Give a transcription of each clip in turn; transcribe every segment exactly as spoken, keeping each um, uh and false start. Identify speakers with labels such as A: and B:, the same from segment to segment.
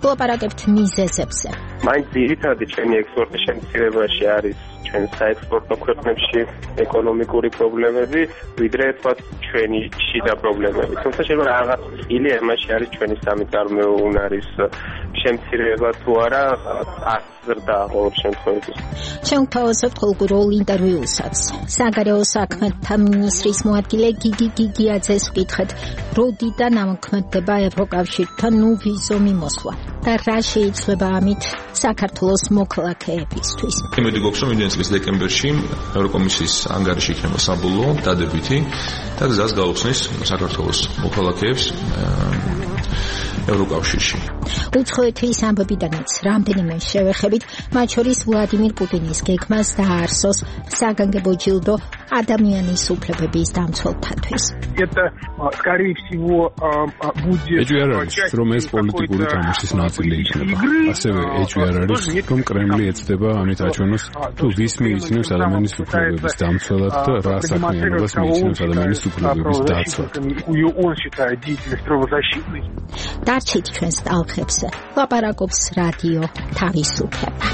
A: ვლაპარაკებთ მიზეზებზე.
B: მაინც ძირითადი ჩემი ექსპორტის შემცირებაში არის ჩვენ საექსპორტო ქვეყნებში ეკონომიკური პრობლემები, ვიდრე თქვა ჩვენი შიდა პრობლემები. თუმცა შეიძლება რაღაც ილი ამაში არის ჩვენი სამიწარმოო უნარის შემცირება თუ არა აზრდა ყოველ შემთხვევაში.
A: შევთავაზებთ ყოველგვარულ ინტერვიუსაც. საგარეო საქმეთა მინისტრის მოადგილე გიგი გიგიაძეს ვკითხეთ, როდიდან ამოქმედდება ევროკავშირთან ნუ ვიზო მიმოსვლა და რა შეიძლება ამით საქართველოს მოქალაქეებისთვის.
C: იმედი გვაქვს, რომ იმდენი წლის დეკემბერში ევროკომისიის ანგარიში იქნება საბოლოო დადებითი და გზას გაუხსნის საქართველოს მოქალაქეებს ევროკავშირში.
A: უცხოეთის ამბებიდანაც რამდენიმე შევეხებით, მათ შორის ვლადიმირ პუტინის გეგმას დაარსოს საგანგებო ჯილდო ადამიანის უფლებების დამცველთათვის.
D: ეჭვი არ არის, რომ ეს პოლიტიკური თამაშის ნაწილი იქნება. ასევე ეჭვი არ არის, რომ კრემლი ეცდება ამით აჩვენოს, თუ ვის მიიცნებს ადამიანის უფლებების დამცველად და რა საქმიანობას მიიცნებს ადამიანის უფლებების დაცვად.
A: დარჩით ჩვენს ტალღებზე, ლაპარაკობს რადიო თავისუფლება.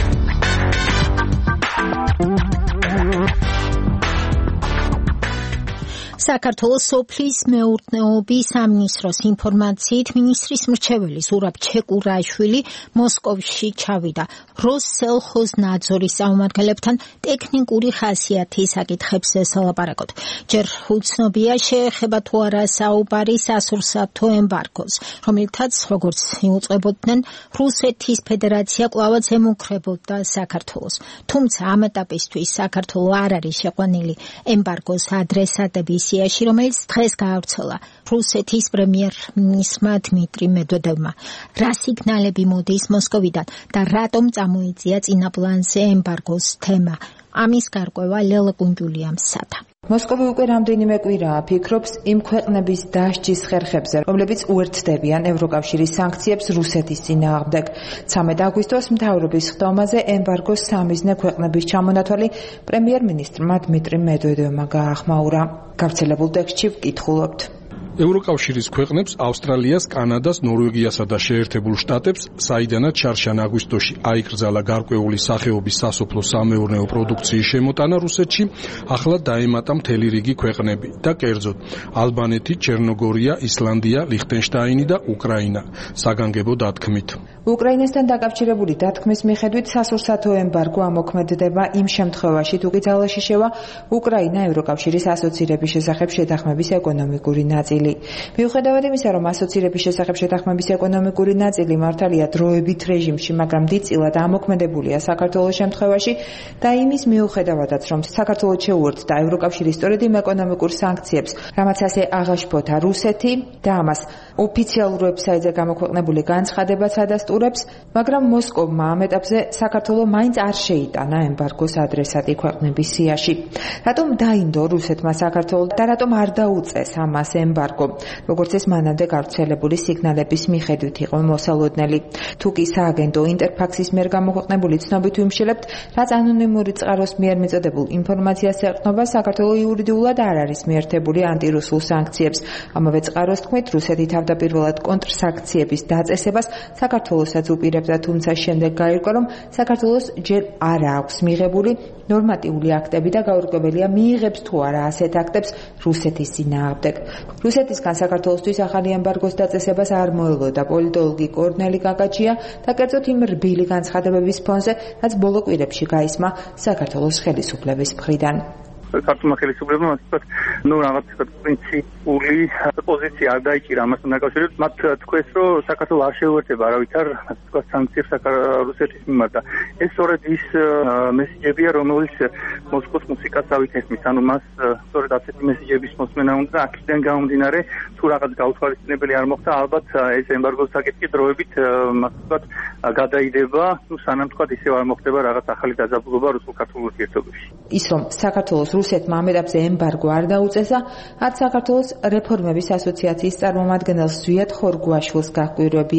A: საქართველოს სოფლის მეურნეობის სამინისტროს ინფორმაციით მინისტრის მრჩეველი ზურაბ ჩეკურაშვილი მოსკოვში ჩავიდა როსსელხოზნაძორის წარმომადგენლებთან ტექნიკური ხასიათის საკითხებზე სალაპარაკოთ. ჯერ უცნობია შეეხება თუ არა საუბარი სასურსათო ემბარგოს, რომელთაც როგორც იუწყებოდნენ რუსეთის ფედერაცია კვლავაც ემუქრებოდა საქართველოს. თუმცა ამ ეტაპისთვის საქართველო არ არის შეყვანილი ემბარგოს ადრესატების რომელიც დღეს გაავრცელა რუსეთის პრემიერ-მინისტრმა დმიტრი მედვედევმა. რა სიგნალები მოდის მოსკოვიდან და რატომ წამოიწია წინა პლანზე ემბარგოს თემა? ამის გარკვევა ლელა კუნჯულიამ სადა.
E: მოსკოვი უკვე რამდენიმე კვირაა ფიქრობს იმ ქვეყნების დასჯის ხერხებზე, რომლებიც უერთდებიან ევროკავშირის სანქციებს რუსეთის წინააღმდეგ. ცამეტ აგვისტოს მთავრობის ხდომაზე ემბარგოს სამიზნე ქვეყნების ჩამონათვალი პრემიერ-მინისტრმა დმიტრი მედვედევმა გაახმაურა. გავრცელებულ ტექსტში ვკითხულობთ.
D: ევროკავშირის ქვეყნებს ავსტრალიას, კანადას, ნორვეგიასა და შეერთებულ შტატებს, საიდანაც შარშან აგვისტოში აიკრძალა გარკვეული სახეობის სასოფლო-სამეურნეო პროდუქციის შემოტანა რუსეთში, ახლა დაემატა მთელი რიგი ქვეყნები და კერძოდ ალბანეთი, ჩერნოგორია, ისლანდია, ლიხტენშტაინი და უკრაინა. საგანგებო დათქმით.
E: უკრაინასთან დაკავშირებული დათქმის მიხედვით სასურსათო ემბარგო ამოქმედდება იმ შემთხვევაში, თუ კი ძალაში შევა უკრაინა ევროკავშირის ასოცირების შესახებ შეთანხმების ეკონომიკური ნაწილი. მიუხედავად იმისა, რომ ასოცირების შესახებ შეთანხმების ეკონომიკური ნაწილი მართალია დროებით რეჟიმში, მაგრამ დიდწილად ამოქმედებულია საქართველოს შემთხვევაში და იმის მიუხედავადაც, რომ საქართველოს შეუერთდა ევროკავშირის სწორედ იმ ეკონომიკურ სანქციებს, რამაც ასე აღაშფოთა რუსეთი და ამას ოფიციალურ ვებსაიტზე გამოქვეყნებული განცხადებაც ადასტურებს, მაგრამ მოსკოვმა ამ ეტაპზე საქართველოს მაინც არ შეიტანა ემბარგოს ადრესატი ქვეყნების სიაში. რატომ დაინდო რუსეთმა საქართველოს და რატომ არ დაუწეს ამას ემბარგო? როგორც ეს მანამდე გავრცელებული სიგნალების მიხედვით იყო მოსალოდნელი. თუ კი სააგენტო ინტერფაქსის მიერ გამოქვეყნებული ცნობით ვიმშელებთ, რაც ანონიმური წყაროს მიერ მიწოდებულ ინფორმაციას ეყრდნობა, საქართველოს იურიდიულად არ არის მიერთებული ანტირუსულ სანქციებს. ამავე წყაროს თქმით, რუსეთი თავდაპირველად კონტრსანქციების დაწესებას საქართველოსაც უპირებდა, თუმცა შემდეგ გაირკვა, რომ საქართველოს ჯერ არ აქვს მიღებული ნორმატიული აქტები და გაურკვეველია მიიღებს თუ არა ასეთ აქტებს რუსეთის წინააღმდეგ. რუსეთისგან საქართველოსთვის ახალი ემბარგოს დაწესებას არ მოელოდა პოლიტოლოგი კორნელი კაკაჩია და კერძოდ იმ რბილი განცხადებების ფონზე, რაც ბოლო კვირებში გაისმა საქართველოს ხელისუფლების მხრიდან.
F: ქართულმა ხელისუფლებამ ასე ნუ რაღაც პრინციპული პოზიცია არ დაიჭირა ამასთან დაკავშირებით. მათ თქვეს, რომ საქართველოს არ შეუერთება არავითარ თქვა სანქციებს რუსეთის მიმართ. ეს სწორედ ის მესიჯებია, რომელიც მოსკოვს მუსიკას ავითესმის. ანუ მას სწორედ ასეთი მესიჯების მოსმენა უნდა. აქედან გამომდინარე, თუ რაღაც გაუთვალისწინებელი არ მოხდა, ალბათ ეს ემბარგოს საკითხი დროებით მას თქვა გადაიდება, ну სანამ თქვა ისევ არ მოხდება რაღაც ახალი დაძაბულობა რუსულ-ქართულ ურთიერთობებში.
E: ის რომ საქართველოს რუსეთმა ამ ეტაპზე ემბარგო არ დაუწესა, არც საქართველოს რეფორმების ასოციაციის წარმომადგენელს ზვიად ხორგუაშვილს გაჰკვირვებია.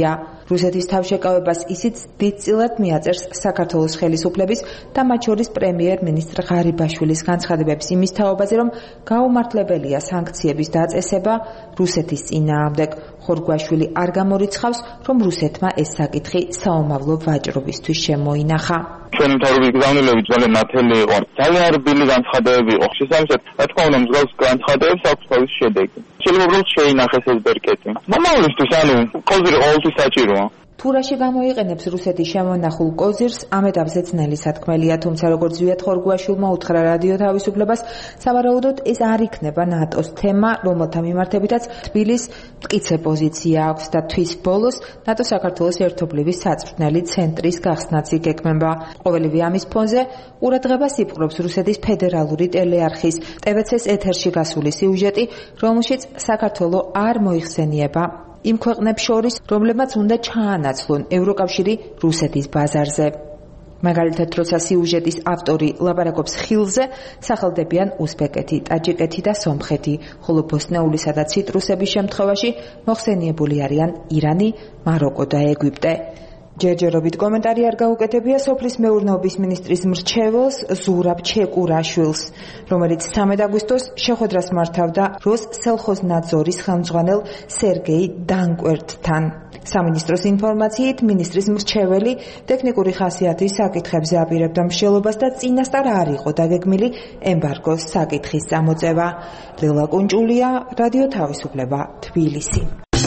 E: რუსეთის თავშეკავებას ისიც დიდწილად მიაწერს საქართველოს ხელისუფლების და მათ შორის პრემიერ-მინისტრ ღარიბაშვილის განცხადებებს იმის თაობაზე, რომ გაუმართლებელია სანქციების დაწესება რუსეთის წინააღმდეგ. ხორგვაშვილი არ გამორიცხავს, რომ რუსეთმა ეს საკითხი საომავლო ვაჭრობისთვის შემოინახა.
G: ჩვენი მთავრობის გზავნილები ძალიან ნათელი იყო. ძალიან რბილი განცხადებები იყო. შესაბამისად, რა თქმა უნდა, მსგავს განცხადებებს აქვს თავის შედეგი. შეიძლება რომ შეინახეს ეს ბერკეტი. მომავლისთვის, ანუ კოზირი ყოველთვის საჭიროა.
E: თურაში გამოიყენებს რუსეთის შემონახულ კოზირს, ამ ეტაპზე ძნელი სათქმელია, თუმცა როგორც ზვიად ხორგვაშვილმა უთხრა რადიო თავისუფლებას, სავარაუდოდ ეს არ იქნება ნატოს თემა, რომელთა მიმართებითაც თბილისს მტკიცე პოზიცია აქვს და თვის ბოლოს ნატო საქართველოს ერთობლივი საწვრთნელი ცენტრის გახსნაც იგეგმება. ყოველივე ამის ფონზე ყურადღებას იპყრობს რუსეთის ფედერალური ტელეარხის ტე ვე ცეს ეთერში გასული სიუჟეტი, რომელშიც საქართველო არ მოიხსენიება იმ ქვეყნებს შორის, რომლებმაც უნდა ჩაანაცვლონ ევროკავშირი რუსეთის ბაზარზე. მაგალითად, როცა სიუჟეტის ავტორი ლაპარაკობს ხილზე, სახელდებიან უზბეკეთი, ტაჯიკეთი და სომხეთი, ხოლო ბოსნეულისა და ციტრუსების შემთხვევაში მოხსენიებული არიან ირანი, მაროკო და ეგვიპტე. ჯერჯერობით კომენტარი არ გაუკეთებია სოფლის მეურნეობის მინისტრის მრჩეველს ზურაბ ჩეკურაშვილს, რომელიც ცამეტ აგვისტოს შეხვედრას მართავდა როსსელხოზნაძორის ხელმძღვანელ სერგეი დანკვერტთან. სამინისტროს ინფორმაციით, მინისტრის მრჩეველი ტექნიკური ხასიათის საკითხებზე აპირებდა მსჯელობას და წინასწარ არ იყო დაგეგმილი ემბარგოს საკითხის წამოწევა. ლელა კუნჭულია, რადიო თავისუფლება, თბილისი.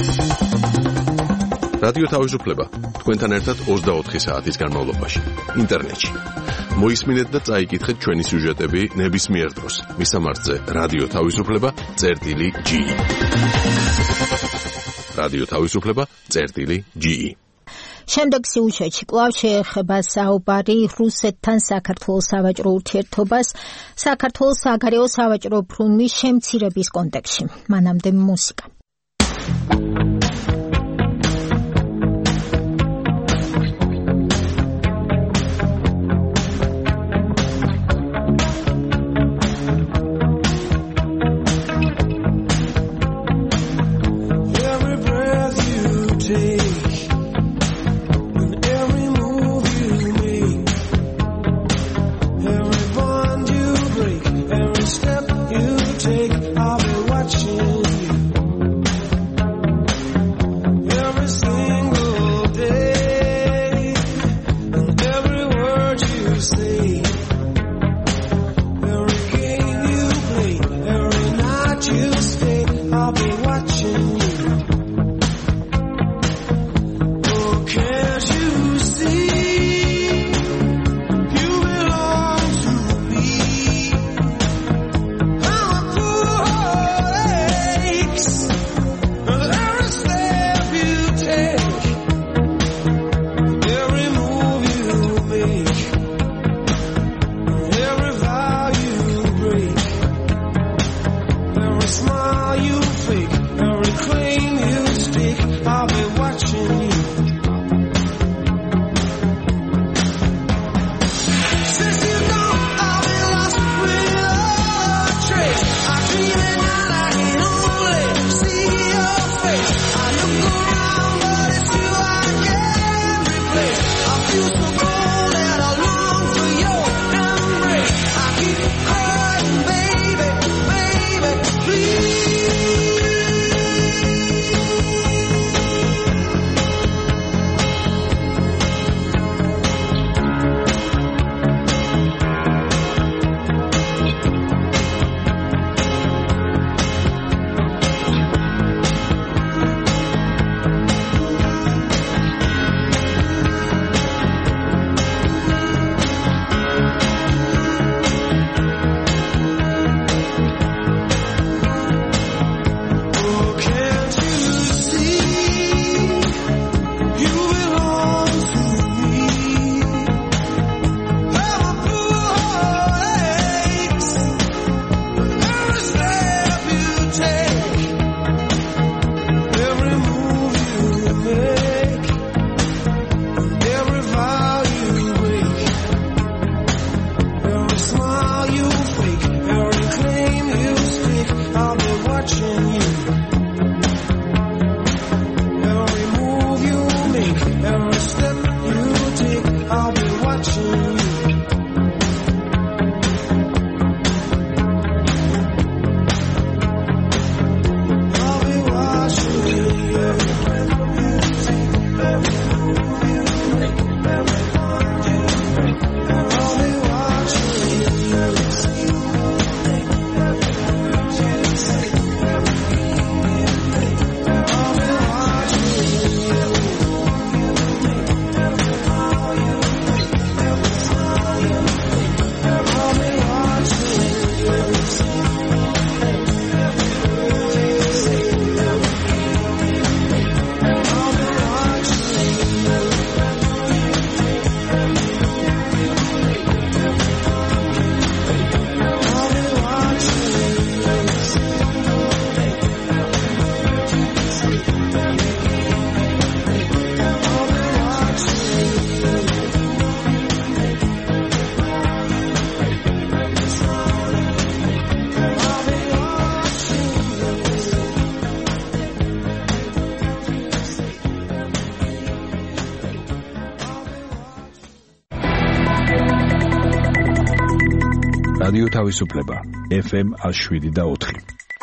H: რადიო თავისუფლება თქვენთან ერთად ოცდაოთხი საათის განმავლობაში ინტერნეტში. მოისმინეთ და წაიკითხეთ ჩვენი სიუჟეტები ნებისმიერ დროს. მისამართზე რადიო თავისუფლება წერტილი ჯი. რადიო თავისუფლება წერტილი ჯი.
A: შემდეგ სიუჟეტში კვლავ შეეხება საუბარი რუსეთთან საქართველოს სავაჭრო ურთიერთობას საქართველოს საგარეო სავაჭრო ბრუნვის შემცირების კონტექსტში. მანამდე მუსიკა.
I: რადიო თავისუფლება ეფ ემ one oh seven point four.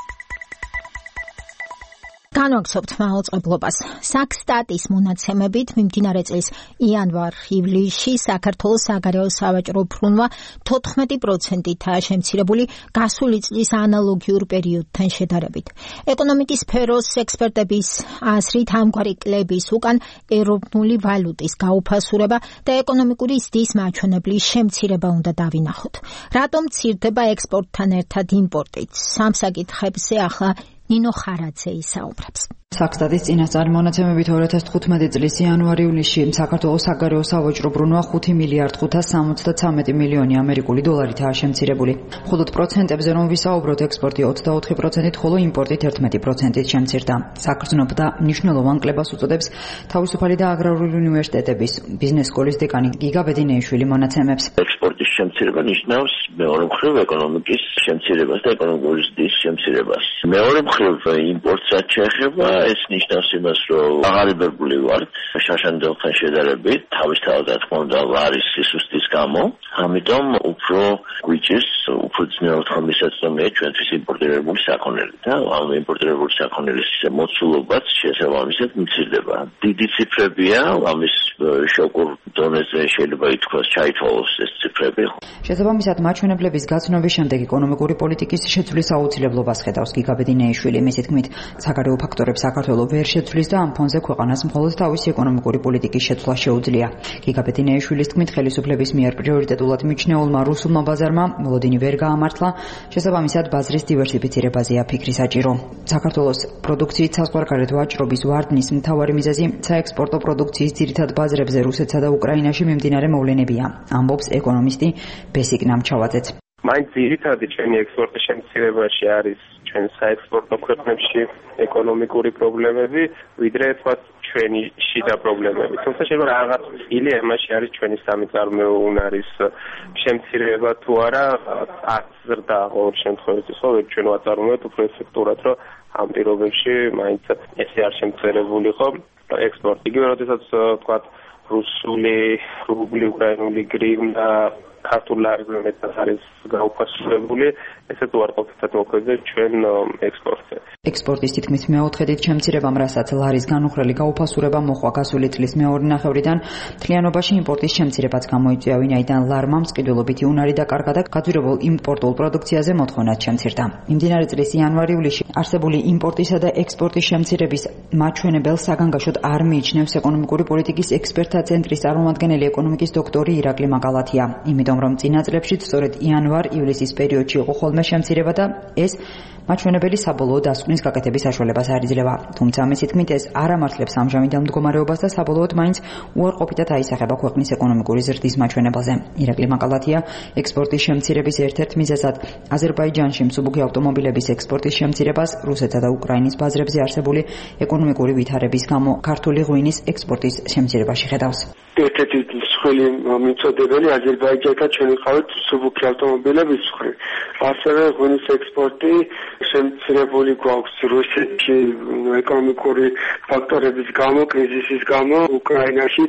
A: განვაგრძობთ მაუწყებლობას. საქსტატის მონაცემებით მიმდინარე წლის იანვარ-ივლისში საქართველოს საგარეო სავაჭრო ბრუნვა თოთხმეტი პროცენტითაა შემცირებული გასული წლის ანალოგიურ პერიოდთან შედარებით. ეკონომიკის სფეროს ექსპერტების აზრით ამგვარი კლების უკან ეროვნული ვალუტის გაუფასურება და ეკონომიკური ზრდის მაჩვენებლის შემცირება უნდა დავინახოთ. რატომ მცირდება ექსპორტთან ერთად იმპორტიც? ამ საკითხებზე ახლა ნინო ხარაძე ისაუბრებს.
E: საქსტატის წინასწარი მონაცემებით ორი ათას თხუთმეტი წლის იანვარ-ივლისში საქართველოს საგარეო სავაჭრო ბრუნვა ხუთი მილიარდ ხუთას სამოცდათვრამეტი მილიონი ამერიკული დოლარითაა შემცირებული. მხოლოდ პროცენტებზე რომ ვისაუბროთ, ექსპორტი ოცდაოთხი პროცენტით, ხოლო იმპორტით ერთმეტი პროცენტით შემცირდა. საგრძნობდა მნიშვნელოვან კლებას უწოდებს თავისუფალი და აგრარული უნივერსიტეტების ბიზნეს სკოლის დეკანი გიგა ბედინეიშვილი მონაცემებს.
J: ექსპორტის შემცირება ნიშნავს მეორე მხრივ ეკონომიკის შემცირებას და ეკონომიკური ზრდის შემცირებას. მეორე მხრივ იმპორტსაც შეეხება, ეს ნიშნავს იმას, რომ აღარებებული ვართ შაშანდელთან შედარებით, თავისთავად რა თქმა უნდა არის სისუსტის გამო, ამიტომ უფრო გვიჭირს, უფრო ძნელად ხმისაწვდომია ჩვენთვის იმპორტირებული საქონელი და ამ იმპორტირებული საქონელის მოცულობაც შესაბამისად მცირდება. დიდი ციფრებია, ამის შოკურ დონეზე შეიძლება ითქვას ჩაითვალოს ეს ციფრები.
E: შესაბამისად მაჩვენებლების გაცნობის შემდეგ ეკონომიკური პოლიტიკის შეცვლის აუცილებლობას ხედავს გიგა ბედინეიშვილი. მისი თქმით, საგარეო ფაქტორებს საქართველოს ვერ შეცვლის და ამ ფონზე ქვეყანას მხოლოდ თავისი ეკონომიკური პოლიტიკის შეცვლა შეუძლია. გიგა ბედინეიშვილის თქმით, ხელისუფლების მიერ პრიორიტეტულად მიჩნეულმა რუსულმა ბაზარმა მოლოდინი ვერ გაამართლა, შესაბამისად ბაზრის დივერსიფიცირებაზეა ფიქრი საჭირო. საქართველოს პროდუქციით საზღვარგარეთ ვაჭრობის ვარდნის მთავარი მიზეზი საექსპორტო პროდუქციის ძირითად ბაზრებზე რუსეთსა და უკრაინაში მიმდინარე მოვლენებია, ამბობს ეკონომისტი ბესიკ ნამჩავაძეც.
B: მაინც ძირითადი ჩემი ექსპორტის შემცირებაში არის ჩვენ საექსპორტო ქვეყნებში ეკონომიკური პრობლემები, ვიდრე თქვათ ჩვენი შიდა პრობლემები. თუმცა შეიძლება რაღაც ილი ამაში არის ჩვენი სამიწარმოო უნარის შემცირება თუ არა, არც ზრდა ყოველ შემთხვევაში, ხო, ჩვენ ვაწარმოებთ უფრო ეფექტურად, რომ ამ პირობებში მაინც ესე არ შემცირებულიყო ექსპორტი. იგივე როდესაც თქვათ რუსული რუბლი, უკრაინული გრივნა ქართულ ლარზე მეტად არის გაუფასურებული, ესეც უარყოფითად მოქმედებს ჩვენ ექსპორტზე.
E: ექსპორტის თითქმის მეოთხედით შემცირებამ, რასაც ლარის განუხრელი გაუფასურება მოჰყვა გასული წლის მეორე ნახევრიდან, მთლიანობაში იმპორტის შემცირებაც გამოიწვია, ვინაიდან ლარმა მსყიდველობითი უნარი დაკარგა და გაძვირებულ იმპორტულ პროდუქციაზე მოთხოვნაც შემცირდა. მიმდინარე წლის იანვარ-ივლისში არსებული იმპორტისა და ექსპორტის შემცირების მაჩვენებელს საგანგაშოდ არ მიიჩნევს ეკონომიკური პოლიტიკის ექსპერტთა ცენტრის წარმომადგენელი ეკონომიკის დოქტორი ირაკლი მაკალათია. იმიტომ რომ წინა წლებშიც სწორედ იანვარ-ივლისის პერიოდში იყო ხოლმე შემცირება და ეს მაჩვენებელი საბოლოო დასკვნის გაკეთების საშუალებას არ იძლევა. თუმცა მისი თქმით, ეს არ ამართლებს ამჟამინდელ მდგომარეობას და საბოლოოდ მაინც უარყოფითად აისახება ქვეყნის ეკონომიკური ზრდის მაჩვენებელზე. ირაკლი მაკალათია ექსპორტის შემცირების ერთ-ერთ მიზეზად აზერბაიჯანში მსუბუქი ავტომობილების ექსპორტის შემცირებას, რუსეთსა და უკრაინის ბაზრებზე არსებული ეკონომიკური ვითარების გამო ქართული ღვინის ექსპორტის შემცირებაში ხედავს.
K: ერთ-ერთი მსხვილი მიწოდებელი აზერბაიჯანთან ჩვენ ვიყავით მსუბუქი ავტომობილების მხრივ. ასევე ღვინის ექსპორტი შემცირებული გვაქვს რუსეთში ეკონომიკური ფაქტორების გამო, კრიზისის გამო, უკრაინაშიც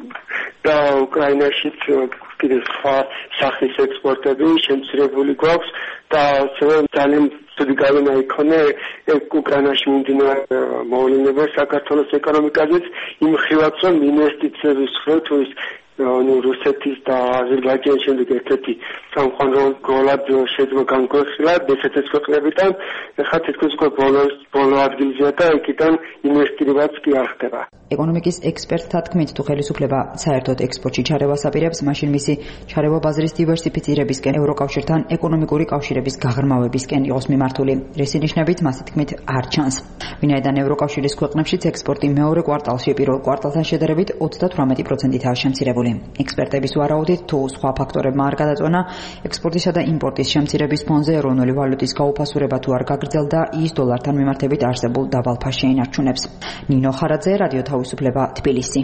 K: და უკრაინაშიც კიდევ სხვა სახის ექსპორტები შემცირებული გვაქვს და ასევე ძალიან ცუდი გავლენა იქონია უკრაინაში მიმდინარე მოვლენებმა საქართველოს ეკონომიკაზეც, იმ ხილაც რომ ინვესტიციების მხრივ თუ ის ანუ რუსეთის და აზერბაიჯანის შემდეგ ერთ-ერთი სამხანრო გოლად შეიძლება განგვეხილა ესეთეს ქვეყნებიდან, ეხლა თითქოს ბოლო ბოლო ადგილზეა და იქიდან ინვესტირებაც კი არ ხდება.
E: ეკონომიკის ექსპერტთა თქმით, თუ ხელისუფლება საერთოდ ექსპორტში ჩარევას აპირებს, მაშინ მისი ჩარევა ბაზრის დივერსიფიცირებისკენ, ევროკავშირთან ეკონომიკური კავშირების გაღრმავებისკენ იყოს მიმართული. რესინიშნებით, მასი თქმით, არ ჩანს. ვინაიდან ევროკავშირის ქვეყნებშიც ექსპორტი მეორე კვარტალში პირველ კვარტალთან შედარებით ოცდათვრამეტი პროცენტითაა შემცირებული. ექსპერტების ვარაუდით, თუ სხვა ფაქტორებმა არ გადაწყვეტა, ექსპორტისა და იმპორტის შემცირების ფონზე ეროვნული ვალუტის გაუფასურება თუ არ გაგრძელდა, ის დოლართან მიმართებით არსებულ დაბალფასს შეინარჩუნებს. ნინო ხარაძე, რადიო თავისუფლება, თბილისი.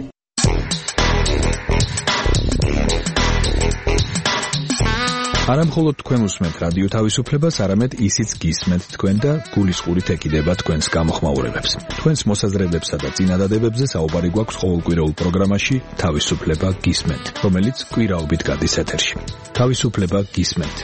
I: არა მხოლოდ თქვენ უსმენთ რადიო თავისუფლებას, არამედ ისიც გისმენთ თქვენ და გულისყურით ეკიდება თქვენს გამოხმაურებებს. თქვენს მოსაზრებებსა და წინადადებებზე საუბარი გვაქვს ყოველკვირეულ პროგრამაში თავისუფლება გისმენთ, რომელიც კვირაობით გადის ეთერში. თავისუფლება გისმენთ.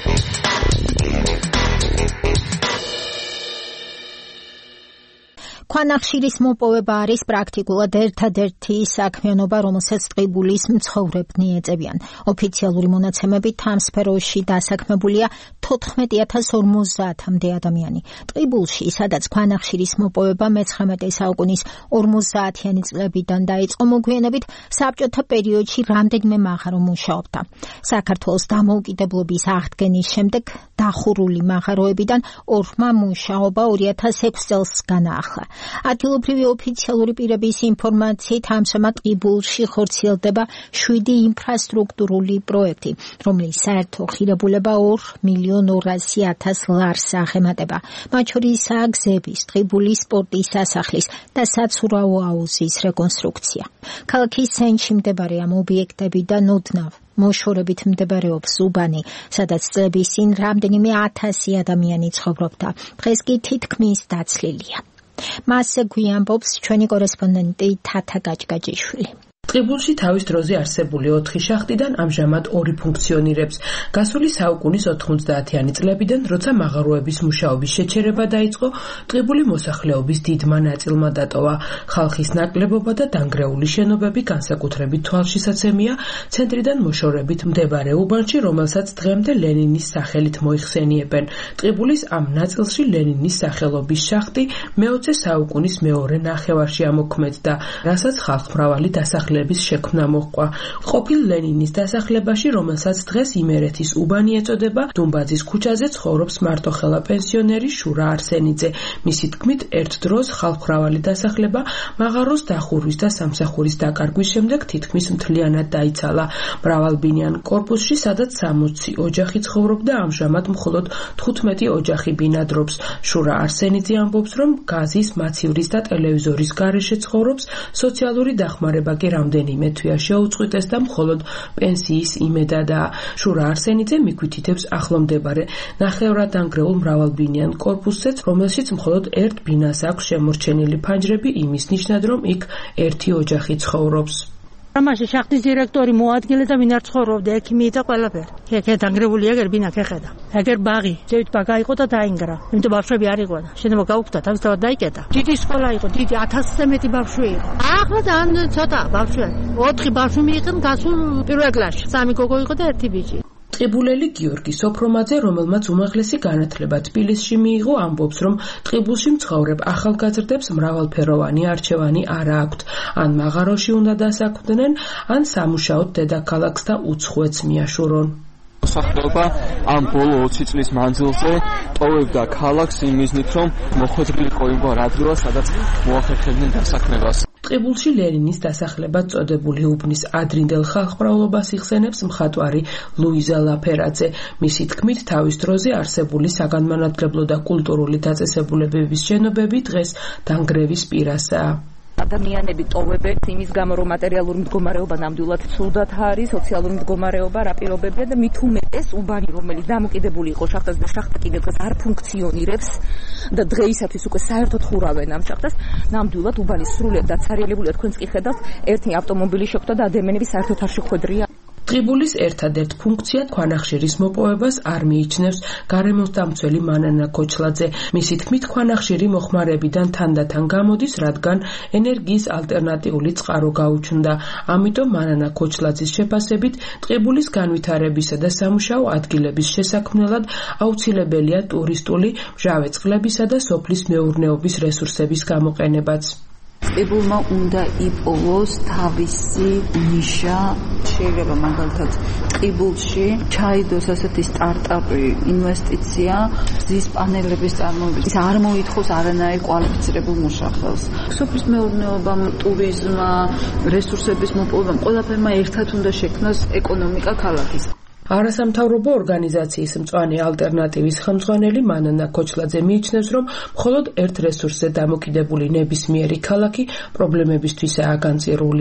A: ქვანახშირის მოპოვება არის პრაქტიკულად ერთადერთი საქმიანობა, რომელსაც ტყიბულის მცხოვრებნი ეწევიან. ოფიციალური მონაცემებით ამ სფეროში დასაქმებულია თოთხმეტი ათას ორმოცდაათამდე ადამიანი. ტყიბულში, სადაც ქვანახშირის მოპოვება მეცხრამეტე საუკუნის ორმოცდაათიანი წლებიდან დაიწყო, მოგვიანებით საბჭოთა პერიოდში რამდენიმე მაღარო მუშაობდა. საქართველოს დამოუკიდებლობის აღდგენის შემდეგ დახურული მაღაროებიდან ორმა მუშაობა ორი ათას ექვსი წელს განაახლა. ადგილობრივი ოფიციალური პირების ინფორმაციით ამჟამად ტყიბულში ხორციელდება შვიდი ინფრასტრუქტურული პროექტი, რომლის საერთო ღირებულება ორ მილიონ ორასი ათას ლარს აღემატება. მათ შორისაა გზების, ტყიბულის სპორტის სასახლის და საცურაო აუზის რეკონსტრუქცია. ქალაქის ცენტრში მდებარე ამ ობიექტებიდან ოდნავ მოშორებით მდებარეობს უბანი, სადაც წლების წინ რამდენიმე ათასი ადამიანი ცხოვრობდა. დღეს კი თითქმის დაცლილია. მასზე გვიამბობს ჩვენი კორესპონდენტი თათა გაჭგაჭიშვილი.
L: ტყიბულში თავის დროზე არსებული ოთხი შახტიდან ამჟამად ორი ფუნქციონირებს. გასული საუკუნის ოთხმოცდაათიანი წლებიდან, როცა მაღაროების მუშაობის შეჩერება დაიწყო, ტყიბული მოსახლეობის დიდმა ნაწილმა დატოვა. ხალხის ნაკლებობა და დანგრეული შენობები განსაკუთრებით თვალშისაცემია ცენტრიდან მოშორებით მდებარე უბანში, რომელსაც დღემდე ლენინის სახელით მოიხსენიებენ. ტყიბულის ამ ნაწილში ლენინის სახელობის შახტი მეოცე საუკუნის მეორე ნახევარში ამოქმედდა, რასაც ხალხმრავალი დასახლება შექმნა მოჰყვა. ყოფილ ლენინის დასახლებაში, რომელსაც დღეს იმერეთის უბანი ეწოდება, დუმბაძის ქუჩაზე ცხოვრობს მარტოხელა პენსიონერი შურა არსენიძე. მისი თქმით, ერთ დროს ხალხმრავალი დასახლება მაღაროს დახურვის და სამსახურის დაკარგვის შემდეგ თითქმის მთლიანად დაიცალა. მრავალბინიან კორპუსში, სადაც სამოცი ოჯახი ცხოვრობდა, ამჟამად მხოლოდ თხუთმეტი ოჯახი ბინადრობს. შურა არსენიძე ამბობს, რომ გაზის, მაცივრის და ტელევიზორის გარეშე ცხოვრობს, სოციალური დახმარება კი რამდენიმე თვეა შეუწყვეტეს და მხოლოდ პენსიის იმედადაა. შურა არსენიძე მიგვითითებს ახლომდებარე ნახევრად დანგრეულ მრავალბინიან კორპუსზეც, რომელშიც მხოლოდ ერთ ბინას აქვს შემორჩენილი ფანჯრები, იმის ნიშნად, რომ იქ ერთი ოჯახი ცხოვრობს.
M: მაშინ შახტის დირექტორი მოადგილე და ვინ არ ცხოვრობდა, ექი მიიწა ყველაფერი. ეგ დანგრეული ეგერ ბინა ქეხედა. ეგერ ბაღი, ზევით ბაღა იყო და დაინგრა. იმიტომ ბავშვები არ იყო და შენობა გაუქმდა, თავისთავად დაიკეტა. დიდი სკოლა იყო, დიდი ათასზე მეტი ბავშვი იყო. ახლა ძალიან ცოტა ბავშვი. ოთხი ბავშვი მიიღეს გასულ პირველ კლასში. სამი გოგო იყო და ერთი ბიჭი.
L: ტყიბულელი გიორგი სოფრომაძე, რომელმაც უმაღლესი განათლება თბილისში მიიღო, ამბობს, რომ ტყიბულში მცხოვრებ ახალგაზრდებს მრავალფეროვანი არჩევანი არ აქვთ. ან მაღაროში უნდა დასაქმდნენ, ან სამუშაოდ დედაქალაქს და უცხოეთს მიაშურონ.
N: მოსახლეობა ამ ბოლო ოცი წლის მანძილზე ტოვებდა ქალაქს იმ მიზნით, რომ მოხვედრილიყო იმ ადგილას, სადაც მოახერხებდნენ დასაქმებას.
L: ტყიბულში ლენინის დასახლებად წოდებული უბნის ადრინდელ ხალხმრავლობას იხსენებს მხატვარი ლუიზა ლაფერაძე. მისი თქმით, თავის დროზე არსებული საგანმანათლებლო და კულტურული დაწესებულებების შენობები დღეს დანგრევის პირასაა.
O: ადამიანები ტოვებენ იმის გამო, რომ მატერიალური მდგომარეობა ნამდვილად ცუდად არის, სოციალური მდგომარეობა რა პირობებია და მით უმეტეს უბანი, რომელიც დამოკიდებული იყო შახტაზე და შახტა კიდევ დღეს არ ფუნქციონირებს და დღეისათვის უკვე საერთოდ ხურავენ ამ შახტას, ნამდვილად უბანი სრულიად დაცარიელებულია. თქვენც კი ხედავთ, ერთი ავტომობილი შეხვდა და ადამიანები საერთოდ არ შეხვედრია.
L: ტყიბულის ერთადერთ ფუნქციად ქვანახშირის მოპოვებას არ მიიჩნევს გარემოსდამცველი მანანა ქოჩლაძე. მისი თქმით, ქვანახშირი მოხმარებიდან თანდათან გამოდის, რადგან ენერგიის ალტერნატიული წყარო გაუჩნდა. ამიტომ მანანა ქოჩლაძის შეფასებით, ტყიბულის განვითარებისა და სამუშაო ადგილების შესაქმნელად აუცილებელია ტურისტული, მჟავე წყლებისა და სოფლის მეურნეობის რესურსების გამოყენებაც.
P: ტყიბულმა უნდა იპოვოს თავისი ნიშა. შეიძლება მაგალითად ტყიბულში ჩაიდოს ასეთი სტარტაპი ინვესტიცია გზის პანელების წარმოებით. ის არ მოითხოვს არანაირ კვალიფიცირებულ მუშახელს. სოფლის მეურნეობამ, ტურიზმმა, რესურსების მოპოვებამ ყველაფერმა ერთად უნდა შექმნას ეკონომიკა ქალაქის.
L: არასამთავრობო ორგანიზაციის მწვანე ალტერნატივის ხელმძღვანელი მანანა ქოჩლაძე მიიჩნევს, რომ მხოლოდ ერთ რესურსზე დამოკიდებული ნებისმიერი ქალაქი პრობლემებისთვისაა განწირული.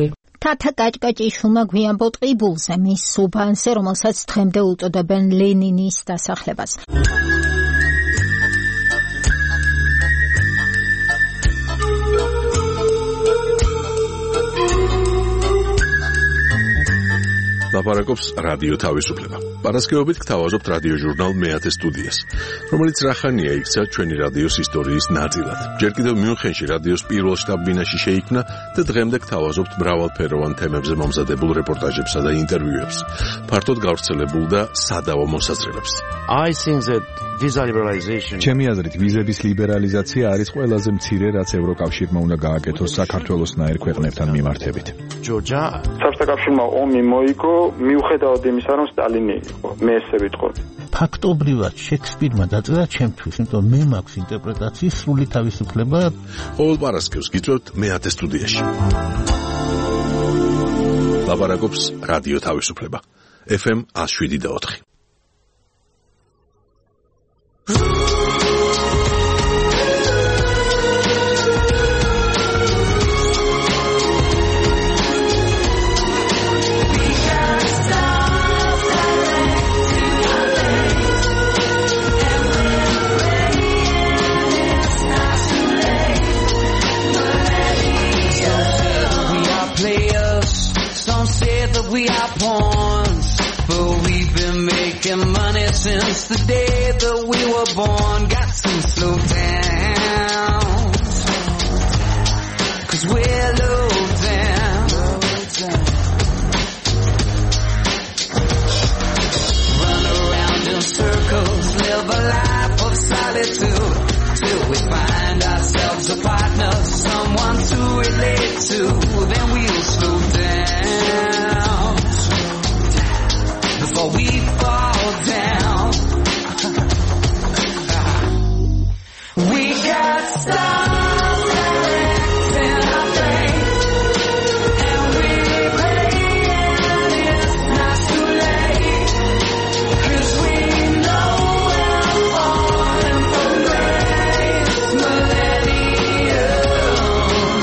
A: სათა კაჭკაჭიშვილმა გვიან ბოტყიბულზე მის სუბანზე, რომელსაც დღემდე უწოდებენ ლენინის დასახლებას.
H: ლაპარაკობს რადიო თავისუფლება. პარასკევობით გთავაზობთ რადიო ჟურნალ მეათე სტუდიას, რომელიც რახანია იქცა ჩვენი რადიოს ისტორიის ნაწილად. ჯერ კიდევ მიუნხენში რადიოს პირველ შტაბ-ბინაში შეიქმნა და დღემდე გთავაზობთ მრავალფეროვან თემებზე მომზადებულ რეპორტაჟებსა და ინტერვიუებს, ფართოდ გავრცელებულ და სადავო მოსაზრებებს.
Q: I think that visa liberalization
I: ჩემი აზრით ვიზების ლიბერალიზაცია არის ყველაზე მცირე, რაც ევროკავშირმა უნდა გააკეთოს საქართველოსნაირ ქვეყნებთან მიმართებით.
Q: ჯორჯა
F: საბჭოთა ომი მოიგო მიუხედავად იმისა, რომ სტალინი იყო, მე ესე ვიტყოდი.
Q: ფაქტობრივად შექსპირმა დაწერა ჩემთვის, იმიტომ მე მაქვს ინტერპრეტაციის სრული თავისუფლება.
H: ყოველ პარასკევს გიწევთ მეათე სტუდიაში. ლაპარაკობს რადიო თავისუფლება. ეფ ემ one oh seven point four.
R: We are pawns, but we've been making money since the day that we were born. Got to slow down, cause we're low down. Run around in circles, live a life of solitude, till we find ourselves a partner, someone to relate to. Then we'll slow down before we fall down. We got stars directing our fate, and we're praying it's not too late, cause we know we're falling from grace. Millennium,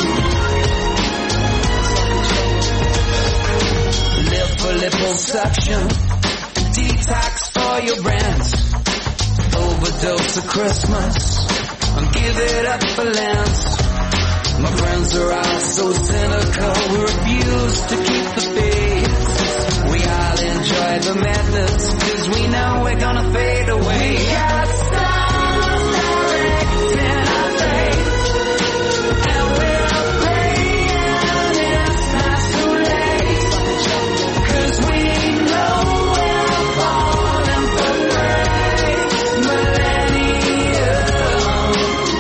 R: live for liposuction, detox for your brands, overdose of Christmas, and give it up for Lent. My friends are all so cynical, we refuse to keep the faith. We all enjoy the madness, cause we know we're gonna fade away. We got stars directing our fate, and we're praying it's not too late, cause we know we're falling from grace. Millennium,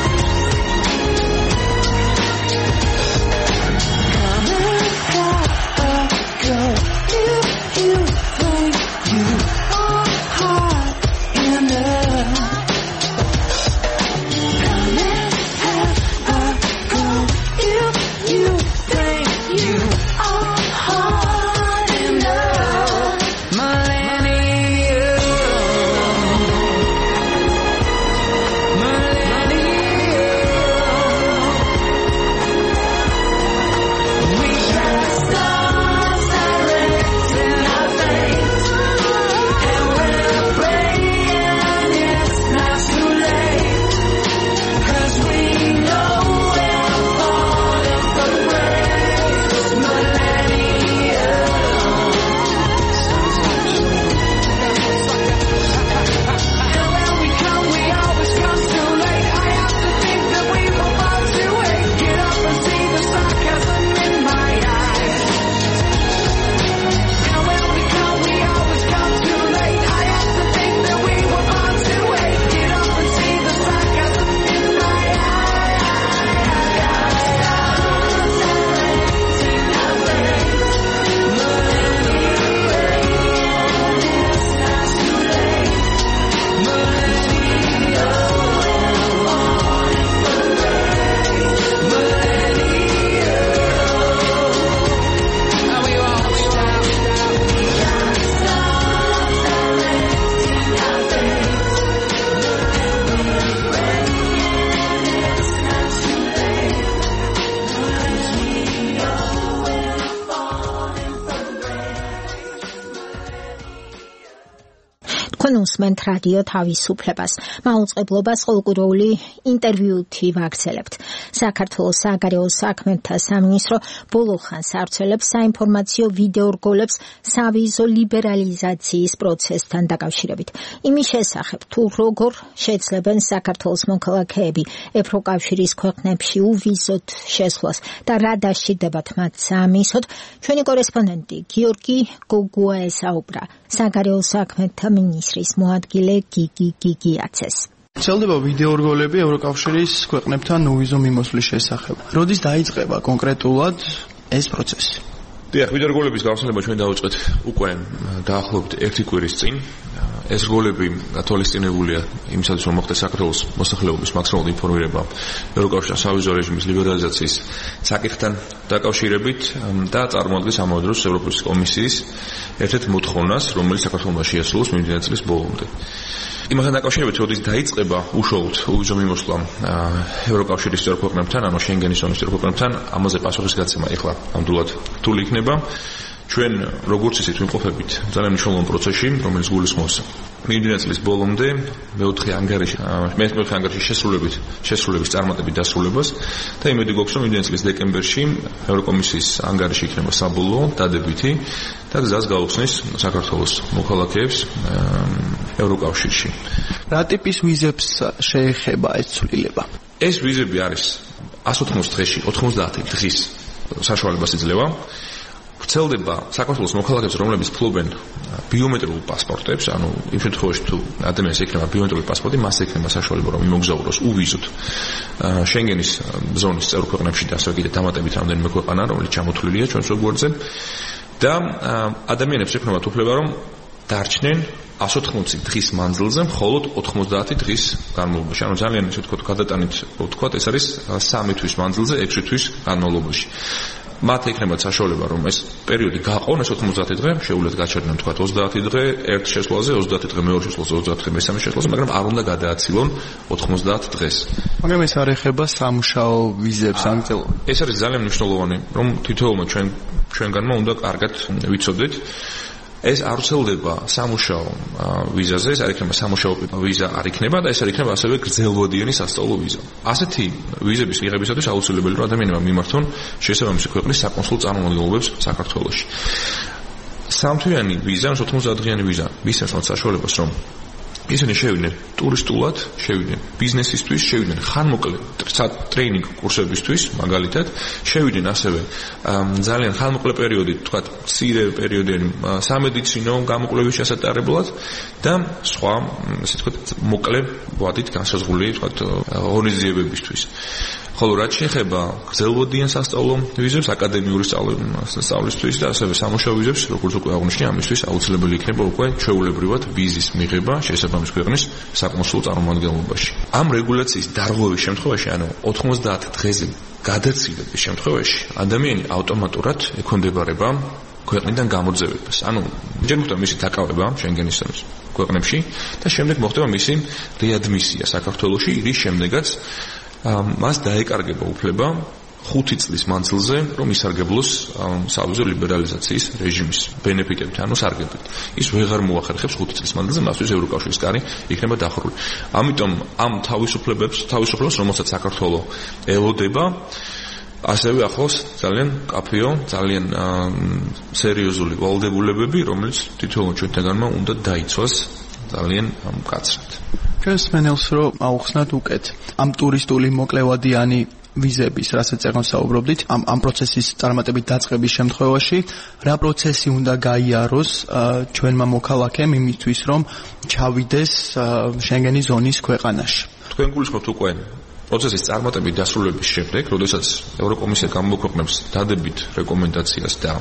R: come and go, you, you think you are hot enough.
A: თქვენ უსმენთ რადიო თავისუფლებას. მაუწყებლობას ყოველკვირეული ინტერვიუთი ვაგრძელებთ. საქართველოს საგარეო საქმეთა სამინისტრო ბოლო ხანს ავრცელებს საინფორმაციო ვიდეორგოლებს სავიზო ლიბერალიზაციის პროცესთან დაკავშირებით. იმის შესახებ, თუ როგორ შეძლებენ საქართველოს მოქალაქეები ევროკავშირის ქვეყნებში უვიზოთ შესვლას და რა დასჭირდებათ მათ სამისოთ, ჩვენი კორესპონდენტი გიორგი გოგუა ესაუბრა საგარეო საქმეთა მინისტრის მოადგილე გიგი გიგიაცეს.
S: ვრცელდება ვიდეორგოლები ევროკავშირის ქვეყნებთან უვიზო მიმოსვლის შესახებ. როდის დაიწყება კონკრეტულად ეს პროცესი?
C: დიახ, ვიდეორგოლების გავრცელება ჩვენ დავიწყეთ უკვე დაახლოებით ერთი კვირის წინ. ეს რგოლები გათვალისწინებულია იმისათვის, რომ მოხდეს საქართველოს მოსახლეობის მაქსიმალური ინფორმირება ევროკავშირის სავიზო რეჟიმის ლიბერალიზაციის საკითხთან დაკავშირებით და წარმოადგენს ამავე დროს ევროპის კომისიის ერთ-ერთ მოთხოვნას, რომელიც საქართველოს შეასრულოს მიმდინარე წლის ბოლომდე. იმასთან დაკავშირებით, როდის დაიწყება უშუალოდ უვიზო მიმოსვლა ევროკავშირის წევრ ქვეყნებთან, ანუ შენგენის ზონის წევრ ქვეყნებთან, ამაზე პასუხის გაცემა ეხლა ნამდვილად რთული იქნება. ჩვენ როგორც ისეთ ვიმყოფებით ძალიან მნიშვნელოვან პროცესში, რომელიც გულისხმობს მიმდინარე წლის ბოლომდე მეოთხე ანგარიში, მეოთხე ანგარიშის შესრულებით, შესრულების წარმატებით დასრულებას და იმედი გვაქვს, რომ მიმდინარე წლის დეკემბერში ევროკომისიის ანგარიში იქნება საბოლოო, დადებითი და გზას გაუხსნის საქართველოს მოქალაქეებს ევროკავშირში.
S: რა ტიპის ვიზებს შეეხება ეს ცვლილება?
C: ეს ვიზები არის εκατს ოთხმოცდაოთხ დღეში, ოთხმოცდაათი დღის საშუალებას იძლევა. ვრცელდება საქართველოს მოქალაქეებს, რომლებიც ფლობენ ბიომეტრიულ პასპორტებს, ანუ იმ შემთხვევაში თუ ადამიანს ექნება ბიომეტრიული პასპორტი, მას ექნება საშუალება, რომ იმოგზაუროს უვიზოთ შენგენის ზონის წევრ ქვეყნებში და ასევე კიდე დამატებით რამდენიმე ქვეყანა, რომელიც ჩამოთვლილია ჩვენს ვებგვერდზე და ადამიანებს ექნებათ უფლება, რომ დარჩნენ εκατს ოთხმოცი დღის მანძილზე, მხოლოდ ოთხმოცდაათი დღის განმავლობაში. ანუ ძალიან ისე ვთქვათ, გადატანით ვთქვათ, ეს არის სამი თვის მანძილზე, ექვსი თვის განმავლობაში. მათ ექნებათ საშუალება, რომ ეს პერიოდი გაყონ, ეს ოთხმოცდაათი დღე, შეუძლიათ გაჩერდნენ თქვათ ოცდაათი დღე ერთ შესვლაზე, ოცდაათი დღე მეორე შესვლაზე, ოცდაათი დღე მესამე შესვლაზე, მაგრამ არ უნდა გადააცილონ ოთხმოცდაათ დღეს.
S: მაგრამ ეს არ ეხება სამუშაო ვიზებს ანგწელო.
C: ეს არის ძალიან მნიშვნელოვანი, რომ თითოეულმა ჩვენ ჩვენგანმა უნდა კარგად ვიცოდეთ. ეს არ ვრცელდება სამუშაო ვიზაზე, ეს არ იქნება სამუშაო ვიზა არ იქნება და ეს არ იქნება ასევე გრძელვადიანი სასწავლო ვიზა. ასეთი ვიზების მიღებისათვის აუცილებელია, რომ ადამიანებმა მიმართონ შესაბამისი ქვეყნის საკონსულო წარმომადგენლობებს საქართველოში. სამთვიანი ვიზა, ოთხმოცდაათ დღიანი ვიზა, მისცემს მათ საშუალებას, რომ ისინი შევიდნენ ტურისტულად, შევიდნენ ბიზნესისთვის, შევიდნენ ხანმოკლე ტრეინინგ კურსებისთვის, მაგალითად, შევიდნენ ასევე ძალიან ხანმოკლე პერიოდი, თქვათ, მცირე პერიოდიანი სამედიცინო გამოკვლევის ჩასატარებლად და სხვა, ასე ვთქვათ, მოკლე ვადით განსაზღვრული, თქვათ, ღონისძიებებისთვის. ხოლო რაც შეეხება გრძელვადიან სასწავლო ვიზებს, აკადემიური სწავლისთვის და ასევე სამუშაო ვიზებს, როგორც უკვე აღნიშნე, ამისთვის აუცილებელი იქნება უკვე ჩვეულებრივად ვიზის მიღება შესაბამის ქვეყნის საკონსულო წარმომადგენლობაში. ამ რეგულაციის დარღვევის შემთხვევაში, ანუ ოთხმოცდაათ დღეზე გადაცილების შემთხვევაში, ადამიანი ავტომატურად ექვემდებარება ქვეყნიდან გამოძევებას. ანუ ჯერ მოხდება მისი დაკავება შენგენის ზონის ქვეყნებში და შემდეგ მოხდება მისი რეადმისია საქართველოში, რის შემდეგაც მას დაეკარგება უფლება ხუთი წლის მანძილზე, რომ ისარგებლოს სავიზო ლიბერალიზაციის რეჟიმის ბენეფიტებით, ანუ სარგებლით. ის ვეღარ მოახერხებს ხუთი წლის მანძილზე მასთვის ევროკავშირის კარი იქნება დახურული. ამიტომ ამ თავისუფლებებს, თავისუფლებას, რომელსაც საქართველო ელოდება, ასევე ახლავს ძალიან კაფეო, ძალიან სერიოზული ვალდებულებები, რომელიც თითოეულ ჩვენთანმა უნდა დაიცვას ძალიან მკაცრად.
S: ჩვენს მენელს რომ აუხსნათ უკეთ ამ ტურისტული მოკლევადიანი ვიზების, რასაც ეხლა საუბრობდით, ამ ამ პროცესის წარმატებით დაწყების შემთხვევაში, რა პროცესი უნდა გაიაროს ჩვენმა მოქალაქემ იმისთვის, რომ ჩავიდეს შენგენის ზონის ქვეყანაში.
C: თქვენ გულისხმობთ უკვე პროცესის წარმატებით დასრულების შემდეგ, როდესაც ევროკომისია გამოქვეყნებს დადებით რეკომენდაციას და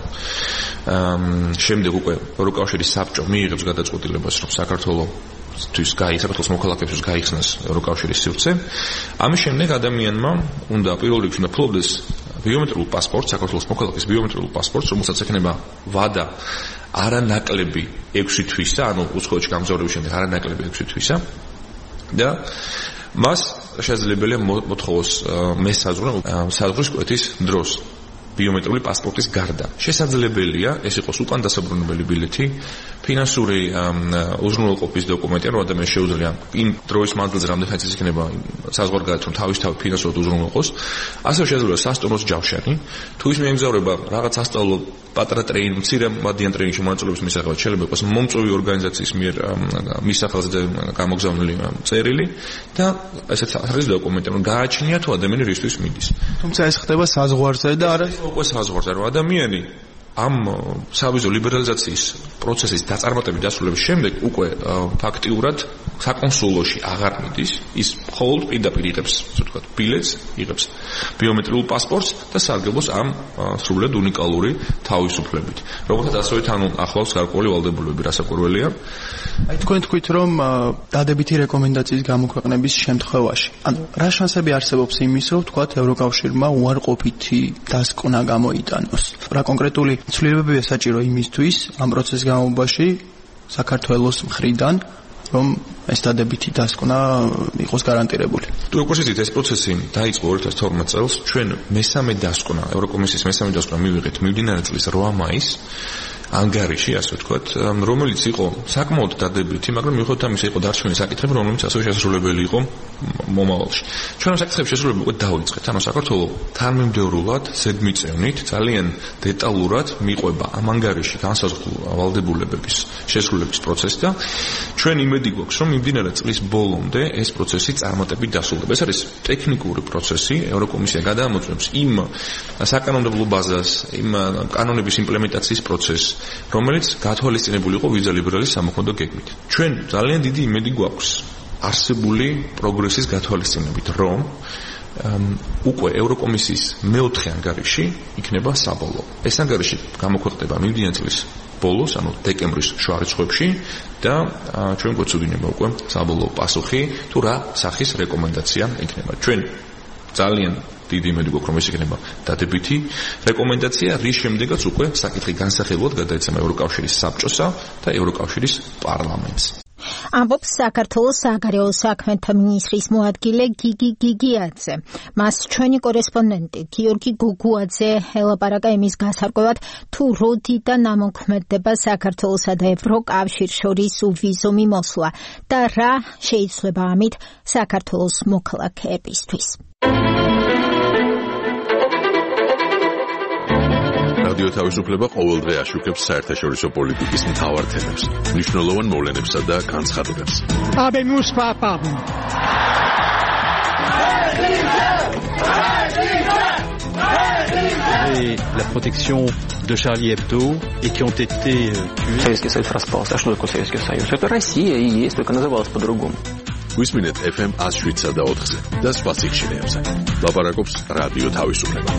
C: შემდეგ უკვე ევროკავშირის საბჭო მიიღებს გადაწყვეტილებას, რომ საქართველოს თვის გაი საქართველოს მოქალაქეებისთვის გაიხსნას ევროკავშირის სივრცე. ამის შემდეგ ადამიანმა უნდა პირველ რიგში უნდა ფლობდეს ბიომეტრიულ პასპორტს, საქართველოს მოქალაქის ბიომეტრიულ პასპორტს, რომელსაც ექნება ვადა არანაკლები ექვსი თვისა, ანუ უცხოეთში გამგზავრების შემდეგ არანაკლები ექვსი თვისა და მას შესაძლებელია მოთხოვოს მესაზღვრე საზღვრის კვეთის დროს ბიომეტრიული პასპორტის გარდა. შესაძლებელია ეს იყოს უკან დასაბრუნებელი ბილეთი, ფინანსური უზრუნველყოფის დოკუმენტი, რომ ადამიანს შეუძლია იმ დროის მანძილზე რამდენიც იქნება საზღვარგარეთ, რომ თავისთავად ფინანსურად უზრუნველყოს. ასევე შეუძლია სასტუმროს ჯავშანი, თუ ის მიემგზავრება რაღაც სასწავლო პატარა ტრეინინგი, მცირე მადიან ტრეინინგში მონაწილეობის მისაღებად შეიძლება იყოს მომწვევი ორგანიზაციის მიერ მის სახელზე გამოგზავნილი წერილი და ესეც არის დოკუმენტი, რომ გააჩნია თუ ადამიანი რისთვის მიდის.
S: თუმცა ეს ხდება საზღვარზე და არა
C: უკვე საზღვარზე, რომ ადამიანი ამ სავიზო ლიბერალიზაციის პროცესის დაწარმოების დასრულების შემდეგ უკვე ფაქტიურად საკონსულოში აღარ მიდის, ის მხოლოდ პირდაპირ იღებს, ასე ვთქვათ, ბილეთს, იღებს ბიომეტრიულ პასპორტს და სარგებლობს ამ სრულად უნიკალური თავისუფლებით. როგორც ასეთ ანუ ახლავს გარკვეული ვალდებულებები, რასაკვირველია.
S: აი თქვენ თქვით, რომ დადებითი რეკომენდაციის გამოქვეყნების შემთხვევაში, ანუ რა შანსები არსებობს იმის, რომ ვთქვათ, ევროკავშირმა უარყოფითი დასკვნა გამოიტანოს? რა კონკრეტული ცვლილებებია საჭირო იმისთვის ამ პროცესის განმავლობაში საქართველოს მხრიდან, რომ ეს დადებითი დასკვნა იყოს გარანტირებული.
C: თუ როგორც იცით, ეს პროცესი დაიწყო ორი ათას თორმეტ წელს, ჩვენ მესამე დასკვნა, ევროკომისიის მესამე დასკვნა მივიღეთ მიმდინარე წლის რვა მაისს ანგარიში, ასე ვთქვათ, რომელიც იყო საკმაოდ დადებითი, მაგრამ მიუხედავად ამისა იყო დარჩენილი საკითხები, რომლებიც ასევე შესაძლებელი იყო მომავალში. ჩვენ ამ საკითხების შესრულება უკვე დავიწყეთ, ანუ საქართველოს თანმიმდევრულად, ზედმიწევნით, ძალიან დეტალურად მიყვება ამ ანგარიში განსაზღვრულ ვალდებულებების შესრულების პროცესი და ჩვენ იმედი გვაქვს, რომ მიმდინარე წლის ბოლომდე ეს პროცესი წარმატებით დასრულდება. ეს არის ტექნიკური პროცესი, ევროკომისია გადაამოწმებს იმ საკანონმდებლო ბაზას, იმ კანონების იმპლემენტაციის პროცესს, რომელიც გათვალისწინებული იყო ვიზა ლიბერალის სამოქმედო გეგმით. ჩვენ ძალიან დიდი იმედი გვაქვს არსებული პროგრესის გათვალისწინებით, რომ უკვე ევროკომისიის მეოთხე ანგარიში იქნება საბოლოო. ეს ანგარიში გამოქვეყნდება მიმდინარე წლის ბოლოს, ანუ დეკემბრის შუა რიცხვებში და ჩვენ გვეცოდინება უკვე საბოლოო პასუხი, თუ რა სახის რეკომენდაცია იქნება. ჩვენ ძალიან დიდი იმედი გვაქვს, რომ ეს იქნება დადებითი რეკომენდაცია, რის შემდეგაც უკვე საკითხი განსახილველად გადაეცემა ევროკავშირის საბჭოსა და ევროკავშირის პარლამენტს.
A: ამბობს საქართველოს საგარეო საქმეთა მინისტრის მოადგილე გიგი გიგიაძე. მას ჩვენი კორესპონდენტი გიორგი გოგუაძე ელაპარაკა იმის გასარკვევად, თუ როდიდან ამოქმედდება საქართველოსა და ევროკავშირს შორის უვიზო მიმოსვლა და რა შეიძლება ამით საქართველოს მოქალაქეებისთვის.
H: რადიო თავისუფლება ყოველდღე აშუქებს საერთაშორისო პოლიტიკის მთავარ თემებს, მნიშვნელოვან მოვლენებსა და განცხადებებს.
T: Habemos papa.
U: Et la protection de Charlie Hebdo et qui ont été tués.
V: Советский Союз распался. А что такое Советский Союз? Это Россия и есть, только называлась по-другому.
H: Висминет эф эм one oh seven და ოთხზე და სხვა სიხშირეებზე. ლაპარაკობს რადიო თავისუფლება.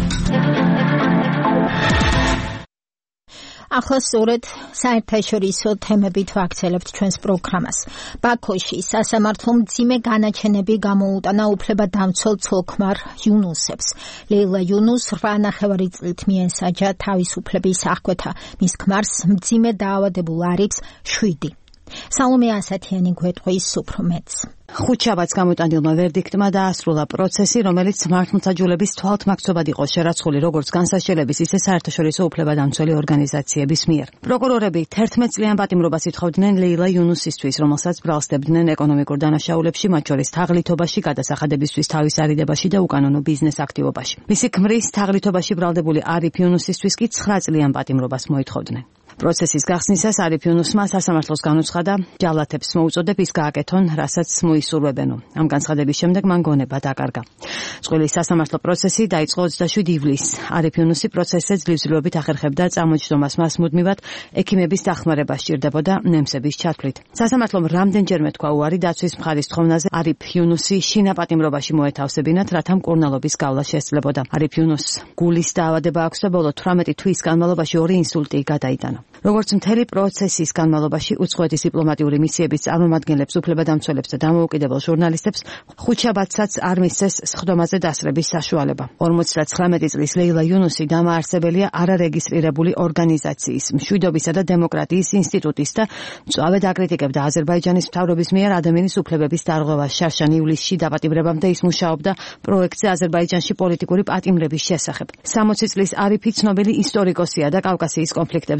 A: ახლა სწორედ საერთაშორისო თემებით ვაქცელებთ ჩვენს პროგრამას. ბაქოში სასამართლო მძიმე განაჩენები გამოუტანა უფლებადამცველ ცოლ-ქმარ იუნუსებს. ლეილა იუნუს რვა ნახევარი წლით მიენსაჯა თავისუფლების აღკვეთა. მის ქმარს მძიმე დაავადებულ არიბს შვიდი. სალომე ასათიანი გვეტყვის უფრო მეტს.
W: ხუთშაბათს გამოტანილმა ვერდიქტმა დაასრულა პროცესი, რომელიც მართლმსაჯულების თვალთმაქცობად იყო შერაცხული როგორც განსაშელების, ისე საერთაშორისო უფლებადამცველი ორგანიზაციების მიერ. პროკურორები თერთმეტ წლიან პატიმრობას ითხოვდნენ ლეილა იუნუსისთვის, რომელსაც ბრალსდებდნენ ეკონომიკურ დანაშაულებში, მათ შორის თაღლითობაში, გადასახადებისთვის თავის არიდებაში და უკანონო ბიზნეს აქტივობაში. მისი ქმრის თაღლითობაში ბრალდებული არიფ იუნუსისთვის კი ცხრა წლიან პატიმრობას მოითხოვდნენ. პროცესის გახსნისას არიფ იუნუსმა სასამართლოს განუცხადა, ჯალათებს მოუწოდებ ის გააკეთონ, რასაც მოისურვებენო. ამ განცხადების შემდეგ მან გონება დაკარგა. წყვილი სასამართლო პროცესი დაიწყო ოცდაშვიდი ივლისს. არიფ იუნუსი პროცესზე ძლივძვლივებით ახერხებდა წამოჯდომას, მას მუდმივად ექიმების დახმარება სჭირდებოდა ნემსების ჩათვლით. სასამართლომ რამდენჯერმე თქვა უარი დაცვის მხარის თხოვნაზე არიფ იუნუსი შინაპატიმრობაში მოეთავსებინათ, რათა მკურნალობის გავლა შესძლებოდა. არიფ იუნუსს გულის დაავადება აქვს და ბოლო თვრამეტი თვის განმავლობაში ორი ინსულტი გადაიტანა. როგორც მთელი პროცესის განმავლობაში უცხოეთის დიპლომატიური მისიების წარმომადგენლებს, უფლებადამცველებს და დამოუკიდებელ ჟურნალისტებს ხუთშაბათსაც არ მისცეს სხდომაზე დასრების საშუალება. ორმოცდათხრამეტი წლის ლეილა იუნუსი დამაარსებელია არარეგისტრირებული ორგანიზაციის, მშვიდობისა და დემოკრატიის ინსტიტუტის და მწვავედ აკრიტიკებდა აზერბაიჯანის მთავრობის მიერ ადამიანის უფლებების დარღვევას. შარშან ივლისში დაპატიმრებამდე ის მუშაობდა პროექტზე აზერბაიჯანში პოლიტიკური პატიმრების შესახებ. სამოცი წლის არიფი ცნობილი ისტორიკოსია და კავკასიის კონფლიქტებზე მუშაობს.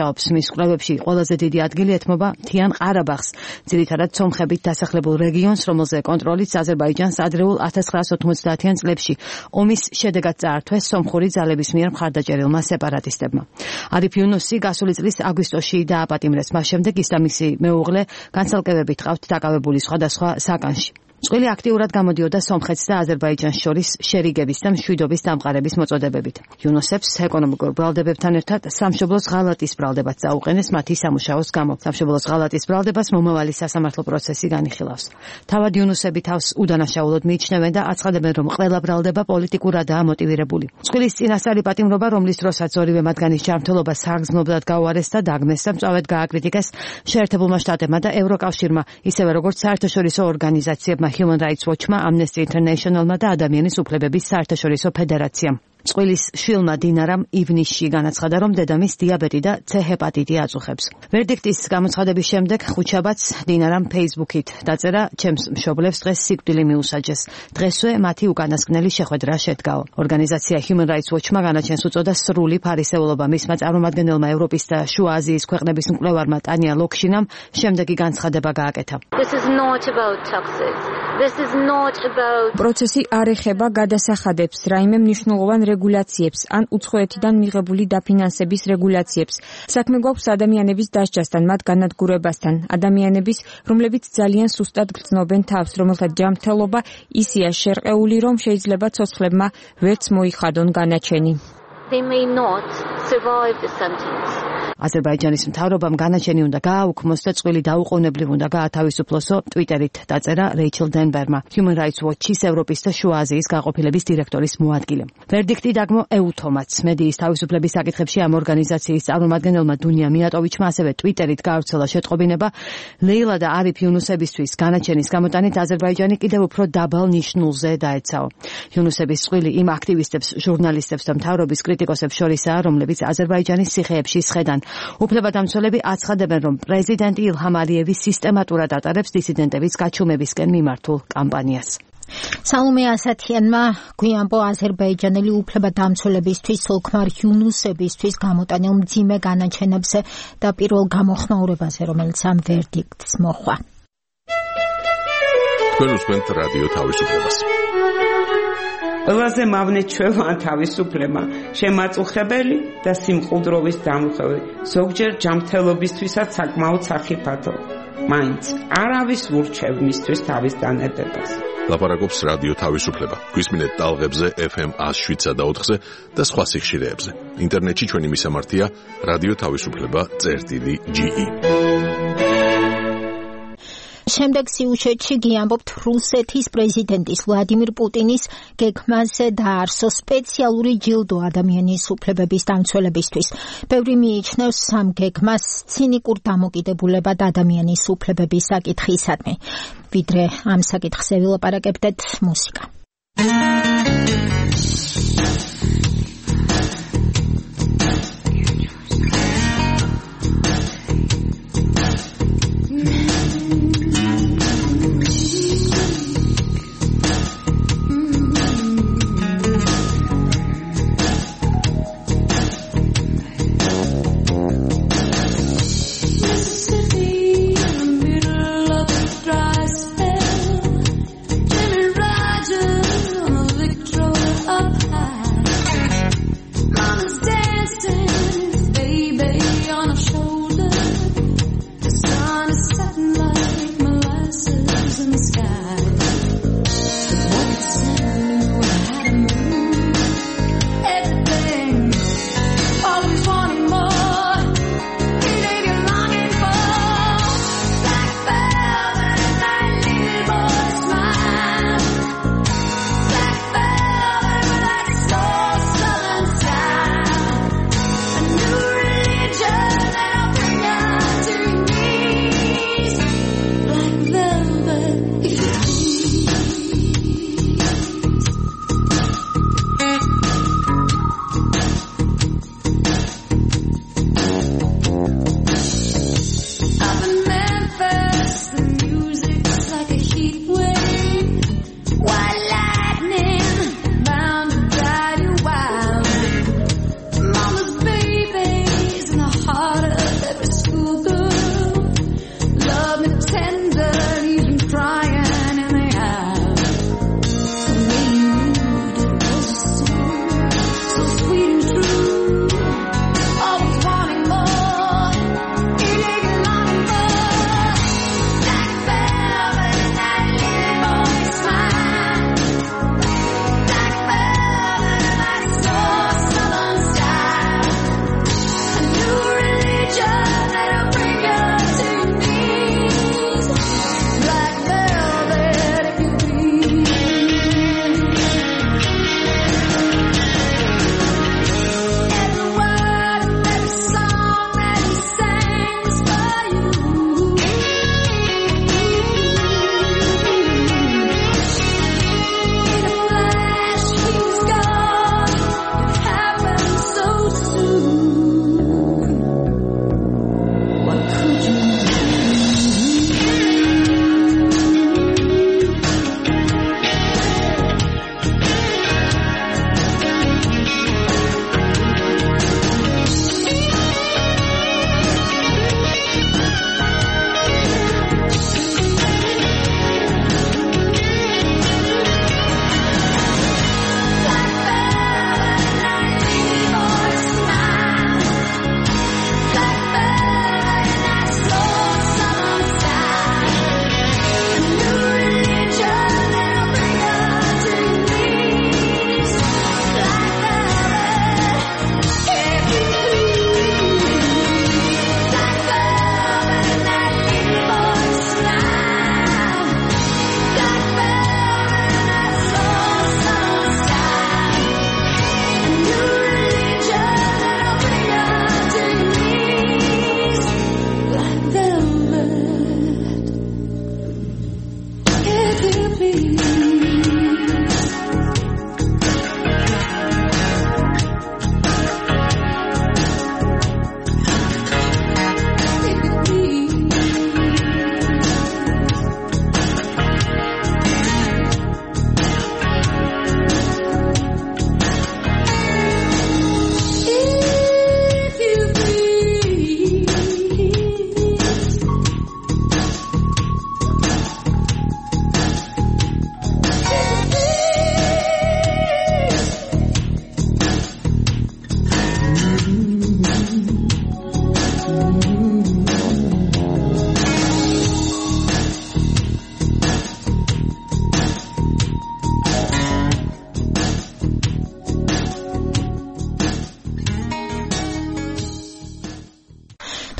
W: მუშაობს. მის კვლევებში ყველაზე დიდი ადგილი ეთმობა მთიან ყარაბაღს, ძირითადად სომხებით დასახლებულ რეგიონს, რომელზე კონტროლიც აზერბაიჯანს ადრეულ ათას ცხრაასი ოთხმოცდაათიან წლებში ომის შედეგად წაართვეს სომხური ძალების მიერ მხარდაჭერილმა სეპარატისტებმა. არიფ იუნუსი გასული წლის აგვისტოში დააპატიმრეს, მას შემდეგ ის და მისი მეუღლე განცალკევებით ყავთ დაკავებული სხვადასხვა საკანში. წყვილი აქტიურად გამოდიოდა სომხეთს და აზერბაიჯანს შორის შერიგების და მშვიდობის დამყარების მოწოდებებით. იუნუსებს ეკონომიკურ ბრალდებებთან ერთად სამშობლოს ღალატის ბრალდებაც წაუყენეს მათი სამუშაოს გამო. სამშობლოს ღალატის ბრალდებას მომავალი სასამართლო პროცესი განიხილავს. თავად იუნუსები თავს უდანაშაულოდ მიიჩნევენ და აცხადებენ, რომ ყველა ბრალდება პოლიტიკურადაა მოტივირებული. წყვილის წინასწარი პატიმრობა, რომლის დროსაც ორივე მათგანის ჯანმრთელობა საგრძნობლად გაუარეს და დაგმეს და მწვავედ გააკრიტიკეს შეერთებულმა შტატებმა და ევროკავშირმა, ისევე როგორც საერთაშორისო ორგანიზაციებმა Human Rights Watch-მა, Amnesty International-მა და ადამიანის უფლებების საერთაშორისო ფედერაციამ. წყვილის შვილმა დინარამ ივნისში განაცხადა, რომ დედამის დიაბეტი და C ჰეპატიტი აწუხებს. ვერდიქტის გამოცხადების შემდეგ ხუთშაბათს დინარამ Facebook-ით დაწერა: ჩემს მშობლებს დღეს სიკვდილი მიუსაჯეს. დღესვე მათი უკანასკნელი შეხვედრა შედგაო. ორგანიზაცია Human Rights Watch-მა განაჩენს უწოდა სრული ფარისეულობა. მისმა წარმომადგენელმა ევროპის და შუა აზიის ქვეყნების მკვლევარმა ტანია ლოქშინამ შემდეგი განცხადება გააკეთა.
D: This is not about taxes. This is not about
G: პროცესი არ ეხება გადასახადებს, რაიმე მნიშვნელოვან რეგულაციებს ან უცხოეთიდან მიღებული დაფინანსების რეგულაციებს. საქმე გვაქვს ადამიანების დასჯასთან, მათ განადგურებასთან, ადამიანების, რომლებიც ძალიან სუსტად გრძნობენ თავს, რომელთა ჯანმრთელობა ისეა შერყეული, რომ შეიძლება ცოცხლებმა ვერც მოიხადონ განაჩენი.
D: They may not survive the sentence.
W: აზერბაიჯანის მთავრობამ განაჩენი უნდა გააუქმოს და წყვილი დაუყოვნებლივ უნდა გაათავისუფლოსო, ტვიტერით დაწერა რეიჩელ დენბერმა, Human Rights Watch-ის ევროპის და შუა აზიის გაყოფილების დირექტორის მოადგილემ. ვერდიქტი დაგმო ეუთომაც. მედიის თავისუფლების საკითხებში ამ ორგანიზაციის წარმომადგენელმა დუნია მიატოვიჩმა ასევე ტვიტერით გაავრცელა შეტყობინება, ლეილა და არიფ იუნუსებისთვის განაჩენის გამოტანით აზერბაიჯანი კიდევ უფრო დაბალ ნიშნულზე დაეცაო. იუნუსების წყვილი იმ აქტივისტებს, ჟურნალისტებს და მთავრობის კრიტიკოსებს შორისაა, რომლებიც აზერბაიჯანის ციხეებში სხედან. უფლებადამცველები აცხადებენ, რომ პრეზიდენტი ილჰამ ალიევი სისტემატურად ატარებს დისიდენტების გაჩუმებისკენ მიმართულ კამპანიას.
A: სალომე ასათიანმა გვიანბო აზერბაიჯანელი უფლებადამცველებისთვის სოლქმარ იუნუსებისთვის გამოტანილ მძიმე განაჩენებზე და პირველ გამოხმაურებაზე, რომელიც ამ ვერდიქტს მოჰყვა.
H: თქვენ უსმენთ რადიო თავისუფლებას.
T: ყველაზე მავნე ჩვევა თავისუფლება, შემაწუხებელი და სიმყუდროვის დამუხევი, ზოგჯერ ჯანმრთელობისთვისაც საკმაოდ სახიფათო. მაინც არავის ურჩევ მისთვის თავის დანებებას.
H: ლაპარაკობს რადიო თავისუფლება. გვისმინეთ ტალღებზე ეფ ემ ათს შვიდსა და ოთხზე და სხვა სიხშირეებზე. ინტერნეტში ჩვენი მისამართია რადიო თავისუფლება წერტილი ჯი ი.
A: შემდეგ სიუჟეტში გიამბობთ რუსეთის პრეზიდენტის ვლადიმირ პუტინის გეგმაზე დაარსო სპეციალური ჯილდო ადამიანის უფლებების დამცველებისთვის. ბევრი მიიჩნევს ამ გეგმას ცინიკურ დამოკიდებულებად ადამიანის უფლებების საკითხისადმი. ვიდრე ამ საკითხზე ვილაპარაკებდეთ, მუსიკა.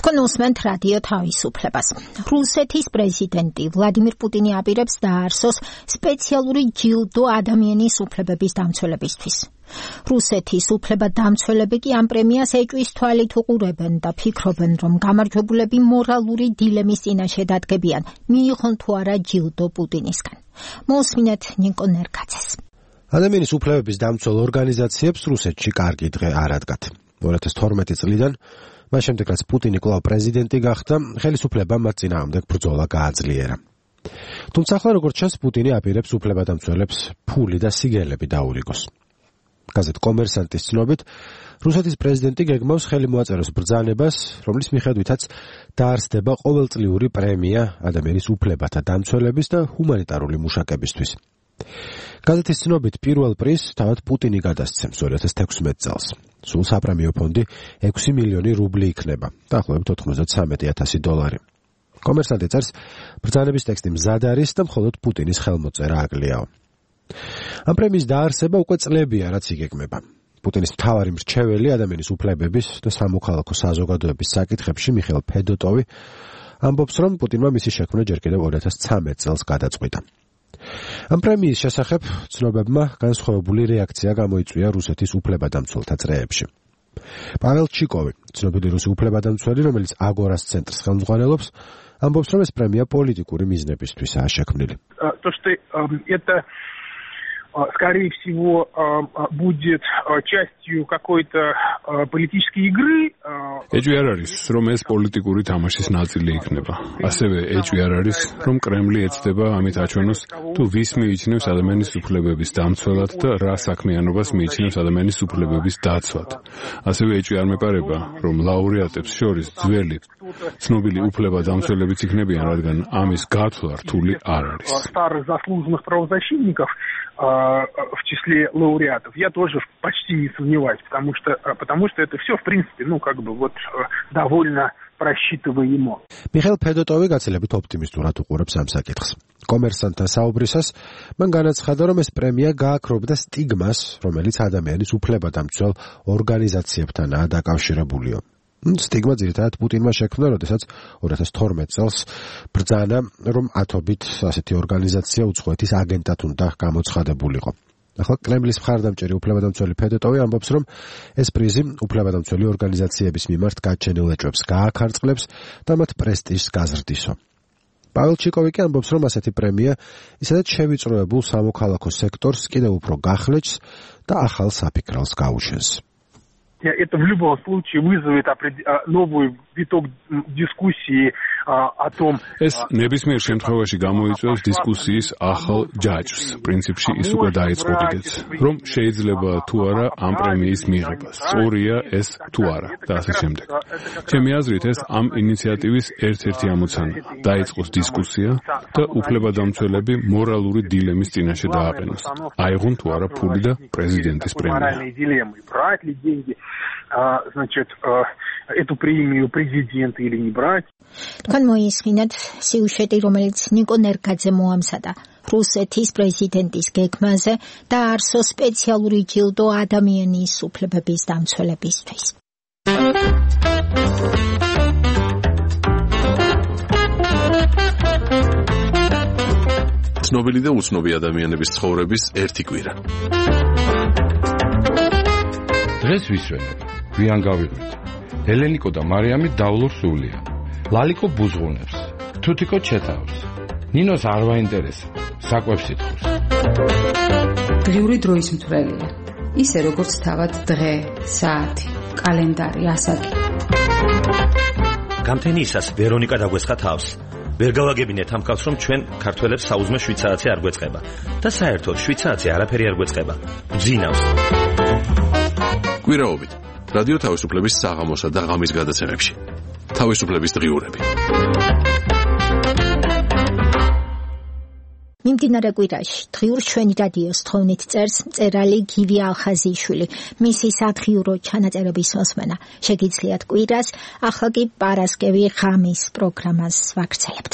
A: თქვენ უსმენთ რადიო თავისუფლებას. რუსეთის პრეზიდენტი ვლადიმირ პუტინი აპირებს დაარსოს სპეციალური ჯილდო ადამიანის უფლებების დამცველებისთვის. რუსეთის უფლებადამცველები კი ამ პრემიას ეჭვის თვალით უყურებენ და ფიქრობენ, რომ გამარჯვებულები მორალური დილემის წინაშე დადგებიან, მიიღონ თუ არა ჯილდო პუტინისგან. მოусმინეთ ნიკო ნერკაძეს.
B: ადამიანის უფლებების დამცველ ორგანიზაციებს რუსეთში კარგი დღე არ ადგათ. ორი ათას თორმეტი წლიდან მას შემდეგ რაც პუტინი კვლავ პრეზიდენტი გახდა, ხელისუფლებამ მათ წინააღმდეგ ბრძოლა გააძლიერა. თუმცა ახლა როგორც ჩანს, პუტინი აპირებს უფლებადამცველებს ფული და სიგელები დაურიგოს. გაზეთ კომერსანტის ცნობით, რუსეთის პრეზიდენტი გეგმავს ხელი მოაწეროს ბრძანებას, რომლის მიხედვითაც დაარსდება ყოველწლიური პრემია ადამიანის უფლებათა დამცველების და ჰუმანიტარული მუშაკებისთვის. გაზეთის ცნობით პირველ პრიზს თავად პუტინი გადასცემს ორი ათას თექვსმეტ წელს. სულ საპრემიო ფონდი ექვსი მილიონი რუბლი იქნება, დაახლოებით ოთხმოცდათსამეტი ათასი დოლარი. კომერსანტი წერს, ბრძანების ტექსტი მზად არის და მხოლოდ პუტინის ხელმოწერა აკლიაო. ამ პრემიის დაარსება უკვე წლებია, რაც იგეგმება. პუტინის მთავარი მრჩეველი ადამიანის უფლებების და სამოქალაქო საზოგადოების საკითხებში მიხეილ ფედოტოვი ამბობს, რომ პუტინმა მისი შექმნა ჯერ კიდევ ორი ათას ცხრამეტ წელს გადაწყვიტა. ამ პრემიის შესახებ ცნობებმა განსხვავებული რეაქცია გამოიწვია რუსეთის უფლებადამცველთა წრეებში. პაվել ჩიკოვი, ცნობილი რუსი უფლებადამცველი, რომელიც აგორას ცენტრს ხელმძღვანელობს, ამბობს, რომ ეს პრემია პოლიტიკური მიზნებისთვისაა შექმნილი.
J: То, что это скорее всего будет частью какой-то политической игры.
K: ეჭვი არ არის, რომ ეს პოლიტიკური თამაშის ნაწილი იქნება. ასევე ეჭვი არ არის, რომ კრემლი ეცდება ამით აჩვენოს, თუ ვის მიიჩნევს ადამიანის უფლებების დამცველად და რა საქმიანობას მიიჩნევს ადამიანის უფლებების დაცვად. ასევე ეჭვი არ მეპარება, რომ ლაურეატებს შორის ძველი, ცნობილი უფლებადამცველებიც იქნებიან, რადგან ამის გათვლა რთული არ არის.
J: Старых заслуженных правозащитников в числе лауреатов я тоже почти не сомневаюсь, потому что потому что это все в принципе, ну как бы вот довольно просчитываемо.
B: მიხეილ ფედოტოვი გაცილებით ოპტიმისტურად უყურებს ამ საკითხს. კომერსანტთან საუბრისას მან განაცხადა, რომ ეს პრემია გააქრობდა სტიგმას, რომელიც ადამიანის უფლებადამცველ ორგანიზაციებთანაა დაკავშირებულიო. სტიგმა ძირითადად პუტინმა შექმნა, როდესაც ორი ათას თორმეტ წელს ბრძანა, რომ ათობით ასეთი ორგანიზაცია უცხოეთის აგენტად უნდა გამოცხადებულიყო. ახლა კრემლის მხარდამჭერი უფლებადამცველი ფედოტოვი ამბობს, რომ ეს პრიზი უფლებადამცველი ორგანიზაციების მიმართ გაჩენილ ეჭვებს გააქარწყლებს და მათ პრესტიჟს გაზრდისო. პაվել ჩიკოვი კი ამბობს, რომ ასეთი პრემია ისედაც შევიწროებულ სამოქალაქო секторს კიდევ უფრო გახლეჭს და ახალ საფიქრალს გაუჩენს.
J: Это в любом случае вызовет новый виток дискуссии о том.
K: ეს ნებისმიერ შემთხვევაში გამოიწვევს დისკუსიის ახალ ჯაჭვს. პრინციპში ის უკვე დაიწყო კიდეც, რომ შეიძლება თუ არა ამ პრემიის მიღება. სწორია ეს თუ არა და ასე შემდეგ. ჩემი აზრით ეს ამ ინიციატივის ერთ-ერთი ამოცანა. დაიწყოს დისკუსია და უფლებადამცველები მორალური დილემის წინაშე დააყენოს. აიღონ თუ არა ფული და პრეზიდენტის პრემია.
J: Значит, эту премию президента или не брать.
A: თქვენ მოისმინეთ სიუჟეტი, რომელიც ნიკო ნერკაძე მოამზადა რუსეთის პრეზიდენტის გეგმაზე და არსოს სპეციალური ჯილდო ადამიანის უფლებების დამცველებისთვის.
H: ცნობილი და უცნობი ადამიანების ცხოვრების ერთი კვირა.
X: დღეს ვისვენებ, გვიან გავიღვით. ელენიკო და მარიამი დავლურ სულია. ლალიკო ბუზღუნებს, თუთიკო ჩეთავს. ნინოს არ ვაინტერესებს, საკვებს ითხოვს.
Y: დღიური დროის მთვრელია. ისე როგორც თავად დღე, საათი, კალენდარი, ასაკი.
Z: გამთენიისას ვერონიკა დაგვესხა თავს. ვერ გავაგებინეთ ამ კაცს, რომ ჩვენ ქართველებს საუზმე შვიცარიცი არ გვეწყება და საერთოდ შვიცარიცი არაფერი არ გვეწყება. ძინავს.
H: კვირაობით რადიო თავისუფლების საღამოსა და ღამის გადაცემებში. თავისუფლების დღიურები.
A: მიმდინარე კვირაში დღიურ ჩვენი რადიოს თხოვნით წერს მწერალი გივი ალხაზიშვილი. მისი სათხიურო ჩანაწერების მოსმენა შეგიძლიათ კვირას, ახლა კი პარასკევი ღამის პროგრამას ვაგრძელებთ.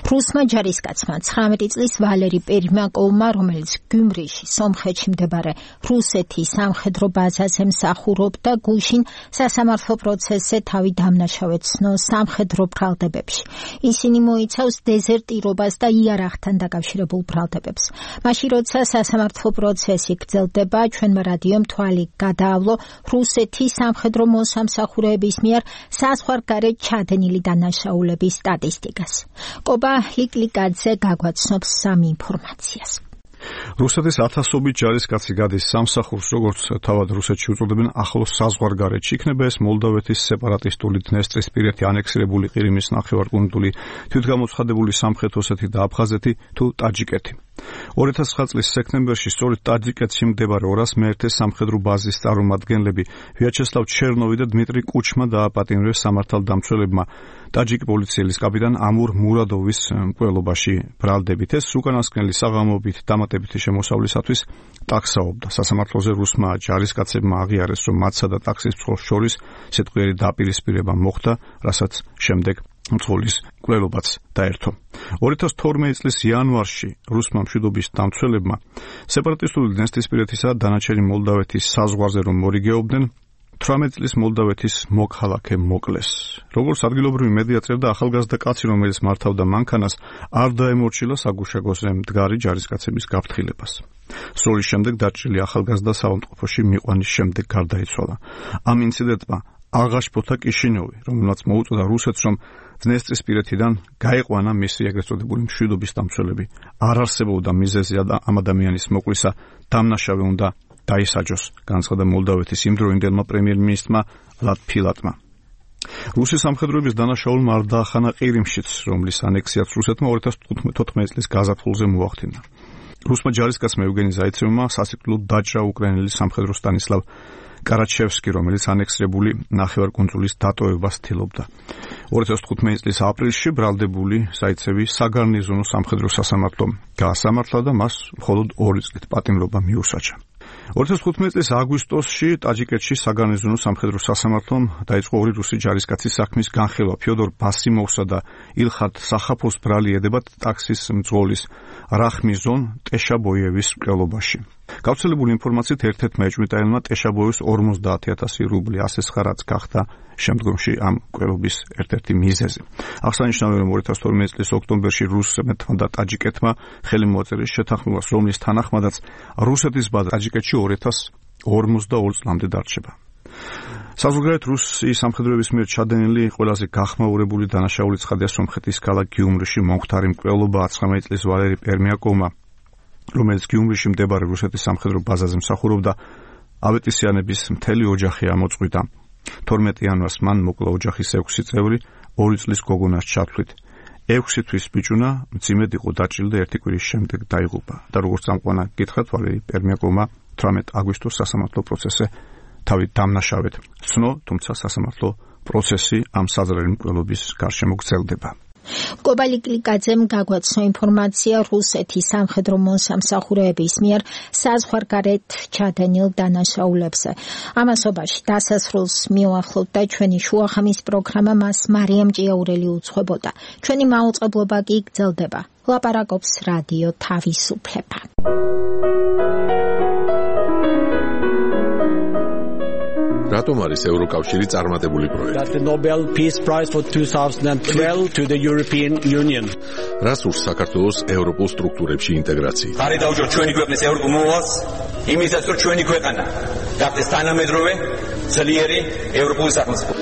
A: რუსმა ჯარისკაცმა ცხრამეტი წლის ვალერი პერიმაკოვმა, რომელიც გიუმრიში, სომხეთში მდებარე რუსეთის სამხედრო ბაზაზე მსახურობდა, გუშინ სასამართლო პროცესზე თავი დამნაშავე ცნო სამხედრო ბრალდებებში. ისინი მოიცავს დეზერტირობას და იარაღთან დაკავშირებულ ბრალდებებს. მაშინ როცა სასამართლო პროცესი გრძელდება, ჩვენმა რადიომ თვალი გადაავლო რუსეთის სამხედრო მოსამსახურეების მიერ საზღვარგარეთ ჩადენილი დანაშაულების სტატისტიკას. კობა ლიკლიკაძე გაგვაცნობს სამ ინფორმაციას.
E: რუსეთის ათასობით ჯარისკაცი გადის სამსახურს, როგორც თავად რუსეთში უწოდებენ ახლოს საზღვარგარეთში. იქნება ეს მოლდოვეთის სეპარატისტული დნესტრისპირეთი ანექსირებული ყირიმის ნახევარკუნძული, თვითგამოცხადებული სამხრეთ ოსეთი და აფხაზეთი თუ ტაჯიკეთი. ორი ათას ცხრა წლის სექტემბერში სწორედ ტაჯიკეთში მდებარე ორას მეერთე სამხედრო ბაზის წარმომადგენლები ვიაჩესლავ ჩერნოვი და დმიტრი კუჩმა დააპატიმრეს სამართალდამცველებმა ტაჯიკ პოლიციელის კაპიტან ამურ მურადოვის მკვლელობაში ბრალდებით. ეს უკანასკნელი საღამოობით დამატებითი შემოსავლისათვის ტაქსაობდა. სასამართლოზე რუსმა ჯარისკაცებმა აღიარეს, რომ მათსა და ტაქსის მძღოლს შორის სიტყვიერი დაპირისპირება მოხდა, რასაც შემდეგ მძღოლის მკვლელობაც დაერთო. ორი ათას თორმეტი წლის იანვარში რუსმა მშვიდობის დამცველებმა სეპარატისტული დნესტრისპირეთისა და დანარჩენი მოლდავეთის საზღვარზე რომ მორიგეობდნენ, თვრამეტი წლის მოლდავეთის მოქალაქე მოკლეს. როგორც ადგილობრივი მედია წერდა, ახალგაზრდა კაცი, რომელიც მართავდა მანქანას, არ დაემორჩილა საგუშაგოზე მდგარი ჯარისკაცების გაფრთხილებას. სროლის შემდეგ დაჭრილი ახალგაზრდა საავადმყოფოში მიყვანის შემდეგ გარდაიცვალა. ამ ინციდენტმა აღაშფოთა კიშინიოვი, რომელმაც მოუწოდა რუსეთს, რომ დნესტრისპირეთიდან გაიყვანა მისი ეგრეთ წოდებული მშვიდობის დამცველები. არ არსებობდა მიზეზი ამ ადამიანის მოკლისა, დამნაშავე უნდა დაისაჯოს, განცხადა მოლდავეთის იმდროინდელმა პრემიერ-მინისტრმა ლატფილატმა. რუსის სამხედროების დანაშაულმა არ დაახანა ყირიმშიც, რომლის ანექსიაც რუსეთმა ორი ათას თოთხმეტი წლის გაზაფხულზე მოახდინა. რუსმა ჯარისკაცმა ევგენი ზაიცევმა სასიკვდილოდ დაჭრა უკრაინელი სამხედრო სტანისლავ კარაჩევსკი, რომელიც ანექსირებული ნახევარკუნძულის დატოვებას ცდილობდა. ორი ათას თხუთმეტი წლის აპრილში ბრალდებული ზაიცევი საგარნიზონო სამხედრო სასამართლომ გაასამართლა და მას მხოლოდ ორი წლით პატიმრობა მიუსაჯა. ორი ათას თხუთმეტი წლის აგვისტოში ტაჯიკეთში საგარნიზონო სამხედრო სასამართლომ დაიწყო ორი რუსი ჯარისკაცის საქმის განხილვა. ფიოდორ ბასიმოვსა და ილხატ სახაფოს ბრალი ედებათ ტაქსის მძღოლის რახმიზონ ტეშაბოიევის მკვლელობაში. გავრცელებული ინფორმაციით ერთ-ერთმა ეჭვმიტანელმა ტეშაბოიევს ორმოცდაათი ათასი რუბლი ასესხა, რაც გახდა შემდგომში ამ მკვლელობის ერთ-ერთი მიზეზი. აღსანიშნავია, რომ ორი ათას თორმეტი წლის ოქტომბერში რუსეთმა და ტაჯიკეთმა ხელი მოაწერეს შეთანხმებას, რომლის თანახმადაც რუსეთის ბაზა ტაჯიკეთში ორი ათას ორმოცდაორი წლამდე დარჩება. საზღვარგარეთ რუსი სამხედროების მიერ ჩადენილი ყველაზე გახმაურებული დანაშაული ცხადია სომხეთის ქალაქ გიუმრიში მომხდარი მკვლელობა ათხრამეტი წლის ვალერი პერმიაკოვმა, რომელიც გიუმრიში მდებარე რუსეთის სამხედრო ბაზაზე მსახურობდა, ავეტისიანების მთელი ოჯახი ამოწყვიტა. თორმეტი იანვარს მან მოკლა ოჯახის ექვსი წევრი ორი წლის გოგონას ჩათვლით. ექვსი თვის ბიჭუნა მძიმედ იყო დაჭრილი და ერთი კვირის შემდეგ დაიღუპა. და როგორც წამყვანა გითხრათ, ვალერი პერმიაკოვმა თვრამეტი აგვისტოს სასამართლო პროცესზე თავი დამნაშავედ ცნო, თუმცა სასამართლო პროცესი ამ საზრელი მკვლელობის გარშემო გრძელდება.
A: კობალიკლიკაძემ გაგვაცნო ინფორმაცია რუსეთის სამხედრო მოსამსახურეების მიერ საზღვარგარეთ ჩადენილ დანაშაულებზე. ამასობაში დასასრულს მიუახლოვდა ჩვენი შუახამის პროგრამა, მას მარიამ ჭიაურელი უძღვებოდა. ჩვენი მაუწყებლობა კი გრძელდება. ლაპარაკობს რადიო თავისუფლება.
H: რატომ არის ევროკავშირი წარმატებული პროექტი?
L: That's the Nobel Peace Prize for twenty twelve to the European Union.
H: რას ურს საქართველოს ევროპულ სტრუქტურებში ინტეგრაცია?
M: ხარი დაუჭირ ჩვენი ქვეყნის ევროპულ მოვალს, იმისაც რომ ჩვენი ქვეყანა გახდეს თანამედროვე, ძლიერი ევროპული სახელმწიფო.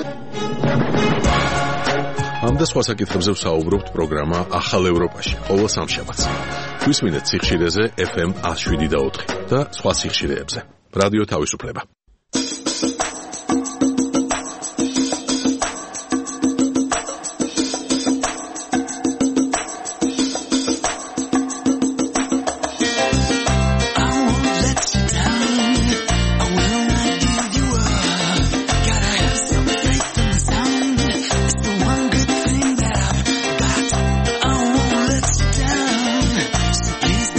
H: ამ და სხვა საკითხებზე ვსაუბრობთ პროგრამა ახალ ევროპაში, ყოველ სამშაბათს. გვისმინეთ სიხშირეზე ეფ ემ one oh seven და ოთხი და სხვა სიხშირეებზე. რადიო თავისუფლება.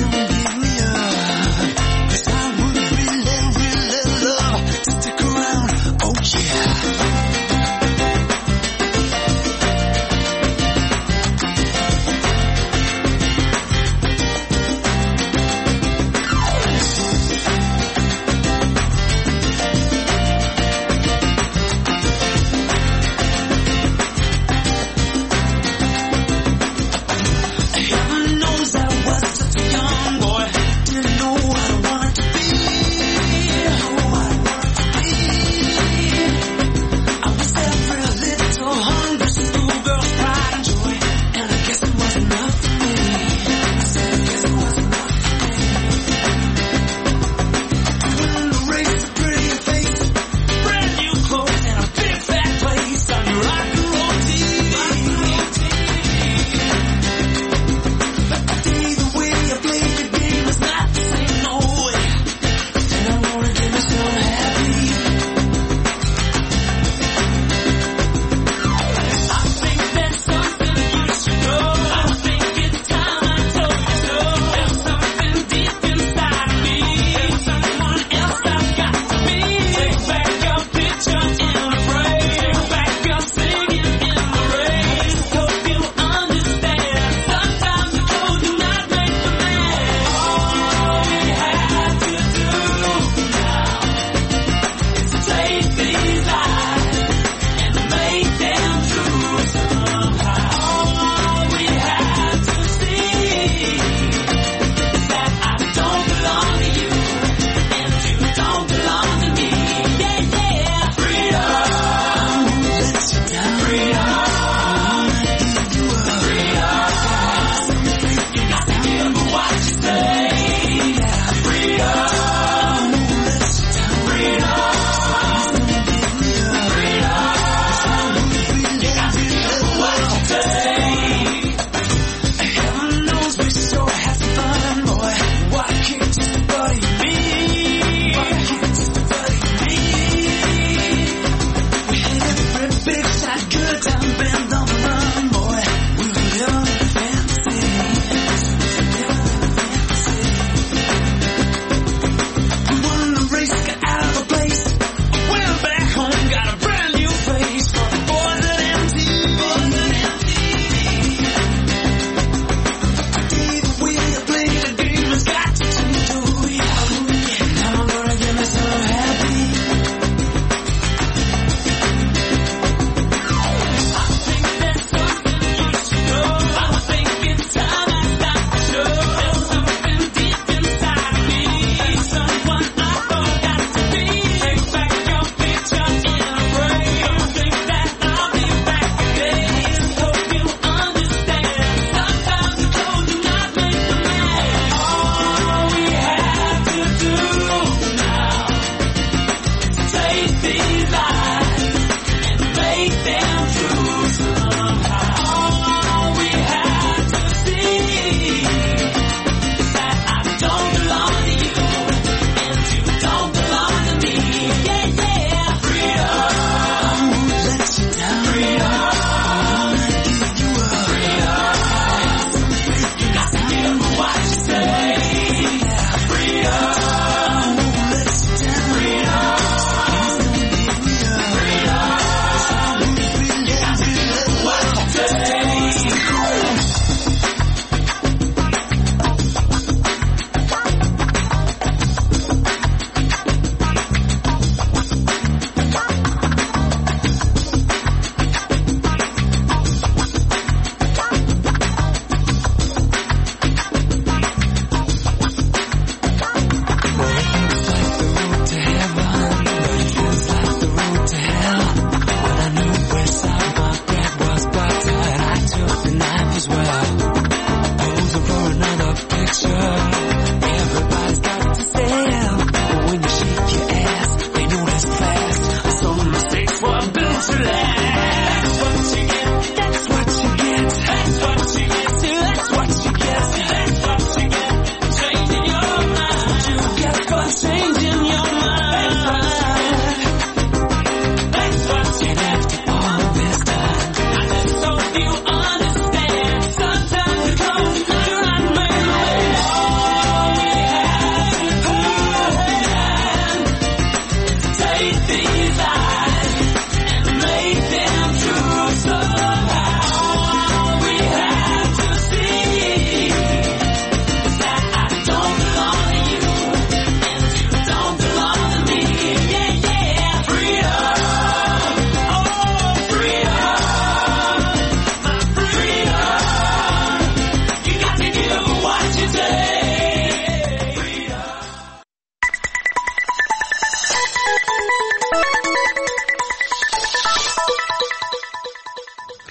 R: Around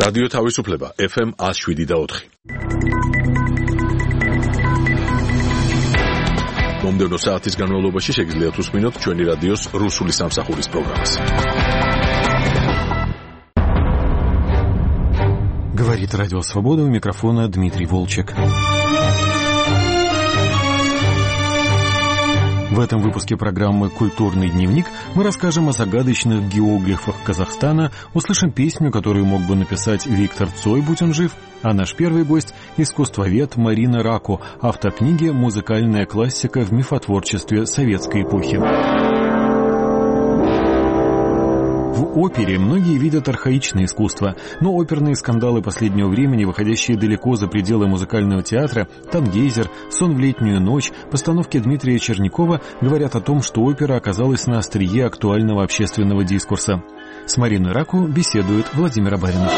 H: რადიო თავისუფლება ეფ ემ one oh seven და four. მომდევნო საათის განმავლობაში შეგიძლიათ უსმინოთ ჩვენი რადიოს რუსული სამსახურის პროგრამას.
F: Говорит Радио Свобода, у микрофона Дмитрий Волчек. В этом выпуске программы «Культурный дневник» мы расскажем о загадочных геоглифах Казахстана, услышим песню, которую мог бы написать Виктор Цой, будь он жив, а наш первый гость – искусствовед Марина Раку, автор книги «Музыкальная классика в мифотворчестве советской эпохи». В опере многие видят архаичное искусство, но оперные скандалы последнего времени, выходящие далеко за пределы музыкального театра, «Тангейзер», «Сон в летнюю ночь», постановки Дмитрия Чернякова говорят о том, что опера оказалась на острие актуального общественного дискурса. С Мариной Раку беседует Владимир Абаринов.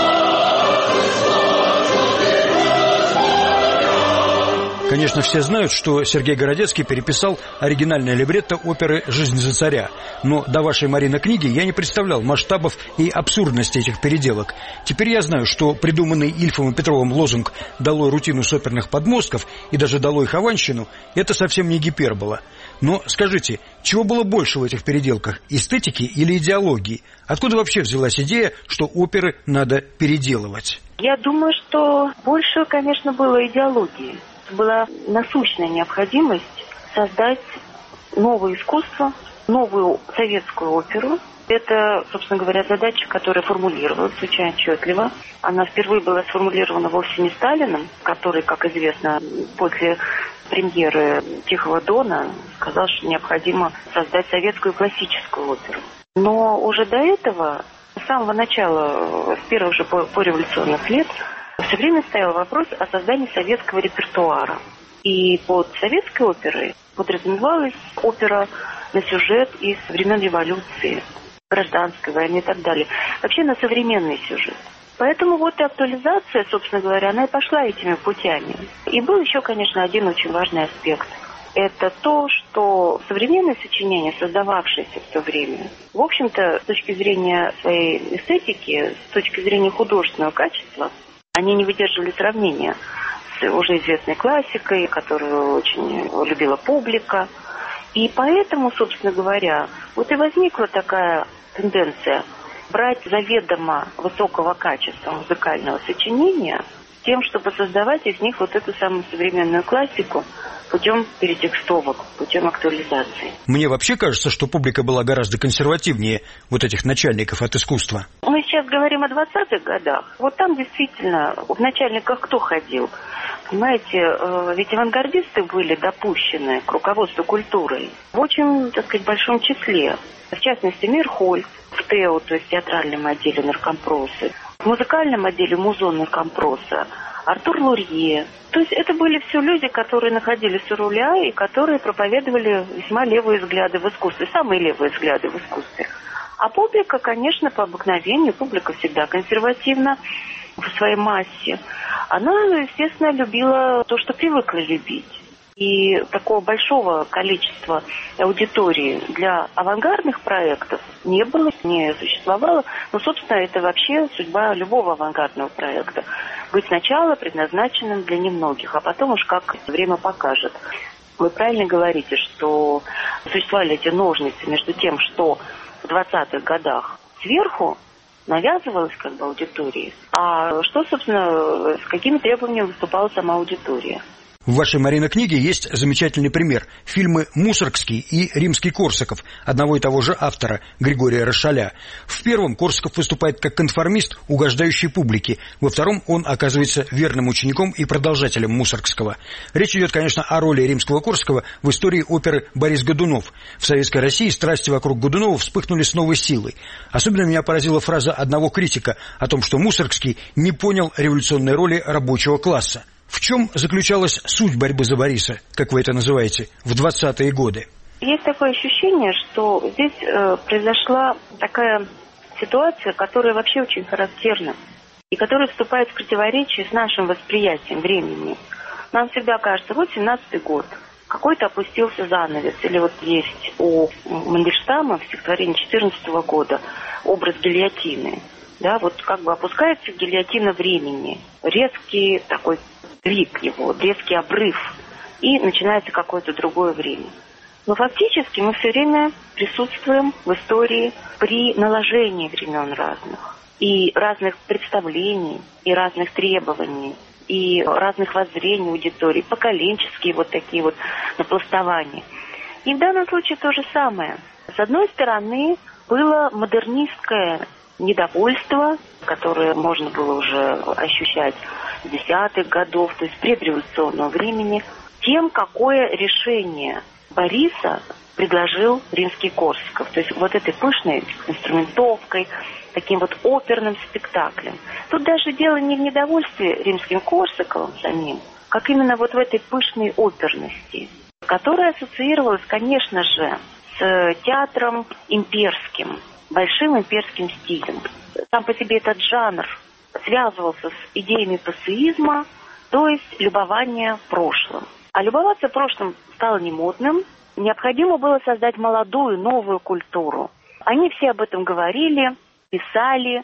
I: Конечно, все знают, что Сергей Городецкий переписал оригинальное либретто оперы «Жизнь за царя». Но до вашей, Марина, книги я не представлял масштабов и абсурдности этих переделок. Теперь я знаю, что придуманный Ильфом и Петровым лозунг «Долой рутину с оперных подмостков» и даже «Долой хованщину» — это совсем не гипербола. Но скажите, чего было больше в этих переделках – эстетики или идеологии? Откуда вообще взялась идея, что оперы надо переделывать?
N: Я думаю, что больше, конечно, было идеологии. Была насущная необходимость создать новое искусство, новую советскую оперу. Это, собственно говоря, задача, которая формулировалась очень отчетливо. Она впервые была сформулирована вовсе не Сталиным, который, как известно, после премьеры «Тихого дона» сказал, что необходимо создать советскую классическую оперу. Но уже до этого, с самого начала, с первых же пореволюционных лет, все время стоял вопрос о создании советского репертуара. И под советской оперой подразумевалась опера на сюжет из времен революции, гражданской войны и так далее. Вообще на современный сюжет. Поэтому вот и актуализация, собственно говоря, она и пошла этими путями. И был еще, конечно, один очень важный аспект. Это то, что современные сочинения, создававшиеся в то время, в общем-то, с точки зрения своей эстетики, с точки зрения художественного качества, они не выдерживали сравнения с уже известной классикой, которую очень любила публика. И поэтому, собственно говоря, вот и возникла такая тенденция брать заведомо высокого качества музыкального сочинения тем, чтобы создавать из них вот эту самую современную классику путем перетекстовок, путем актуализации.
I: Мне вообще кажется, что публика была гораздо консервативнее вот этих начальников от искусства.
N: Мы сейчас говорим о двадцатых годах. Вот там действительно в начальниках кто ходил? Понимаете, ведь авангардисты были допущены к руководству культурой в очень, так сказать, большом числе. В частности, Мирхольд в ТЭО, то есть театральном отделе наркомпросы, в музыкальном отделе музон наркомпроса, Артур Лурье. То есть это были все люди, которые находились у руля и которые проповедовали весьма левые взгляды в искусстве, самые левые взгляды в искусстве. А публика, конечно, по обыкновению, публика всегда консервативна в своей массе. Она, естественно, любила то, что привыкла любить. И такого большого количества аудитории для авангардных проектов не было, не существовало. Но, собственно, это вообще судьба любого авангардного проекта. Быть сначала предназначенным для немногих, а потом уж как время покажет. Вы правильно говорите, что существовали эти ножницы между тем, что в двадцатых годах сверху навязывалось как бы аудитории, а что, собственно, с какими требованиями выступала сама аудитория.
I: В вашей, Марина, книге есть замечательный пример. Фильмы «Мусоргский» и «Римский-Корсаков» одного и того же автора, Григория Рошаля. В первом Корсаков выступает как конформист, угождающий публике. Во втором он оказывается верным учеником и продолжателем Мусоргского. Речь идет, конечно, о роли Римского-Корсакова в истории оперы «Борис Годунов». В Советской России страсти вокруг Годунова вспыхнули с новой силой. Особенно меня поразила фраза одного критика о том, что Мусоргский не понял революционной роли рабочего класса. В чем заключалась суть борьбы за Бориса, как вы это называете, в двадцатые годы?
N: Есть такое ощущение, что здесь э, произошла такая ситуация, которая вообще очень характерна и которая вступает в противоречие с нашим восприятием времени. Нам всегда кажется, вот семнадцатый год, какой-то опустился занавес. Или вот есть у Мандельштама в стихотворении четырнадцатого года образ гильотины. Да, вот как бы опускается гильотина времени, резкий такой двиг его, резкий обрыв, и начинается какое-то другое время. Но фактически мы все время присутствуем в истории при наложении времен разных, и разных представлений, и разных требований, и разных воззрений аудитории, поколенческие вот такие вот напластования. И в данном случае то же самое. С одной стороны, было модернистское недовольство, которое можно было уже ощущать с десятых годов, то есть предреволюционного времени, тем, какое решение Бориса предложил Римский-Корсаков. То есть вот этой пышной инструментовкой, таким вот оперным спектаклем. Тут даже дело не в недовольстве Римским-Корсаковым самим, как именно вот в этой пышной оперности, которая ассоциировалась, конечно же, с театром имперским, большим имперским стилем. Сам по себе этот жанр связывался с идеями пассеизма, то есть любования прошлым. А любоваться прошлым стало немодным. Необходимо было создать молодую, новую культуру. Они все об этом говорили, писали.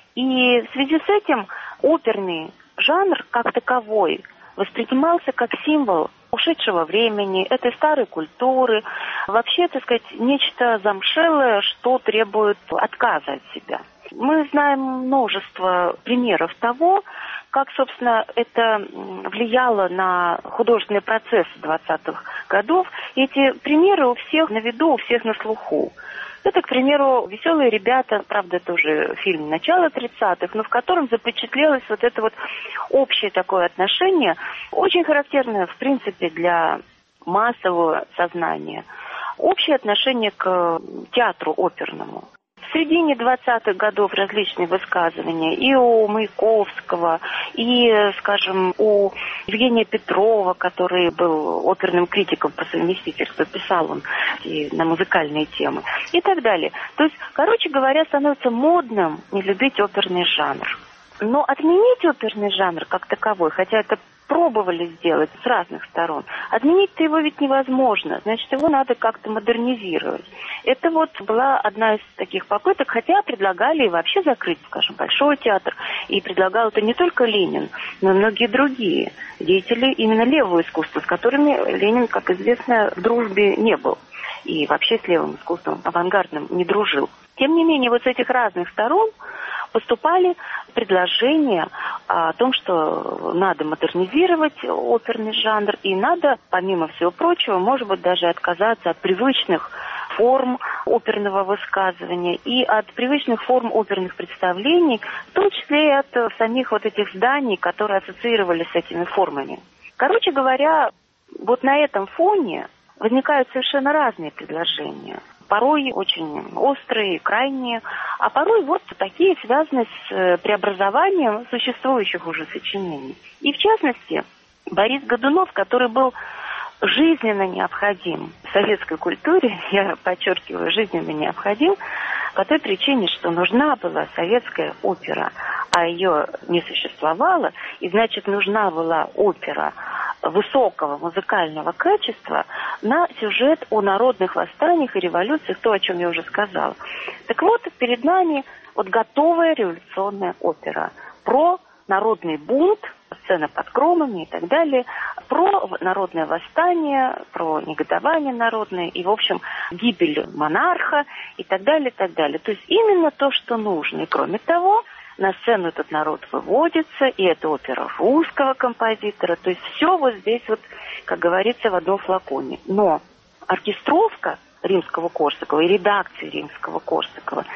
N: И в связи с этим оперный жанр как таковой воспринимался как символ ушедшего времени, этой старой культуры. Вообще, так сказать, нечто замшелое, что требует отказа от себя. Мы знаем множество примеров того, как, собственно, это влияло на художественный процесс двадцатых годов. И эти примеры у всех на виду, у всех на слуху. Это, к примеру, «Веселые ребята», правда, это уже фильм начала тридцатых, но в котором запечатлелось вот это вот общее такое отношение, очень характерное, в принципе, для массового сознания. Общее отношение к театру оперному. В середине двадцатых годов различные высказывания и у Маяковского, и, скажем, у Евгения Петрова, который был оперным критиком по совместительству, писал он и на музыкальные темы, и так далее. То есть, короче говоря, становится модным не любить оперный жанр. Но отменить оперный жанр как таковой, хотя это пробовали сделать с разных сторон, отменить-то его ведь невозможно, значит, его надо как-то модернизировать. Это вот была одна из таких попыток, хотя предлагали и вообще закрыть, скажем, Большой театр, и предлагал это не только Ленин, но и многие другие деятели именно левого искусства, с которыми Ленин, как известно, в дружбе не был, и вообще с левым искусством авангардным не дружил. Тем не менее, вот с этих разных сторон поступали предложения о том, что надо модернизировать оперный жанр, и надо, помимо всего прочего, может быть, даже отказаться от привычных форм оперного высказывания и от привычных форм оперных представлений, в том числе и от самих вот этих зданий, которые ассоциировались с этими формами. Короче говоря, вот на этом фоне возникают совершенно разные предложения. Порой очень острые, крайние, а порой вот такие, связанные с преобразованием существующих уже сочинений. И в частности, Борис Годунов, который был жизненно необходим в советской культуре, я подчеркиваю, жизненно необходим, по той причине, что нужна была советская опера, а ее не существовало, и значит нужна была опера высокого музыкального качества на сюжет о народных восстаниях и революциях, то, о чем я уже сказала. Так вот, перед нами вот готовая революционная опера про народный бунт, сцена под кромами и так далее, про народное восстание, про негодование народное и, в общем, гибель монарха и так далее, и так далее. То есть именно то, что нужно. И кроме того, на сцену этот народ выводится, и это опера русского композитора. То есть все вот здесь вот, как говорится, в одном флаконе. Но оркестровка Римского-Корсакова и редакция Римского-Корсакова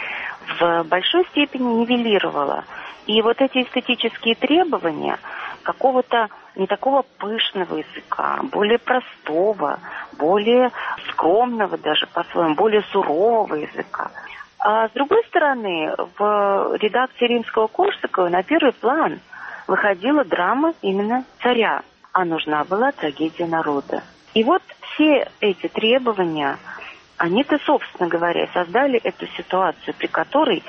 N: в большой степени нивелировала. И вот эти эстетические требования какого-то не такого пышного языка, более простого, более скромного даже по-своему, более сурового языка. А с другой стороны, в редакции Римского-Корсакова на первый план выходила драма именно царя, а нужна была трагедия народа. И вот все эти требования, они-то, собственно говоря, создали эту ситуацию, при которой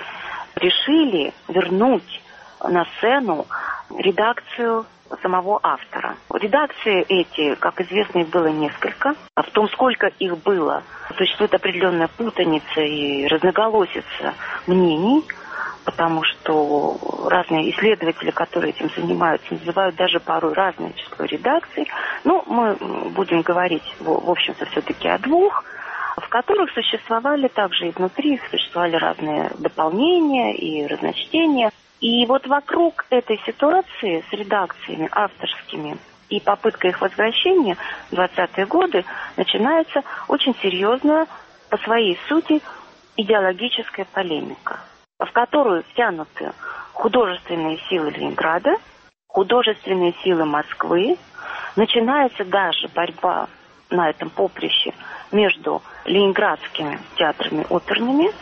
N: решили вернуть на сцену редакцию самого автора. Редакции эти, как известно, их было несколько. А в том, сколько их было, существует определенная путаница и разноголосица мнений. потому что разные исследователи, которые этим занимаются, называют даже порой разное число редакций. Ну, мы будем говорить, в общем-то, все-таки о двух, в которых существовали также и внутри, существовали разные дополнения и разночтения. И вот вокруг этой ситуации с редакциями авторскими и попыткой их возвращения в двадцатые годы начинается очень серьезная по своей сути идеологическая полемика, в которую втянуты художественные силы Ленинграда, художественные силы Москвы. Начинается даже борьба на этом поприще между ленинградскими театрами оперными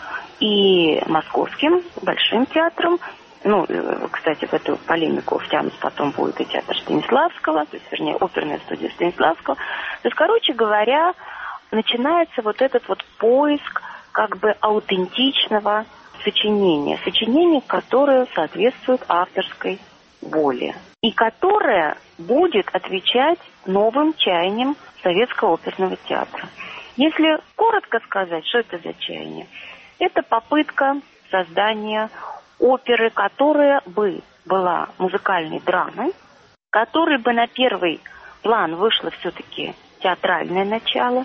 N: и московским большим театром. Ну, кстати, в эту полемику втянут потом будет и театр Станиславского, то есть, вернее, оперная студия Станиславского. То есть, короче говоря, начинается вот этот вот поиск как бы аутентичного сочинения. Сочинения, которое соответствует авторской воле. И которое будет отвечать новым чаяниям Советского оперного театра. Если коротко сказать, что это за чаяние? Это попытка создания оперы, которая бы была музыкальной драмой, которой бы на первый план вышло все-таки театральное начало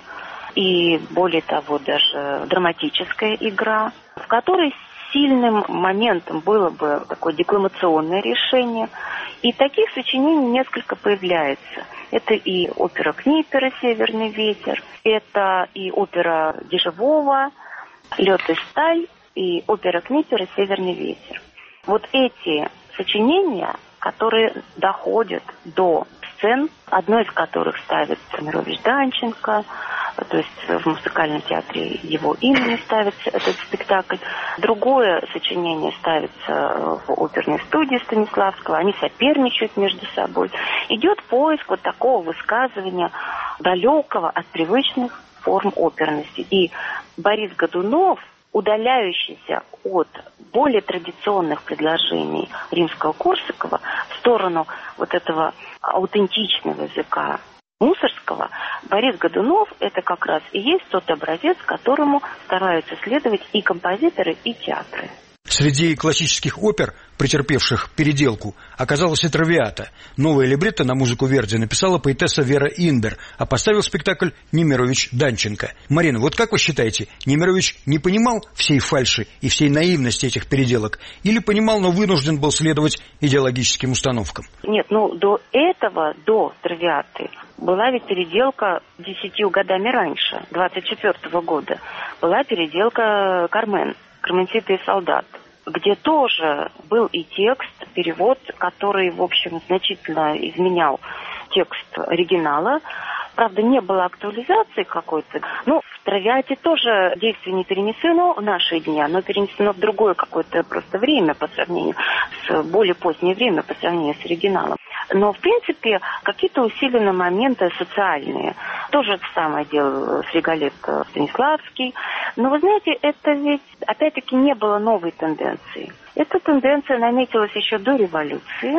N: и, более того, даже драматическая игра, в которой сильным моментом было бы такое декламационное решение. И таких сочинений несколько появляется. Это и опера Книпера «Северный ветер», это и опера Дежавова «Лед и сталь», и опера Книпера «Северный ветер». Вот эти сочинения, которые доходят до сцен, одной из которых ставит Мирович Данченко, то есть в музыкальном театре его имени ставится этот спектакль. Другое сочинение ставится в оперной студии Станиславского, они соперничают между собой. Идет поиск вот такого высказывания, далекого от привычных форм оперности. И Борис Годунов, удаляющийся от более традиционных предложений Римского-Корсакова в сторону вот этого аутентичного языка Мусоргского, Борис Годунов – это как раз и есть тот образец, которому стараются следовать и композиторы, и театры.
I: Среди классических опер, претерпевших переделку, оказалась и «Травиата». Новое либретто на музыку Верди написала поэтесса Вера Инбер, а поставил спектакль Немирович Данченко. Марина, вот как вы считаете, Немирович не понимал всей фальши и всей наивности этих переделок? Или понимал, но вынужден был следовать идеологическим установкам?
N: Нет, ну до этого, до «Травиаты», была ведь переделка десятью годами раньше, двадцать четвёртого года. Была переделка «Кармен», «Карменсита и солдат», где тоже был и текст, перевод, который, в общем, значительно изменял текст оригинала. Правда, не было актуализации какой-то. Ну, в «Травиате» тоже действие не перенесено в наши дни, оно перенесено в другое какое-то просто время по сравнению с более позднее время по сравнению с оригиналом. Но, в принципе, какие-то усиленные моменты социальные. Тоже это самое делал Сригалет Станиславский. Но, вы знаете, это ведь, опять-таки, не было новой тенденции. Эта тенденция наметилась еще до революции.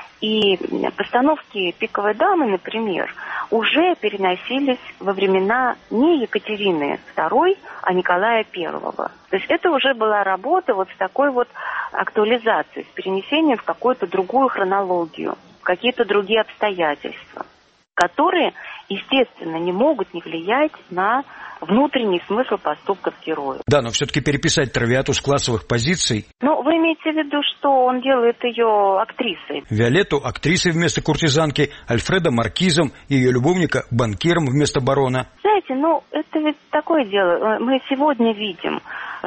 N: И постановки «Пиковой дамы», например, уже переносились во времена не Екатерины второй, а Николая Первого. То есть это уже была работа вот с такой вот актуализацией, с перенесением в какую-то другую хронологию, в какие-то другие обстоятельства, которые, естественно, не могут не влиять на внутренний смысл поступков героя.
I: Да, но все-таки переписать «Травиату» с классовых позиций...
N: Ну, вы имеете в виду, что он делает ее актрисой?
I: Виолетту актрисой вместо куртизанки, Альфреда маркизом, ее любовника банкиром вместо барона.
N: Знаете, ну, это ведь такое дело. Мы сегодня видим,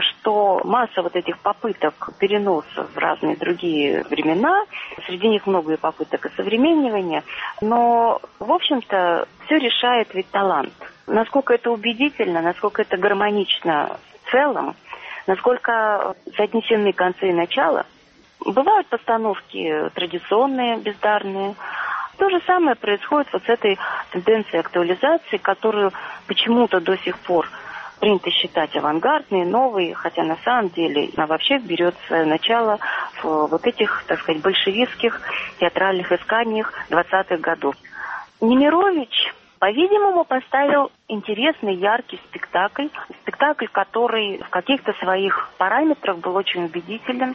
N: что масса вот этих попыток переноса в разные другие времена, среди них много и попыток осовременивания, но, в общем-то, все решает ведь талант. Насколько это убедительно, насколько это гармонично в целом, насколько соотнесены концы и начала. Бывают постановки традиционные, бездарные. То же самое происходит вот с этой тенденцией актуализации, которую почему-то до сих пор принято считать авангардной, новой, хотя на самом деле она вообще берет свое начало в вот этих, так сказать, большевистских театральных исканиях двадцатых годов. Немирович, по-видимому, поставил интересный, яркий спектакль, спектакль спектакль, который в каких-то своих параметрах был очень убедителен.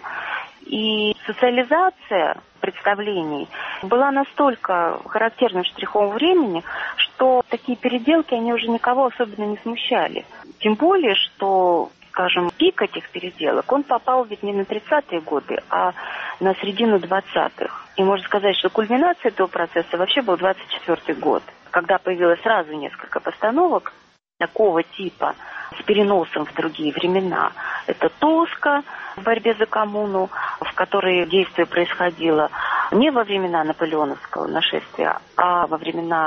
N: И социализация представлений была настолько характерным штрихом времени, что такие переделки, они уже никого особенно не смущали. Тем более, что, скажем, пик этих переделок, он попал ведь не на тридцатые годы, а на середину двадцатых. И можно сказать, что кульминация этого процесса вообще был двадцать четвёртый год, когда появилось сразу несколько постановок такого типа с переносом в другие времена. Это «Тоска» в борьбе за коммуну, в которой действие происходило не во времена наполеоновского нашествия, а во времена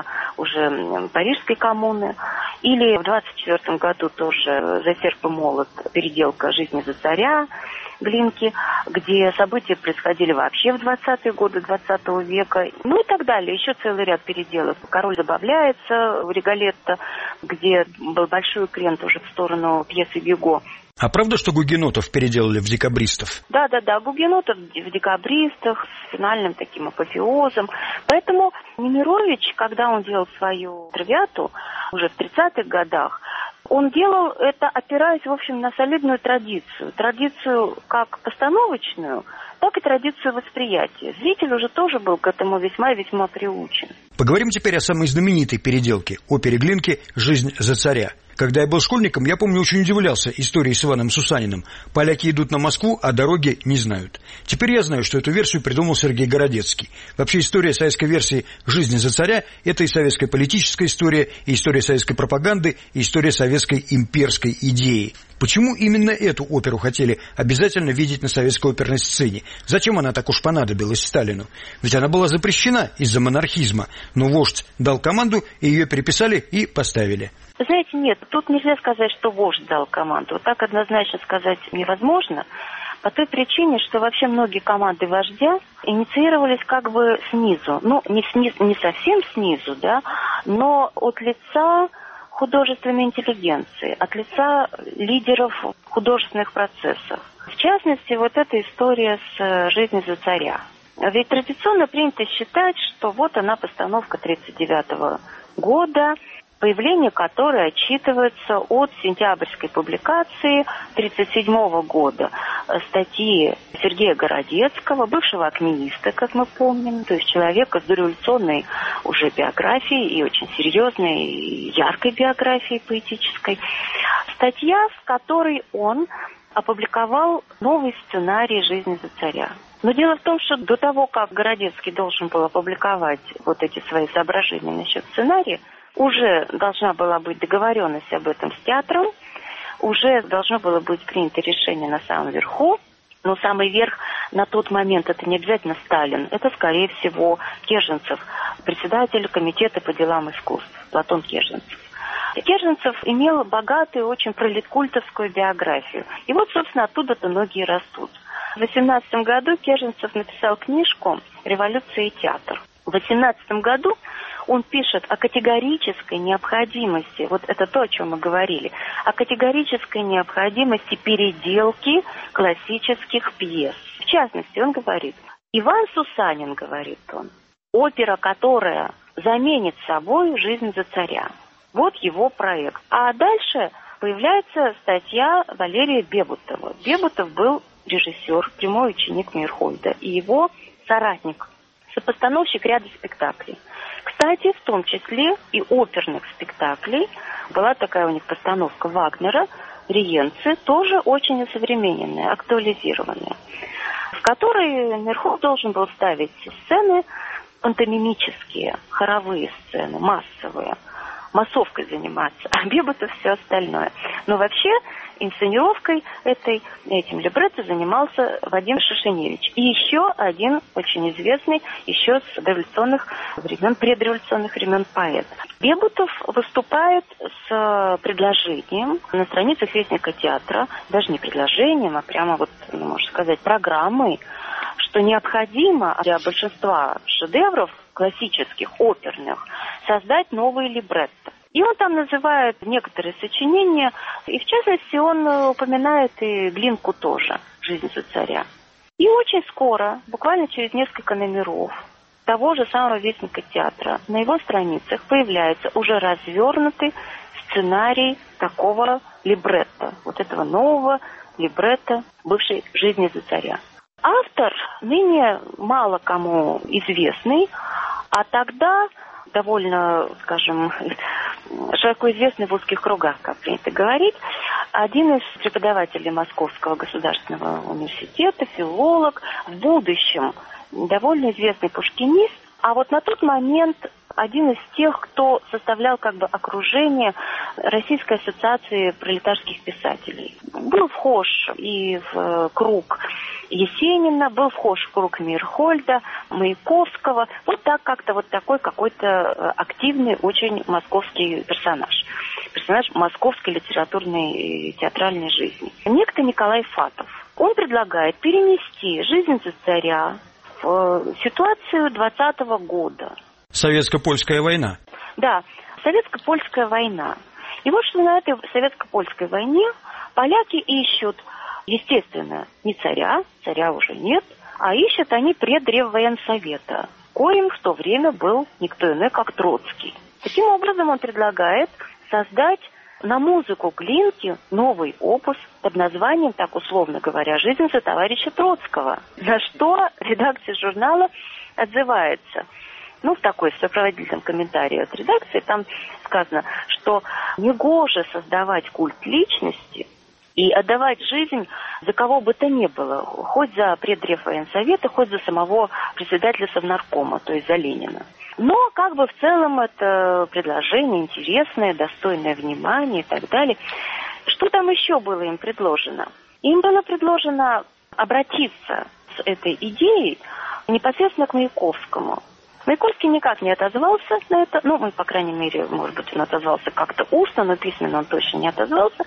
N: уже Парижской коммуны. Или в двадцать четвёртом году тоже «За серп и молот», переделка «Жизни за царя» Глинки, где события происходили вообще в двадцатые годы двадцатого века, ну и так далее. Еще целый ряд переделок. «Король забавляется» в «Риголетто», где был большой крен тоже в сторону пьесы Гюго.
I: А правда, что гугенотов переделали в декабристов?
N: Да-да-да, гугенотов в декабристах с финальным таким апофеозом. Поэтому Немирович, когда он делал свою «Травиату» уже в тридцатых годах, он делал это, опираясь, в общем, на солидную традицию. Традицию как постановочную, так и традицию восприятия. Зритель уже тоже был к этому весьма и весьма приучен.
I: Поговорим теперь о самой знаменитой переделке опере Глинки «Жизнь за царя». Когда я был школьником, я помню, очень удивлялся истории с Иваном Сусаниным. Поляки идут на Москву, а дороги не знают. Теперь я знаю, что эту версию придумал Сергей Городецкий. Вообще история советской версии «Жизни за царя» – это и советская политическая история, и история советской пропаганды, и история советской имперской идеи. Почему именно эту оперу хотели обязательно видеть на советской оперной сцене? Зачем она так уж понадобилась Сталину? Ведь она была запрещена из-за монархизма, но вождь дал команду, и ее переписали и поставили.
N: Вы знаете, нет, тут нельзя сказать, что вождь дал команду. Вот так однозначно сказать невозможно, по той причине, что вообще многие команды вождя инициировались как бы снизу. Ну, не, сниз, не совсем снизу, да, но от лица художественной интеллигенции, от лица лидеров художественных процессов. В частности, вот эта история с «Жизнью за царя». Ведь традиционно принято считать, что вот она постановка тридцать девятого года, появление которой отчитывается от сентябрьской публикации тридцать седьмого года статьи Сергея Городецкого, бывшего акмеиста, как мы помним, то есть человека с дореволюционной уже биографией и очень серьезной, и яркой биографией поэтической. Статья, в которой он опубликовал новый сценарий «Жизни за царя». Но дело в том, что до того, как Городецкий должен был опубликовать вот эти свои соображения насчет сценария, уже должна была быть договоренность об этом с театром, уже должно было быть принято решение на самом верху, но самый верх на тот момент это не обязательно Сталин, это, скорее всего, Кеженцев, председатель комитета по делам искусств, Платон Кеженцев. Кеженцев имел богатую, очень пролеткультовскую биографию. И вот, собственно, оттуда-то ноги и растут. В восемнадцатом году Кеженцев написал книжку «Революция и театр». В восемнадцатом году он пишет о категорической необходимости, вот это то, о чем мы говорили, о категорической необходимости переделки классических пьес. В частности, он говорит, Иван Сусанин, говорит он, опера, которая заменит собой «Жизнь за царя». Вот его проект. А дальше появляется статья Валерия Бебутова. Бебутов был режиссер, прямой ученик Мейерхольда и его соратник, сопостановщик ряда спектаклей. Кстати, в том числе и оперных спектаклей. Была такая у них постановка Вагнера, «Риенцы», тоже очень осовремененная, актуализированная, в которой Мейерхольд должен был ставить сцены пантомимические, хоровые сцены, массовые, массовкой заниматься, а Бебутов все остальное. Но вообще инсценировкой этой, этим либретто занимался Вадим Шишиневич. И еще один очень известный еще с дореволюционных времен, предреволюционных времен поэт. Бебутов выступает с предложением на страницах Вестника театра, даже не предложением, а прямо вот, ну, можно сказать, программой, что необходимо для большинства шедевров классических, оперных, создать новые либретто. И он там называет некоторые сочинения, и в частности он упоминает и Глинку тоже, «Жизнь за царя». И очень скоро, буквально через несколько номеров того же самого Вестника театра, на его страницах появляется уже развернутый сценарий такого либретто, вот этого нового либретто бывшей «Жизни за царя». Автор ныне мало кому известный, а тогда довольно, скажем, широко известный в узких кругах, как принято говорить, один из преподавателей Московского государственного университета, филолог, в будущем довольно известный пушкинист, а вот на тот момент один из тех, кто составлял как бы окружение Российской ассоциации пролетарских писателей. Был вхож и в круг Есенина, был вхож в круг Мирхольда, Маяковского. Вот так как-то вот такой какой-то активный очень московский персонаж. Персонаж московской литературной и театральной жизни. Некто Николай Фатов. Он предлагает перенести «Жизнь за царя» в ситуацию двадцатого года.
I: Советско-польская война.
N: Да, советско-польская война. И вот что на этой советско-польской войне поляки ищут, естественно, не царя, царя уже нет, а ищут они предреввоенсовета, коим в то время был никто иной, как Троцкий. Таким образом, он предлагает создать на музыку Глинки новый опус под названием, так условно говоря, «Жизнь за товарища Троцкого», на что редакция журнала отзывается. Ну, в такой сопроводительном комментарии от редакции там сказано, что негоже создавать культ личности и отдавать жизнь за кого бы то ни было, хоть за предреввоенсовета, хоть за самого председателя Совнаркома, то есть за Ленина. Но как бы в целом это предложение интересное, достойное внимания и так далее. Что там еще было им предложено? Им было предложено обратиться с этой идеей непосредственно к Маяковскому. Маяковский никак не отозвался на это, ну, по крайней мере, может быть, он отозвался как-то устно, но письменно он точно не отозвался.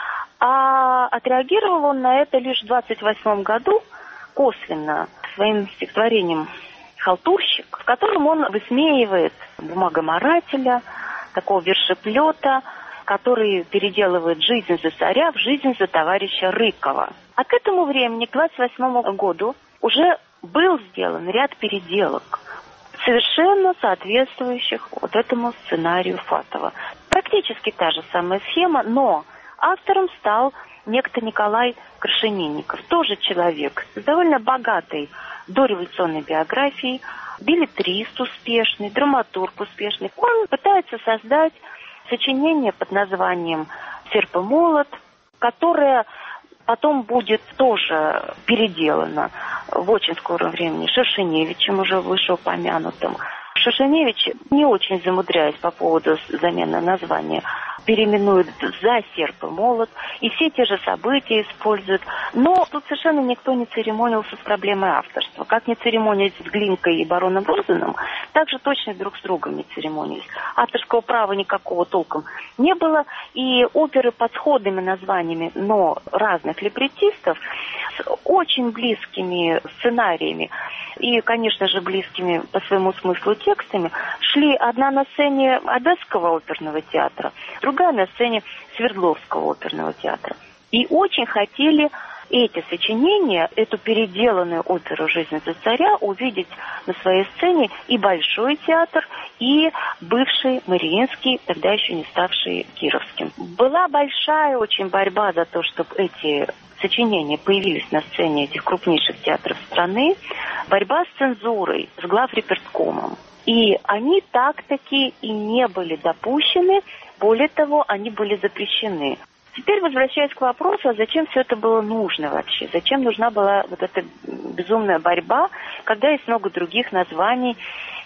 N: А отреагировал он на это лишь в двадцать восьмом году косвенно своим стихотворением «Халтурщик», в котором он высмеивает бумагоморателя, такого вершеплета, который переделывает жизнь за царя в жизнь за товарища Рыкова. А к этому времени, к двадцать восьмому году, уже был сделан ряд переделок, совершенно соответствующих вот этому сценарию Фатова. Практически та же самая схема, но автором стал некто Николай Крашенинников, тоже человек с довольно богатой дореволюционной биографией, беллетрист успешный, драматург успешный. Он пытается создать сочинение под названием «Серп и молот», которое потом будет тоже переделано в очень скором времени Шершеневичем, уже вышеупомянутым. Шершеневич, не очень замудряясь по поводу замены названия, переименует за «Серп и молот», и все те же события используют. Но тут совершенно никто не церемонился с проблемой авторства. Как не церемонились с Глинкой и бароном Розаном, так же точно друг с другом не церемонились. Авторского права никакого толком не было, и оперы под сходными названиями, но разных либреттистов, с очень близкими сценариями и, конечно же, близкими по своему смыслу текстами, шли одна на сцене Одесского оперного театра, другая на сцене Свердловского оперного театра. И очень хотели эти сочинения, эту переделанную оперу «Жизнь за царя» увидеть на своей сцене и Большой театр, и бывший Мариинский, тогда еще не ставший Кировским. Была большая очень борьба за то, чтобы эти сочинения появились на сцене этих крупнейших театров страны. Борьба с цензурой, с главреперткомом. И они так-таки и не были допущены, более того, они были запрещены. Теперь возвращаясь к вопросу, а зачем все это было нужно вообще? Зачем нужна была вот эта безумная борьба, когда есть много других названий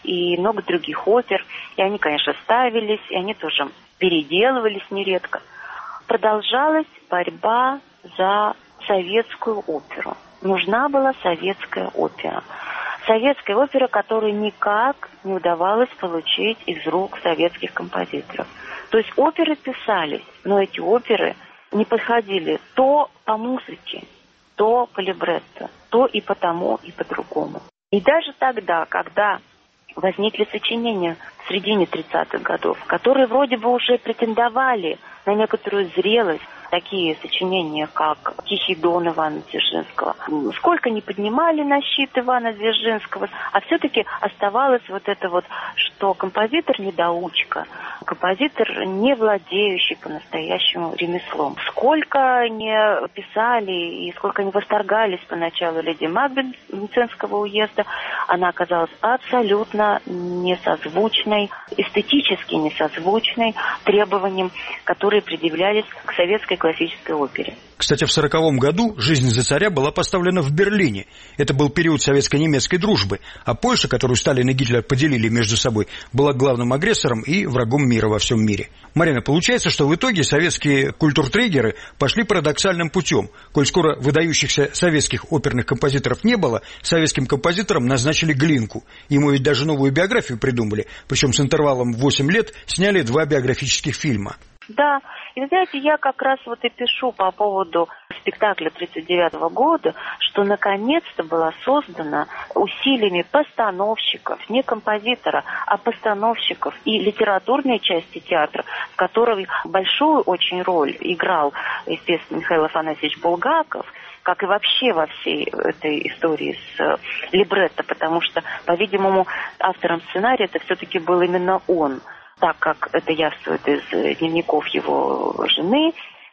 N: и много других опер, и они, конечно, ставились, и они тоже переделывались нередко. Продолжалась борьба за советскую оперу. Нужна была советская опера. Советская опера, которую никак не удавалось получить из рук советских композиторов. То есть оперы писались, но эти оперы не подходили то по музыке, то по либретто, то и по тому, и по другому. И даже тогда, когда возникли сочинения в середине тридцатых годов, которые вроде бы уже претендовали на некоторую зрелость, такие сочинения, как «Тихий дон» Ивана Дзержинского. Сколько не поднимали на щит Ивана Дзержинского, а все-таки оставалось вот это вот, что композитор недоучка, композитор не владеющий по-настоящему ремеслом. Сколько не писали и сколько не восторгались поначалу леди Макбет Мценского уезда, она оказалась абсолютно несозвучной, эстетически несозвучной требованиям, которые предъявлялись к советской классической опере.
I: Кстати, в сороковом году «Жизнь за царя» была поставлена в Берлине. Это был период советско-немецкой дружбы, а Польша, которую Сталин и Гитлер поделили между собой, была главным агрессором и врагом мира во всем мире. Марина, получается, что в итоге советские культуртрегеры пошли парадоксальным путем. Коль скоро выдающихся советских оперных композиторов не было, советским композиторам назначили Глинку. Ему ведь даже новую биографию придумали, причем с интервалом в восемь лет сняли два биографических фильма.
N: Да, и вы знаете, я как раз вот и пишу по поводу спектакля тридцать девятого года, что наконец-то была создана усилиями постановщиков, не композитора, а постановщиков и литературной части театра, в которой большую очень роль играл, естественно, Михаил Афанасьевич Булгаков, как и вообще во всей этой истории с либретто, потому что, по-видимому, автором сценария это все-таки был именно он, так как это явствует из дневников его жены,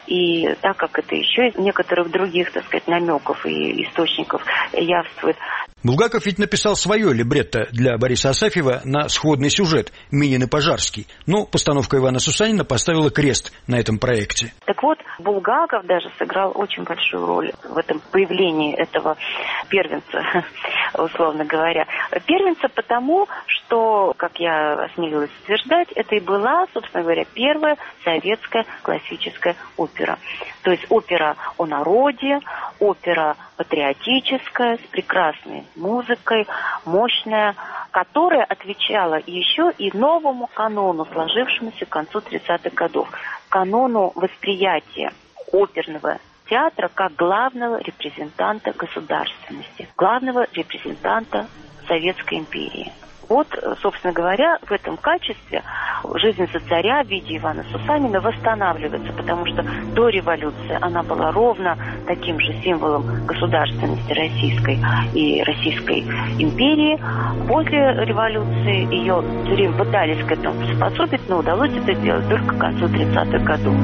N: и так как это еще из некоторых других, так сказать, намеков и источников явствует.
I: Булгаков ведь написал свое либретто для Бориса Асафьева на сходный сюжет «Минин и Пожарский», но постановка Ивана Сусанина поставила крест на этом проекте.
N: Так вот, Булгаков даже сыграл очень большую роль в этом появлении этого первенца, условно говоря. Первенца потому, что, как я осмелилась утверждать, это и была, собственно говоря, первая советская классическая опера. То есть опера о народе, опера патриотическая, с прекрасной музыкой, мощная, которая отвечала еще и новому канону, сложившемуся к концу тридцатых годов, канону восприятия оперного театра как главного репрезентанта государственности, главного репрезентанта Советской империи. Вот, собственно говоря, в этом качестве «Жизнь за царя» в виде Ивана Сусанина восстанавливается, потому что до революции она была ровно таким же символом государственности российской и Российской империи. После революции ее все время пытались к этому приспособить, но удалось это сделать только к концу тридцатых годов.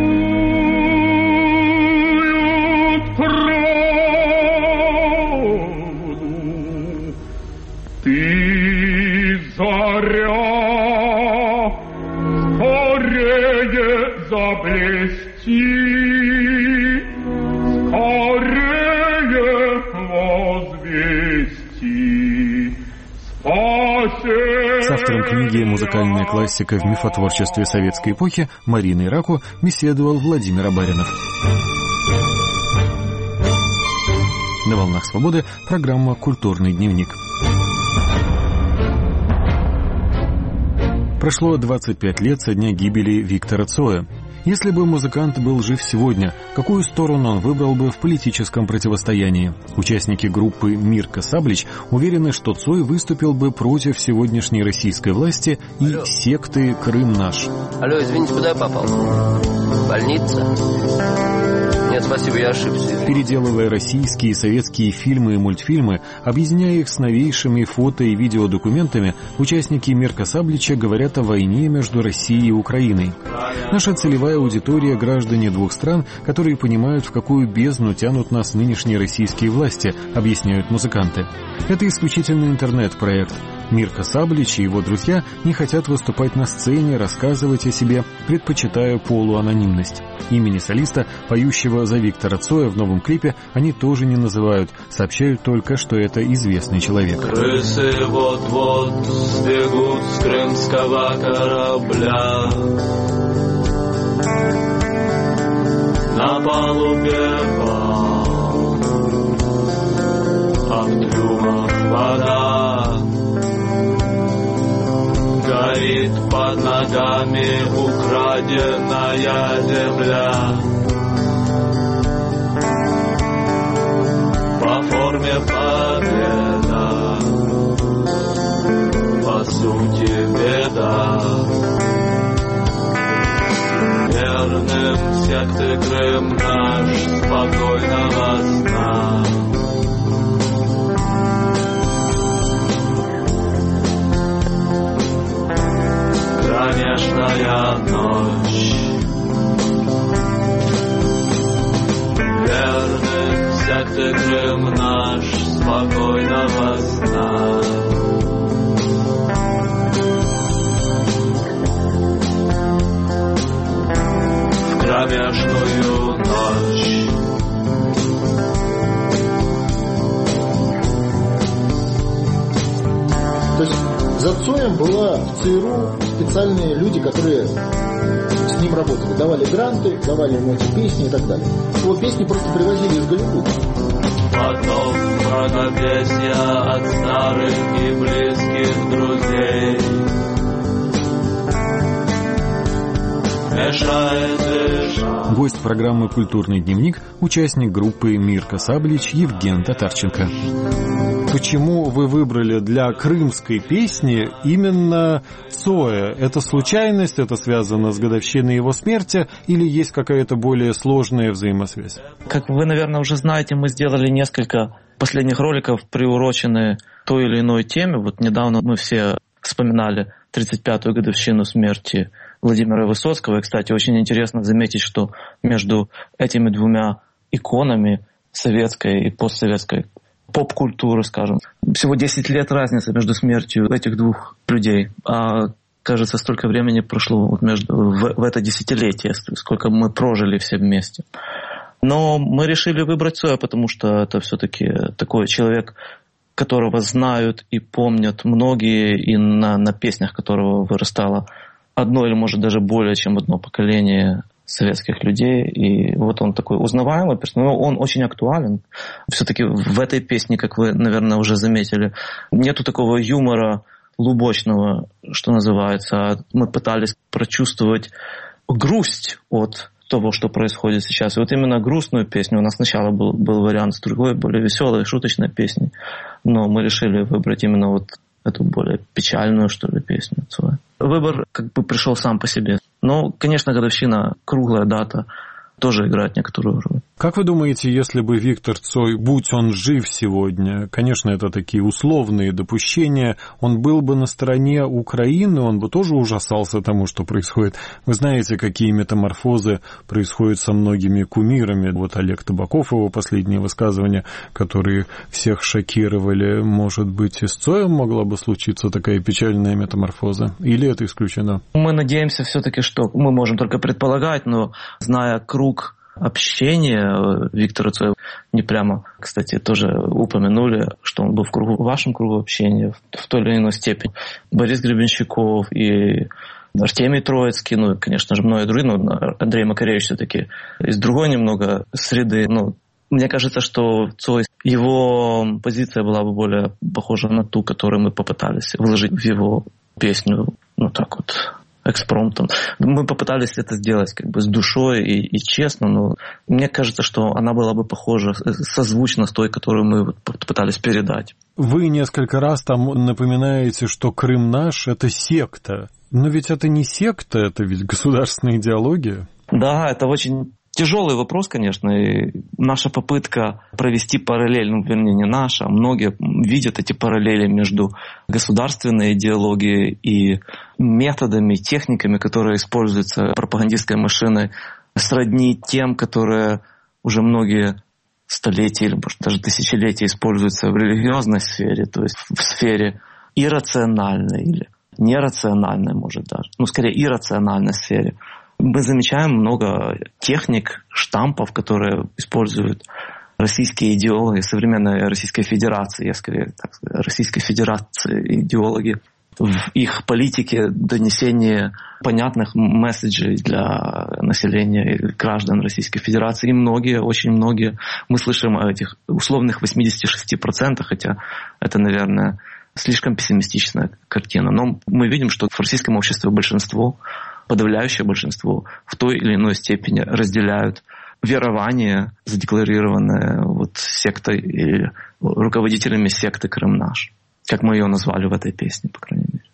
C: Ты заря, скорее заблести, скорее возвести, спаси.
F: С автором книги «Музыкальная классика в мифотворчестве советской эпохи» Мариной Раку беседовал Владимир Абаринов. На «Волнах свободы» программа «Культурный дневник». Прошло двадцать пять лет со дня гибели Виктора Цоя. Если бы музыкант был жив сегодня, какую сторону он выбрал бы в политическом противостоянии? Участники группы «Мирка Саблич» уверены, что Цой выступил бы против сегодняшней российской власти и Алло. секты «Крым наш».
O: Алло, извините, куда я попал? Больница? Нет, спасибо, я ошибся.
F: Переделывая российские и советские фильмы и мультфильмы, объединяя их с новейшими фото- и видеодокументами, участники «Мирка Саблича» говорят о войне между Россией и Украиной. Наша целевая аудитория — граждане двух стран, которые понимают, в какую бездну тянут нас нынешние российские власти, объясняют музыканты. Это исключительно интернет-проект. Мирка Саблич и его друзья не хотят выступать на сцене, рассказывать о себе, предпочитая полуанонимность. Имени солиста, поющего за Виктора Цоя в новом клипе, они тоже не называют, сообщают только, что это известный человек.
P: Крысы вот-вот сбегут с крымского корабля. На палубе пал, а в трюмах вода. Горит под ногами украденная земля. По форме победа, по сути беда. верным секты Крым наш, спокойного сна. Кромешная ночь, верным секты Крым наш, спокойного сна. Кромешную ночь.
D: То есть за Цоем была в ЦРУ специальные люди, которые с ним работали, давали гранты, давали ему эти песни и так далее. Его песни просто привозили из Голливуда.
P: Потом мракопесья от старых и близких друзей.
F: Гость программы «Культурный дневник» – участник группы «Мирка Саблич» Евген Татарченко. Почему вы выбрали для крымской песни именно Цоя? Это случайность, это связано с годовщиной его смерти или есть какая-то более сложная взаимосвязь?
G: Как вы, наверное, уже знаете, мы сделали несколько последних роликов, приуроченные той или иной теме. Вот недавно мы все вспоминали тридцать пятую годовщину смерти Владимира Высоцкого. И, кстати, очень интересно заметить, что между этими двумя иконами советской и постсоветской поп-культуры, скажем, всего десять лет разницы между смертью этих двух людей. А, кажется, столько времени прошло вот между, в, в это десятилетие, сколько мы прожили все вместе. Но мы решили выбрать Цоя, потому что это все-таки такой человек, которого знают и помнят многие, и на, на песнях которого вырастало одно или, может, даже более чем одно поколение советских людей. И вот он такой узнаваемый персонаж, он очень актуален. Все-таки в этой песне, как вы, наверное, уже заметили, нету такого юмора лубочного, что называется. Мы пытались прочувствовать грусть от того, что происходит сейчас. И вот именно грустную песню, у нас сначала был, был вариант с другой, более веселой, шуточной песней, но мы решили выбрать именно вот эту более печальную, что ли, песню Цоя. Выбор как бы пришел сам по себе. Но, конечно, годовщина, круглая дата, тоже играет некоторую роль.
F: Как вы думаете, если бы Виктор Цой, будь он жив сегодня, конечно, это такие условные допущения, он был бы на стороне Украины, он бы тоже ужасался тому, что происходит? Вы знаете, какие метаморфозы происходят со многими кумирами. Вот Олег Табаков, его последние высказывания, которые всех шокировали. Может быть, и с Цоем могла бы случиться такая печальная метаморфоза? Или это исключено?
G: Мы надеемся все-таки, что мы можем только предполагать, но зная круг общения Виктора Цоя, не прямо, кстати, тоже упомянули, что он был в, кругу, в вашем кругу общения в, в той или иной степени. Борис Гребенщиков и Артемий Троицкий, ну, конечно же, многие другие, но Андрей Макаревич все-таки из другой немного среды. Ну, мне кажется, что Цой, его позиция была бы более похожа на ту, которую мы попытались вложить в его песню, ну, так вот, экспромтом. Мы попытались это сделать как бы с душой и, и честно, но мне кажется, что она была бы похожа, созвучна с той, которую мы вот пытались передать.
F: Вы несколько раз там напоминаете, что Крым наш — это секта. Но ведь это не секта, это ведь государственная идеология.
G: Да, это очень тяжелый вопрос, конечно, и наша попытка провести параллель, ну, вернее, не наша, многие видят эти параллели между государственной идеологией и методами, техниками, которые используются пропагандистской машиной, сродни тем, которые уже многие столетия или, может, даже тысячелетия используются в религиозной сфере, то есть в сфере иррациональной или нерациональной, может, даже, ну, скорее, иррациональной сфере. Мы замечаем много техник, штампов, которые используют российские идеологи, современной Российской Федерации, я скорее так сказать, Российской Федерации идеологи, в их политике донесения понятных месседжей для населения и граждан Российской Федерации. И многие, очень многие, мы слышим о этих условных восемьдесят шесть процентов, хотя это, наверное, слишком пессимистичная картина. Но мы видим, что в российском обществе большинство, подавляющее большинство в той или иной степени разделяют верование, задекларированное вот сектой или руководителями секты «Крым наш», как мы ее назвали в этой песне, по крайней мере.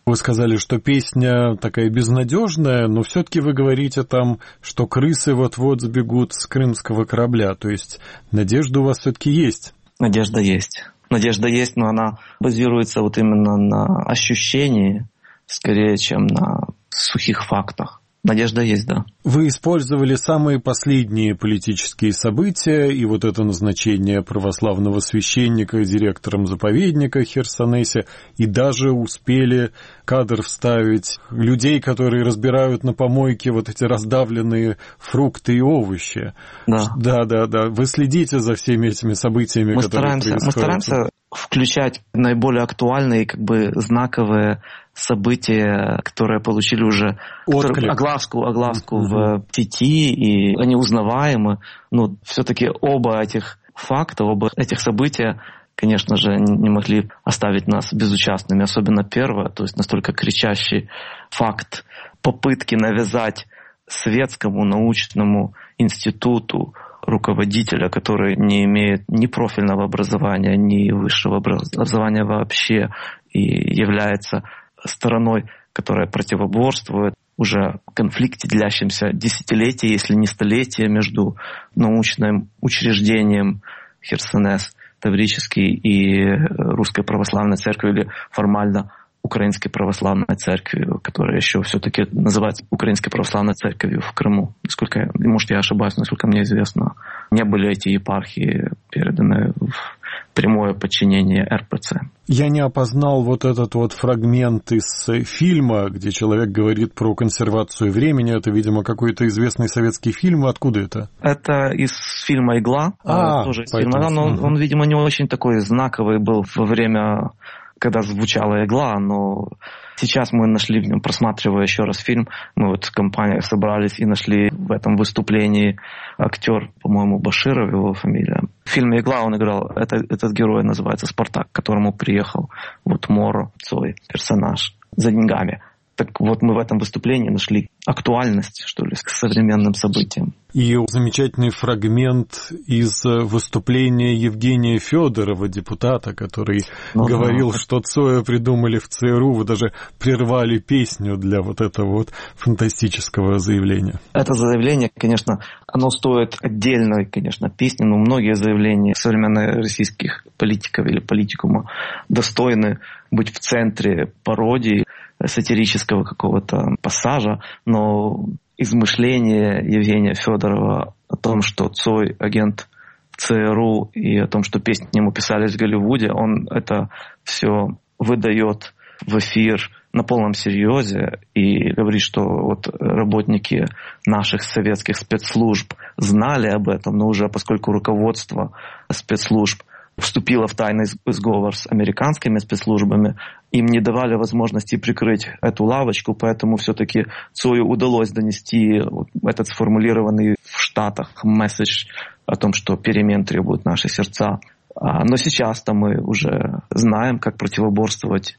Q: Вы сказали, что песня такая безнадежная, но все-таки вы говорите там, что крысы вот-вот сбегут с крымского корабля. То есть надежда у вас все-таки есть?
G: Надежда есть. Надежда есть, но она базируется вот именно на ощущении, скорее, чем на сухих фактах. Надежда есть, да.
Q: Вы использовали самые последние политические события и вот это назначение православного священника директором заповедника Херсонесе, и даже успели кадр вставить людей, которые разбирают на помойке вот эти раздавленные фрукты и овощи.
G: Да.
Q: Да, да, да. Вы следите за всеми этими событиями,
G: мы
Q: которые
G: стараемся,
Q: происходят?
G: Мы стараемся включать наиболее актуальные, как бы, знаковые события, которые получили уже огласку, огласку mm-hmm. в сети, и они узнаваемы. Но все-таки оба этих факта, оба этих события, конечно же, не могли оставить нас безучастными. Особенно первое, то есть настолько кричащий факт попытки навязать светскому научному институту руководителя, который не имеет ни профильного образования, ни высшего образования вообще, и является стороной, которая противоборствует уже конфликте, длящемся десятилетия, если не столетия, между научным учреждением Херсонес Таврический и Русской Православной Церковью, или формально Украинской Православной Церковью, которая еще все-таки называется Украинской Православной Церковью в Крыму. Насколько, может, я ошибаюсь, насколько мне известно, не были эти епархии переданы в прямое подчинение эр пэ цэ.
Q: Я не опознал вот этот вот фрагмент из фильма, где человек говорит про консервацию времени. Это, видимо, какой-то известный советский фильм. Откуда это?
G: Это из фильма «Игла».
Q: А,
G: тоже из фильма. Но он, он, видимо, не очень такой знаковый был во время, когда звучала «Игла», но сейчас мы нашли в нем, просматривая еще раз фильм, мы вот с компанией собрались и нашли в этом выступлении актер, по-моему, Баширов, его фамилия. В фильме «Игла» он играл, это, этот герой называется Спартак, к которому приехал вот Моро, Цой, персонаж, за деньгами. Так вот мы в этом выступлении нашли актуальность, что ли, к современным событиям.
Q: И замечательный фрагмент из выступления Евгения Федорова, депутата, который ну, говорил, да. что Цоя придумали в цэ эр у. Вы даже прервали песню для вот этого вот фантастического заявления.
G: Это заявление, конечно, оно стоит отдельной, конечно, песни, но многие заявления современных российских политиков или политикума достойны быть в центре пародии, сатирического какого-то пассажа, но измышление Евгения Федорова о том, что Цой агент цэ эр у, и о том, что песни к нему писались в Голливуде, он это все выдает в эфир на полном серьезе и говорит, что вот работники наших советских спецслужб знали об этом, но уже поскольку руководство спецслужб вступила в тайный сговор с американскими спецслужбами, им не давали возможности прикрыть эту лавочку, поэтому все-таки Цою удалось донести этот сформулированный в Штатах месседж о том, что перемен требуют наши сердца. Но сейчас-то мы уже знаем, как противоборствовать,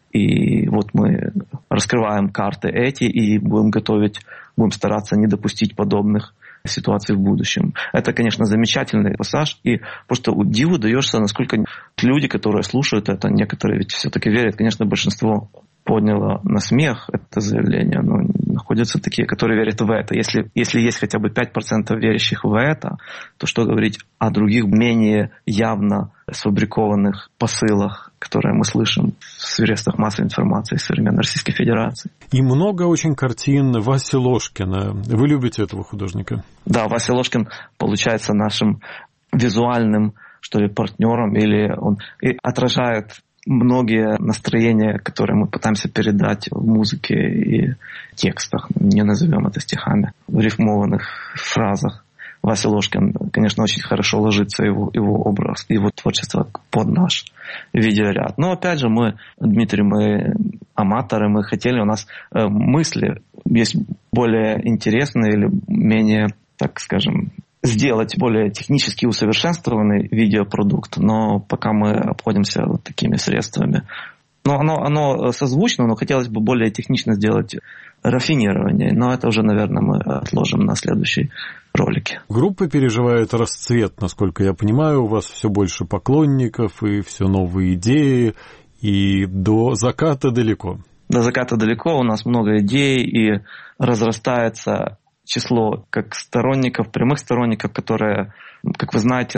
G: и вот мы раскрываем карты эти и будем готовить, будем стараться не допустить подобных ситуации в будущем. Это, конечно, замечательный пассаж, и просто диву даешься, насколько люди, которые слушают это, некоторые ведь все-таки верят, конечно, большинство подняло на смех это заявление, но находятся такие, которые верят в это. Если, если есть хотя бы пять процентов верящих в это, то что говорить о других менее явно сфабрикованных посылах, которые мы слышим в средствах массовой информации современной Российской Федерации.
Q: И много очень картин Васи Ложкина. Вы любите этого художника?
G: Да, Вася Ложкин получается нашим визуальным, что ли, партнером, или он и отражает многие настроения, которые мы пытаемся передать в музыке и текстах, не назовем это стихами, в рифмованных фразах. Вася Ложкин, конечно, очень хорошо ложится его, его образ, его творчество под наш видеоряд. Но опять же, мы, Дмитрий, мы аматоры, мы хотели, у нас э, мысли есть более интересные или менее, так скажем, сделать более технически усовершенствованный видеопродукт, но пока мы обходимся вот такими средствами. Но оно, оно созвучно, но хотелось бы более технично сделать рафинирование. Но это уже, наверное, мы отложим на следующий ролике.
Q: Группа переживает расцвет, насколько я понимаю. У вас все больше поклонников и все новые идеи. И до заката далеко.
G: До заката далеко, у нас много идей, и разрастается число как сторонников, прямых сторонников, которые, как вы знаете,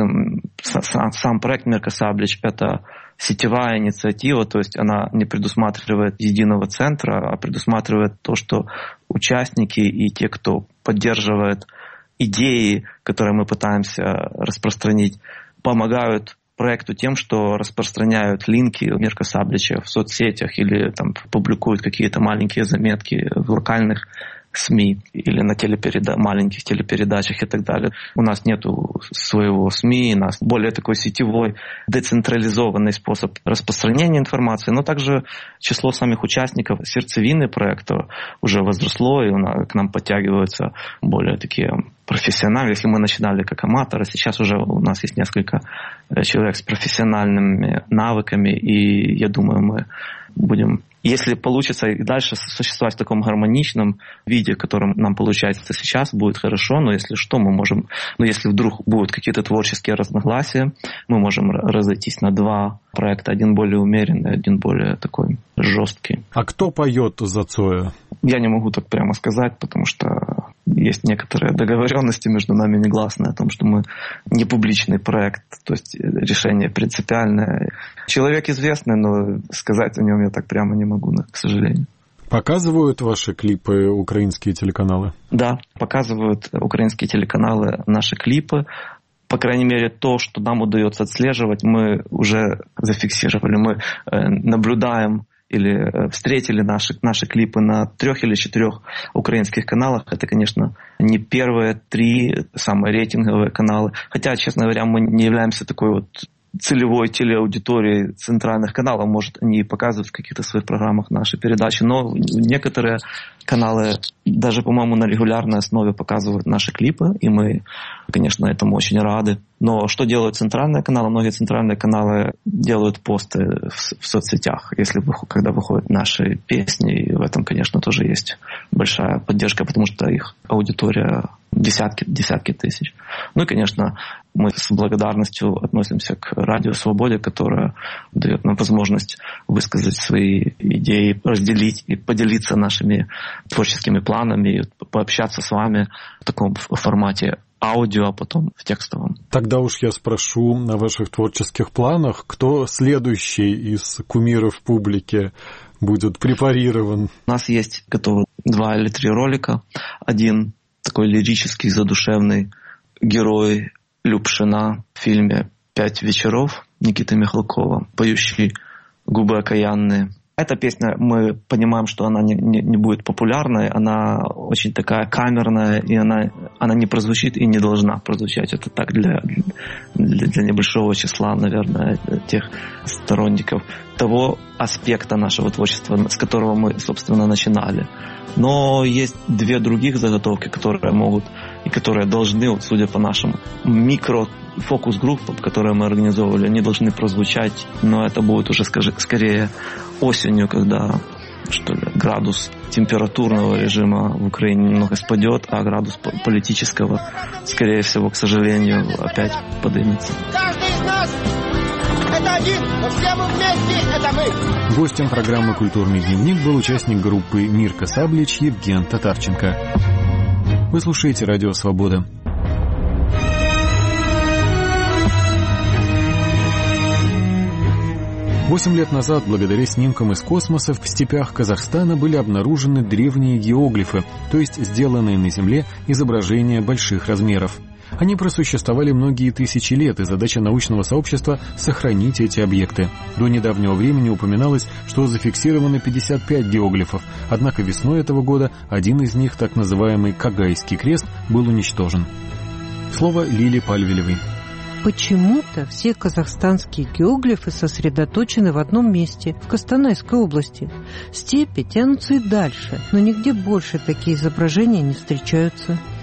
G: сам проект «Мирка Саблич» — это сетевая инициатива, то есть она не предусматривает единого центра, а предусматривает то, что участники и те, кто поддерживает идеи, которые мы пытаемся распространить, помогают проекту тем, что распространяют линки Мирка Саблича в соцсетях или там публикуют какие-то маленькие заметки в локальных СМИ или на телепереда... маленьких телепередачах и так далее. У нас нет своего СМИ, у нас более такой сетевой, децентрализованный способ распространения информации, но также число самих участников сердцевины проекта уже возросло, и к нам подтягиваются более такие профессионалы. Если мы начинали как аматоры, сейчас уже у нас есть несколько человек с профессиональными навыками, и я думаю, мы будем, если получится и дальше существовать в таком гармоничном виде, в котором нам получается сейчас, будет хорошо, но если что, мы можем, но если вдруг будут какие-то творческие разногласия, мы можем разойтись на два проекта, один более умеренный, один более такой жесткий.
Q: А кто поет за Цоя?
G: Я не могу так прямо сказать, потому что есть некоторые договоренности между нами негласные о том, что мы не публичный проект, то есть решение принципиальное. Человек известный, но сказать о нем я так прямо не могу, к сожалению.
Q: Показывают ваши клипы украинские телеканалы?
G: Да, показывают украинские телеканалы наши клипы. По крайней мере, то, что нам удается отслеживать, мы уже зафиксировали. Мы наблюдаем или встретили наши, наши клипы на трех или четырех украинских каналах. Это, конечно, не первые три самые рейтинговые каналы. Хотя, честно говоря, мы не являемся такой вот целевой телеаудиторией центральных каналов. Может, они показывают в каких-то своих программах наши передачи, но некоторые каналы даже, по-моему, на регулярной основе показывают наши клипы, и мы, конечно, этому очень рады. Но что делают центральные каналы? Многие центральные каналы делают посты в, в соцсетях, если когда выходят наши песни, и в этом, конечно, тоже есть большая поддержка, потому что их аудитория десятки, десятки тысяч. Ну и, конечно, мы с благодарностью относимся к Радио Свободе, которое дает нам возможность высказать свои идеи, разделить и поделиться нашими творческими планами, и пообщаться с вами в таком формате аудио, а потом в текстовом.
Q: Тогда уж я спрошу о ваших творческих планах. Кто следующий из кумиров публики будет препарирован?
G: У нас есть готовы два или три ролика. Один такой лирический, задушевный герой Любшина в фильме «Пять вечеров» Никиты Михалкова, поющий «Губы окаянные». Эта песня, мы понимаем, что она не, не, не будет популярной, она очень такая камерная, и она, она не прозвучит и не должна прозвучать. Это так для, для, для небольшого числа, наверное, тех сторонников того аспекта нашего творчества, с которого мы, собственно, начинали. Но есть две других заготовки, которые могут и которые должны, вот, судя по нашим микро-фокус-группам, которые мы организовывали, они должны прозвучать, но это будет уже, скажи, скорее осенью, когда что ли, градус температурного режима в Украине немного спадет, а градус политического, скорее всего, к сожалению, опять поднимется.
R: Каждый из нас это один, но все мы вместе, это мы.
F: Гостем программы «Культурный дневник» был участник группы «Мирка Саблич» Евген Татарченко. Вы слушаете «Радио Свобода». Восемь лет назад, благодаря снимкам из космоса, в степях Казахстана были обнаружены древние геоглифы, то есть сделанные на Земле изображения больших размеров. Они просуществовали многие тысячи лет, и задача научного сообщества — сохранить эти объекты. До недавнего времени упоминалось, что зафиксировано пятьдесят пять геоглифов, однако весной этого года один из них, так называемый Кагайский крест, был уничтожен. Слово Лили Пальвелевой.
B: Почему-то все казахстанские геоглифы сосредоточены в одном месте, в Костанайской области. Степи тянутся и дальше, но нигде больше такие изображения не встречаются.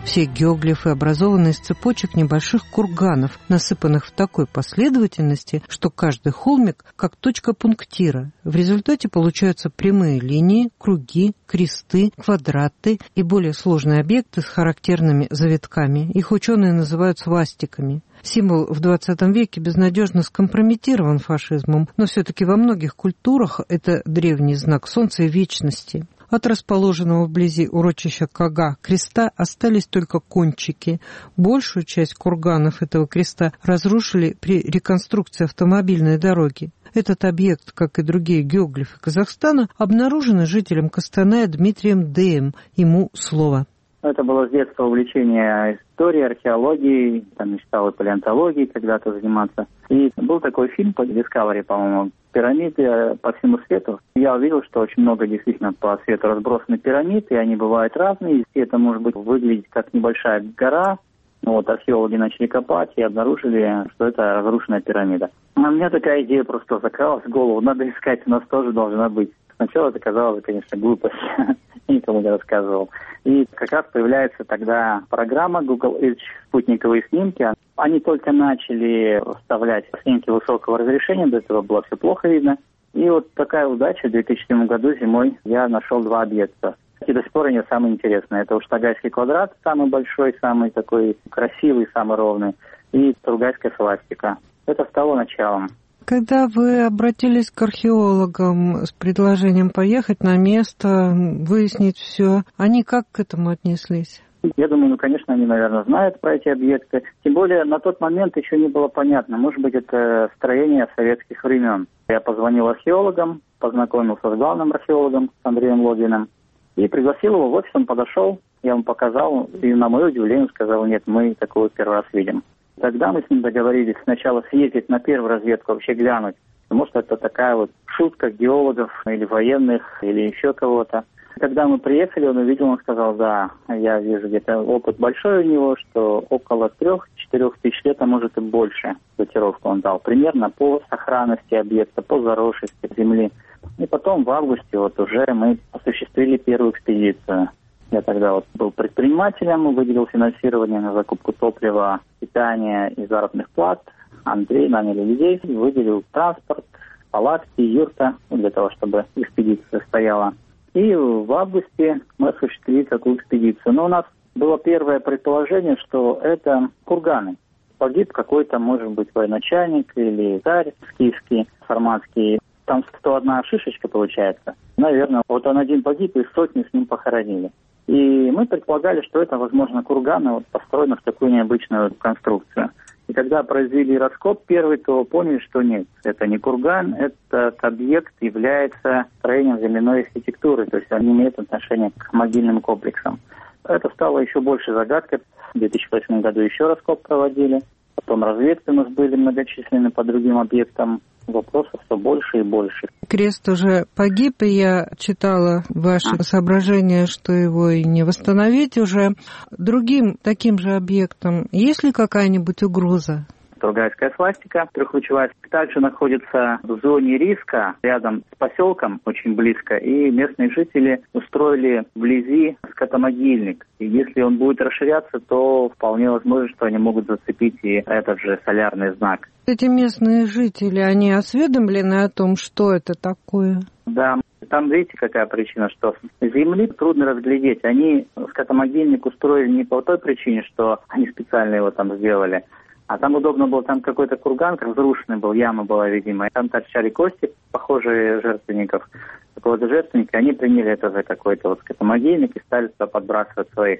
B: Все геоглифы образованы из цепочек небольших курганов, насыпанных в такой последовательности, что каждый холмик как точка пунктира. В результате получаются прямые линии, круги, кресты, квадраты и более сложные объекты с характерными завитками. Их ученые называют свастиками. Символ в двадцатом веке безнадежно скомпрометирован фашизмом, но все-таки во многих культурах это древний знак солнца и вечности. От расположенного вблизи урочища Кага креста остались только кончики. Большую часть курганов этого креста разрушили при реконструкции автомобильной дороги. Этот объект, как и другие геоглифы Казахстана, обнаружен жителем Костаная Дмитрием Деем. Ему слово.
K: Это было с детства увлечение историей, археологией, там мечтал и палеонтологией когда-то заниматься. И был такой фильм по Discovery, по-моему, «Пирамиды по всему свету». Я увидел, что очень много действительно по свету разбросаны пирамид, и они бывают разные. И это может быть выглядеть как небольшая гора. Вот, археологи начали копать и обнаружили, что это разрушенная пирамида. А у меня такая идея просто закралась в голову. Надо искать, у нас тоже должна быть. Сначала это казалось, конечно, глупость. Никому не рассказывал. И как раз появляется тогда программа Google Earth, спутниковые снимки. Они только начали вставлять снимки высокого разрешения, до этого было все плохо видно. И вот такая удача, в две тысячи седьмом году зимой я нашел два объекта. И до сих пор они самые интересные. Это Уштагайский квадрат, самый большой, самый такой красивый, самый ровный, и Тургайская свастика. Это стало началом.
B: Когда вы обратились к археологам с предложением поехать на место, выяснить все, они как к этому отнеслись?
K: Я думаю, ну, конечно, они, наверное, знают про эти объекты. Тем более, на тот момент еще не было понятно. Может быть, это строение советских времен. Я позвонил археологам, познакомился с главным археологом Андреем Логиным и пригласил его в офис. Он подошел, я ему показал, и на мое удивление сказал: нет, мы такого первый раз видим. Тогда мы с ним договорились сначала съездить на первую разведку, вообще глянуть. Может, это такая вот шутка геологов или военных, или еще кого-то. Когда мы приехали, он увидел, он сказал: да, я вижу, где-то опыт большой у него, что около трех-четырех тысяч лет, а может и больше датировку он дал. Примерно по сохранности объекта, по заросшести земли. И потом в августе вот уже мы осуществили первую экспедицию. Я тогда вот был предпринимателем, выделил финансирование на закупку топлива, питания и заработных плат. Андрей наняли людей, выделил транспорт, палатки, юрта, для того, чтобы экспедиция стояла. И в августе мы осуществили такую экспедицию. Но у нас было первое предположение, что это курганы. Погиб какой-то, может быть, военачальник или царь киевский, сарматский. Там сто одна шишечка получается. Наверное, вот он один погиб, и сотни с ним похоронили. И мы предполагали, что это, возможно, курганы, вот, построены в такую необычную конструкцию. И когда произвели раскоп первый, то поняли, что нет, это не курган, этот объект является строением земляной архитектуры, то есть он имеет отношение к могильным комплексам. Это стало еще больше загадкой. В две тысячи восьмом году еще раскоп проводили, потом разведки у нас были многочисленны по другим объектам. Вопросов все больше и больше.
B: Крест уже погиб, и я читала ваши а. соображения, что его и не восстановить уже. Другим таким же объектом есть ли какая-нибудь угроза?
K: Тургайская свастика трехлучевая также находится в зоне риска, рядом с поселком, очень близко, и местные жители устроили вблизи скотомогильник. И если он будет расширяться, то вполне возможно, что они могут зацепить и этот же солярный знак.
B: Эти местные жители, они осведомлены о том, что это такое?
K: Да, там видите, какая причина, что с земли трудно разглядеть. Они скотомогильник устроили не по той причине, что они специально его там сделали, а там удобно было, там какой-то курган разрушенный был, яма была, видимо. Там торчали кости, похожие жертвенников. Такого-то жертвенника, они приняли это за какой-то вот скотомогильник и стали туда подбрасывать своих.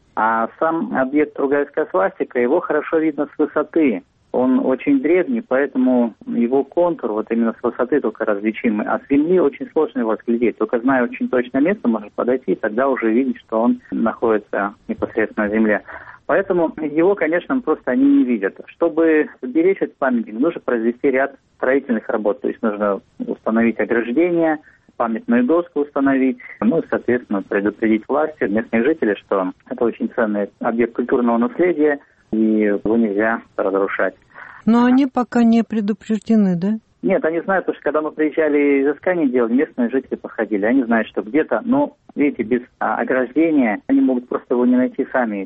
K: А сам объект Тургайская свастика, его хорошо видно с высоты. Он очень древний, поэтому его контур вот именно с высоты только различимый. А с земли очень сложно его разглядеть. Только зная очень точное место, можно подойти и тогда уже видеть, что он находится непосредственно на земле. Поэтому его, конечно, просто они не видят. Чтобы сберечь этот памятник, нужно произвести ряд строительных работ. То есть нужно установить ограждение, памятную доску установить, ну и, соответственно, предупредить власти, местных жителей, что это очень ценный объект культурного наследия, и его нельзя разрушать.
B: Но они пока не предупреждены, да?
K: Нет, они знают, потому что когда мы приезжали изыскание делали, местные жители походили. Они знают, что где-то, но, видите, без а, ограждения они могут просто его не найти сами.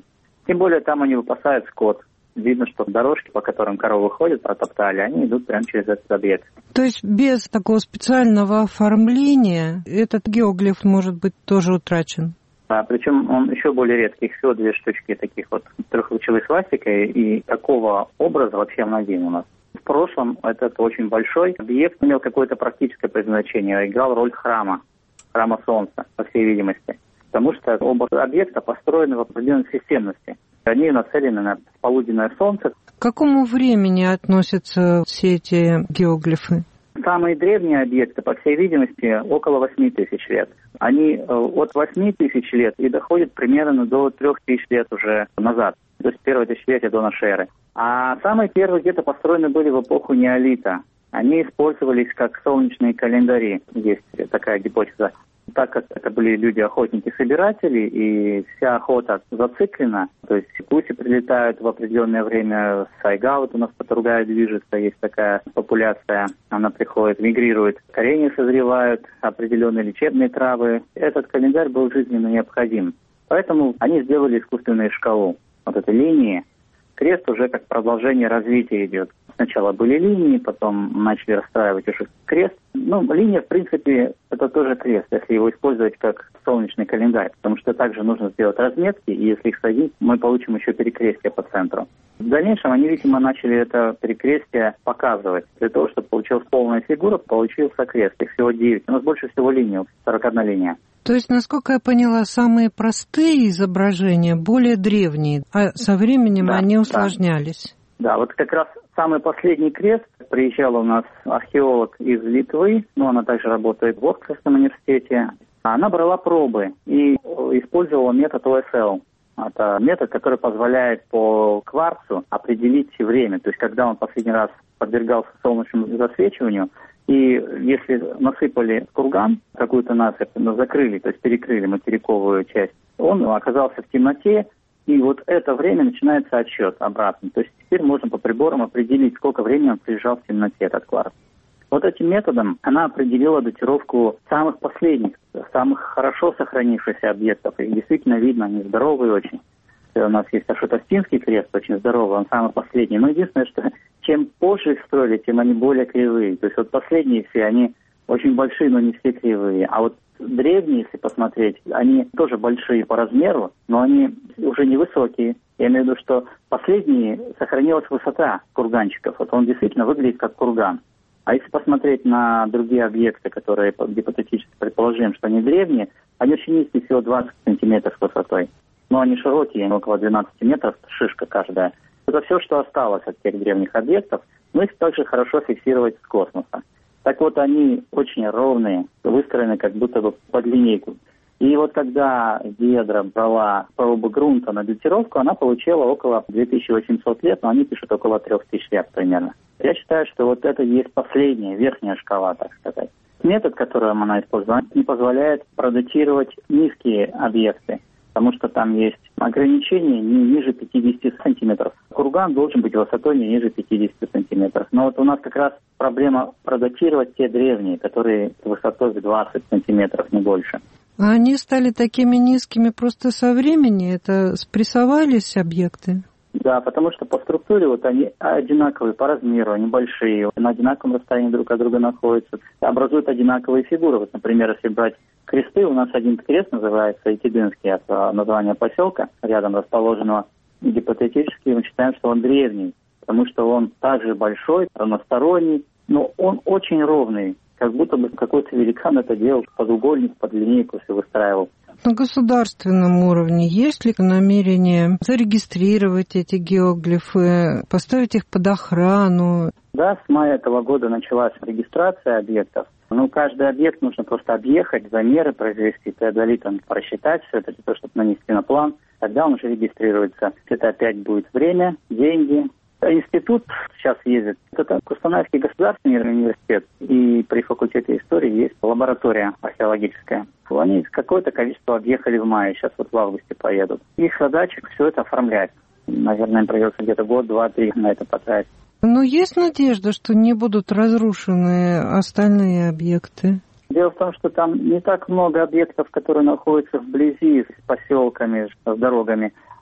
K: Тем более там они выпасают скот. Видно, что дорожки, по которым коровы ходят, протоптали, они идут прямо через этот объект.
B: То есть без такого специального оформления этот геоглиф может быть тоже утрачен?
K: А, причем он еще более редкий, всего две штучки таких вот трехлучевой свастикой, и такого образа вообще он один у нас. В прошлом этот очень большой объект имел какое-то практическое предназначение, играл роль храма, храма Солнца, по всей видимости. Потому что оба объекта построены в определенной системности. Они нацелены на полуденное солнце.
B: К какому времени относятся все эти геоглифы?
K: Самые древние объекты, по всей видимости, около восьми тысяч лет. Они от восьми тысяч лет и доходят примерно до трех тысяч лет уже назад. То есть первое тысячелетие до нашей эры. А самые первые где-то построены были в эпоху неолита. Они использовались как солнечные календари. Есть такая гипотеза. Так как это были люди-охотники-собиратели, и вся охота зациклена, то есть гуси прилетают в определенное время, сайга вот у нас по Тургаю движется, есть такая популяция, она приходит, мигрирует, коренья созревают, определенные лечебные травы. Этот календарь был жизненно необходим. Поэтому они сделали искусственную шкалу вот этой линии. Крест уже как продолжение развития идет. Сначала были линии, потом начали расстраивать уже крест. Ну, линия, в принципе, это тоже крест, если его использовать как солнечный календарь, потому что также нужно сделать разметки, и если их садить, мы получим еще перекрестие по центру. В дальнейшем они, видимо, начали это перекрестие показывать. Для того, чтобы получилась полная фигура, получился крест. Их всего девять. У нас больше всего линий, сорок одна линия.
B: То есть, насколько я поняла, самые простые изображения более древние, а со временем да, они усложнялись.
K: Да. да, вот как раз самый последний крест приезжал у нас археолог из Литвы, но она также работает в Оксфордском университете. Она брала пробы и использовала метод о эс эл. Это метод, который позволяет по кварцу определить время, то есть когда он последний раз подвергался солнечному засвечиванию. И если насыпали курган, какую-то насыпь, но закрыли, то есть перекрыли материковую часть, он оказался в темноте, и вот это время начинается отсчет обратно. То есть теперь можно по приборам определить, сколько времени он пролежал в темноте, этот кварц. Вот этим методом она определила датировку самых последних, самых хорошо сохранившихся объектов. И действительно видно, они здоровые очень. У нас есть Ашотовстинский крест, очень здоровый, он самый последний. Но единственное, что чем позже их строили, тем они более кривые. То есть вот последние все, они очень большие, но не все кривые. А вот древние, если посмотреть, они тоже большие по размеру, но они уже невысокие. Я имею в виду, что последние сохранилась высота курганчиков. Вот он действительно выглядит как курган. А если посмотреть на другие объекты, которые гипотетически предположим, что они древние, они очень низкие, всего двадцать сантиметров высотой. Но они широкие, около двенадцати метров, шишка каждая. Это все, что осталось от тех древних объектов, но их также хорошо фиксировать с космоса. Так вот, они очень ровные, выстроены как будто бы под линейку. И вот когда Гедра брала пробу грунта на датировку, она получила около две тысячи восемьсот лет, но они пишут около трех тысяч лет примерно. Я считаю, что вот это и есть последняя, верхняя шкала, так сказать. Метод, который она использует, не позволяет продатировать низкие объекты, потому что там есть ограничение не ниже пятидесяти сантиметров. Курган должен быть высотой не ниже пятидесяти сантиметров. Но вот у нас как раз проблема продатировать те древние, которые высотой в двадцать сантиметров, не больше.
B: А они стали такими низкими просто со времени? Это спрессовались объекты?
K: Да, потому что по структуре вот они одинаковые по размеру, они большие, на одинаковом расстоянии друг от друга находятся, образуют одинаковые фигуры. Вот, например, если брать кресты, у нас один крест называется Итидынский, от названия поселка, рядом расположенного. Гипотетически мы считаем, что он древний, потому что он также большой, равносторонний, но он очень ровный, как будто бы какой-то великан это делал под угольник, под линейку все выстраивал.
B: На государственном уровне есть ли намерение зарегистрировать эти геоглифы, поставить их под охрану?
K: Да, с мая этого года началась регистрация объектов. Ну, каждый объект нужно просто объехать, замеры произвести, теодолитом просчитать все это, для того, чтобы нанести на план. Тогда он уже регистрируется. Это опять будет время, деньги. Институт сейчас ездит. Это Кустанайский государственный университет. И при факультете истории есть лаборатория археологическая. Они какое-то количество объехали в мае, сейчас вот в августе поедут. Их задача все это оформлять. Наверное, им придется где-то год, два, три на это потратить.
B: Но есть надежда, что не будут разрушены остальные объекты?
K: Дело в том, что там не так много объектов, которые находятся вблизи с поселками, с дорогами.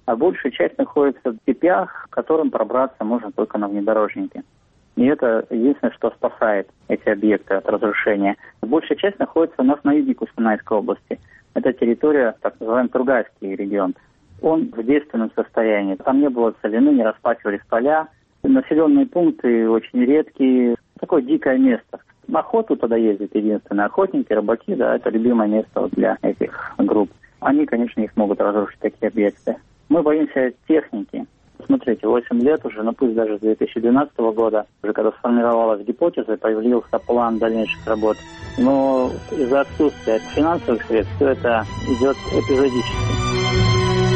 K: а большая часть находится в степях, к которым пробраться можно только на внедорожнике. И это единственное, что спасает эти объекты от разрушения. Большая часть находится у нас на юге Кустанайской области. Это территория, так называемый Тургайский регион. Он в действенном состоянии. Там не было целины, не распахивались поля. Населенные пункты очень редкие. Такое дикое место. На охоту туда ездят единственные охотники, рыбаки, да, это любимое место вот для этих групп. Они, конечно, не смогут разрушить такие объекты. Мы боимся техники. Смотрите, восемь лет уже, ну пусть даже с две тысячи двенадцатого года, уже когда сформировалась гипотеза, появился план дальнейших работ. Но из-за отсутствия финансовых средств все это идет эпизодически.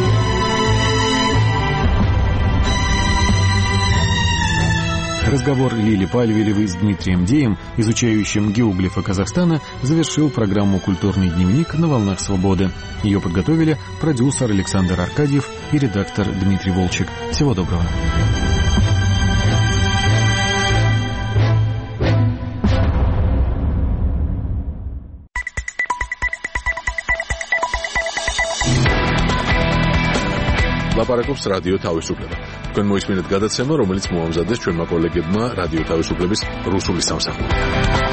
F: Разговор Лили Пальвелевой с Дмитрием Деем, изучающим геоглифы Казахстана, завершил программу «Культурный дневник» на «Волнах свободы». Ее подготовили продюсер Александр Аркадьев и редактор Дмитрий Волчек. Всего доброго.
H: ლაპარაკობს რადიო თავისუფლება. თქვენ მოისმინეთ გადაცემა, რომელიც მოამზადეს ჩვენმა კოლეგებმა რადიო თავისუფლების რუსული სამსახური.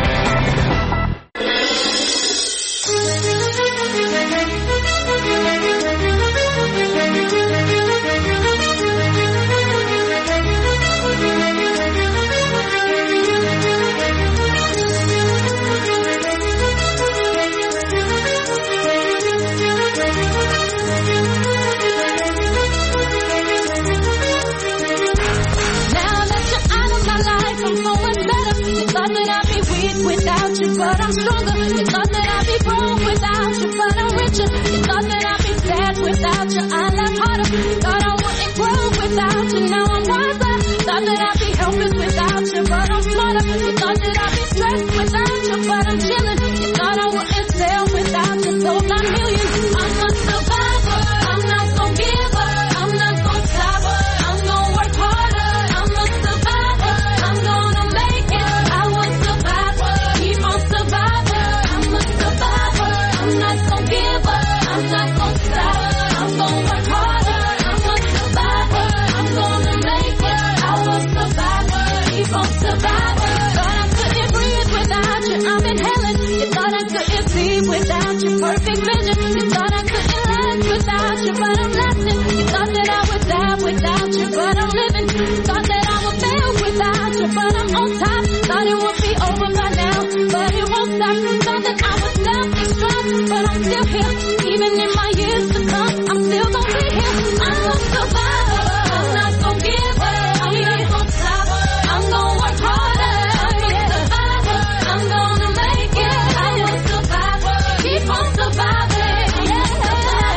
R: But I'm stronger. You thought that I'd be broke without you, but I'm richer. You thought that I'd be sad without you, I laugh harder. Thought I wouldn't grow without you, now I'm wiser. Thought that I'd be helpless without you, but I'm smarter. You thought that I'd be stressed without you, but I'm chilling. You thought I wouldn't sell without you, sold nine million. I'm a survivor. I'm not gonna give up. I'm not gonna stop. I'm gonna work harder. I'm a survivor. I'm gonna make it. I was survivor. Keep on survivor. I'm a survivor. I'm not gonna give up. I'm not gonna stop. I'm gonna work harder. I'm a survivor. I'm gonna make it. I was survivor. Keep on survivor. But I couldn't breathe without you. I'm inhaling. You thought I couldn't see without you. Perfect vision. You thought I couldn't last without you, but I'm lasting. You thought that I would die without you, but I'm living. Thought that I would fail without you, but I'm on top. Thought it would be over by now, but it won't stop. Thought that I would self-destruct, but I'm still here. Even in my years to come, I'm still gonna be here. I'm a survivor. I'm not gonna give up. I'm not gonna stop. I'm gonna work harder. I'm a survivor. I'm gonna make it. I will survivor. Keep on surviving. Yeah.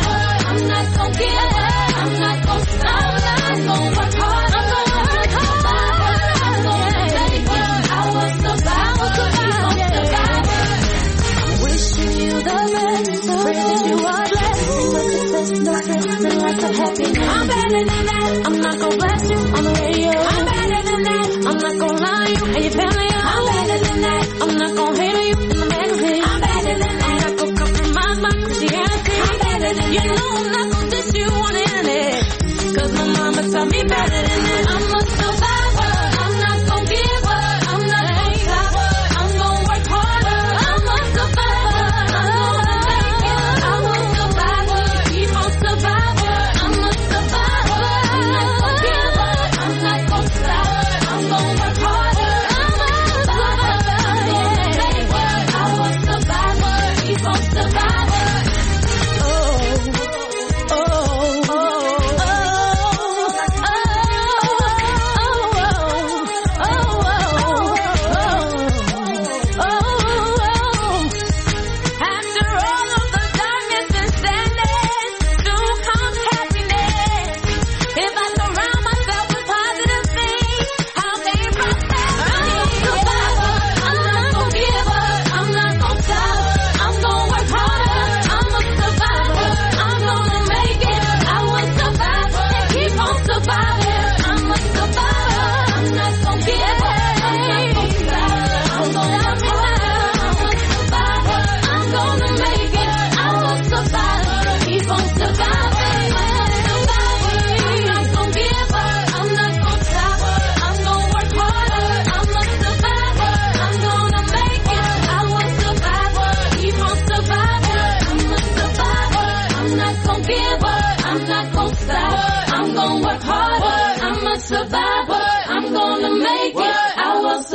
R: I'm not gonna give up. I'm not gonna stop. I'm gonna work hard. I'm gonna work hard. I'm gonna make it. I will survive. Keep on surviving. I'm wishing you the best. Pray that you are blessed. No success, no stress, and lots of happiness. I'm better than that. I'm not gonna bless you on the radio. I'm better than that. I'm not gonna lie to you and your family. I'm better than that. I'm not gonna hate on you in the magazine. I'm better than that. I'm not gonna compromise my Christianity. I'm better than you. You know I'm not gonna diss you on the internet. Cause my mama taught me better than that. I'm a survivor. I'm not gonna give up. I'm not gonna stop. I'm gonna work harder. I'm a survivor. I'm gonna make it. I'm a survivor. Keep on survivor. I'm a survivor. I'm not gonna give up. I'm not gonna stop. I'm gonna work harder. I'm a survivor. I'm gonna make it. I was survivor. Keep on survivor. Oh.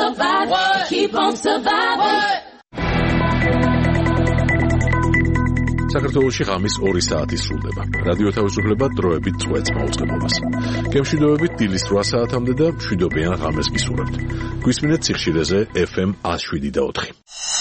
R: survive. What? Keep on surviving. What?
H: საქართველოში ღამის ორი საათი სრულდება. რადიო თავისუფლება დროებით წვეთს მაუწყებლობას. გემშვიდობებით დილის რვა საათამდე და მშვიდობიან ღამეს გისურვებთ. გვისმინეთ სიხშირეზე ეფ ემ one oh seven და four.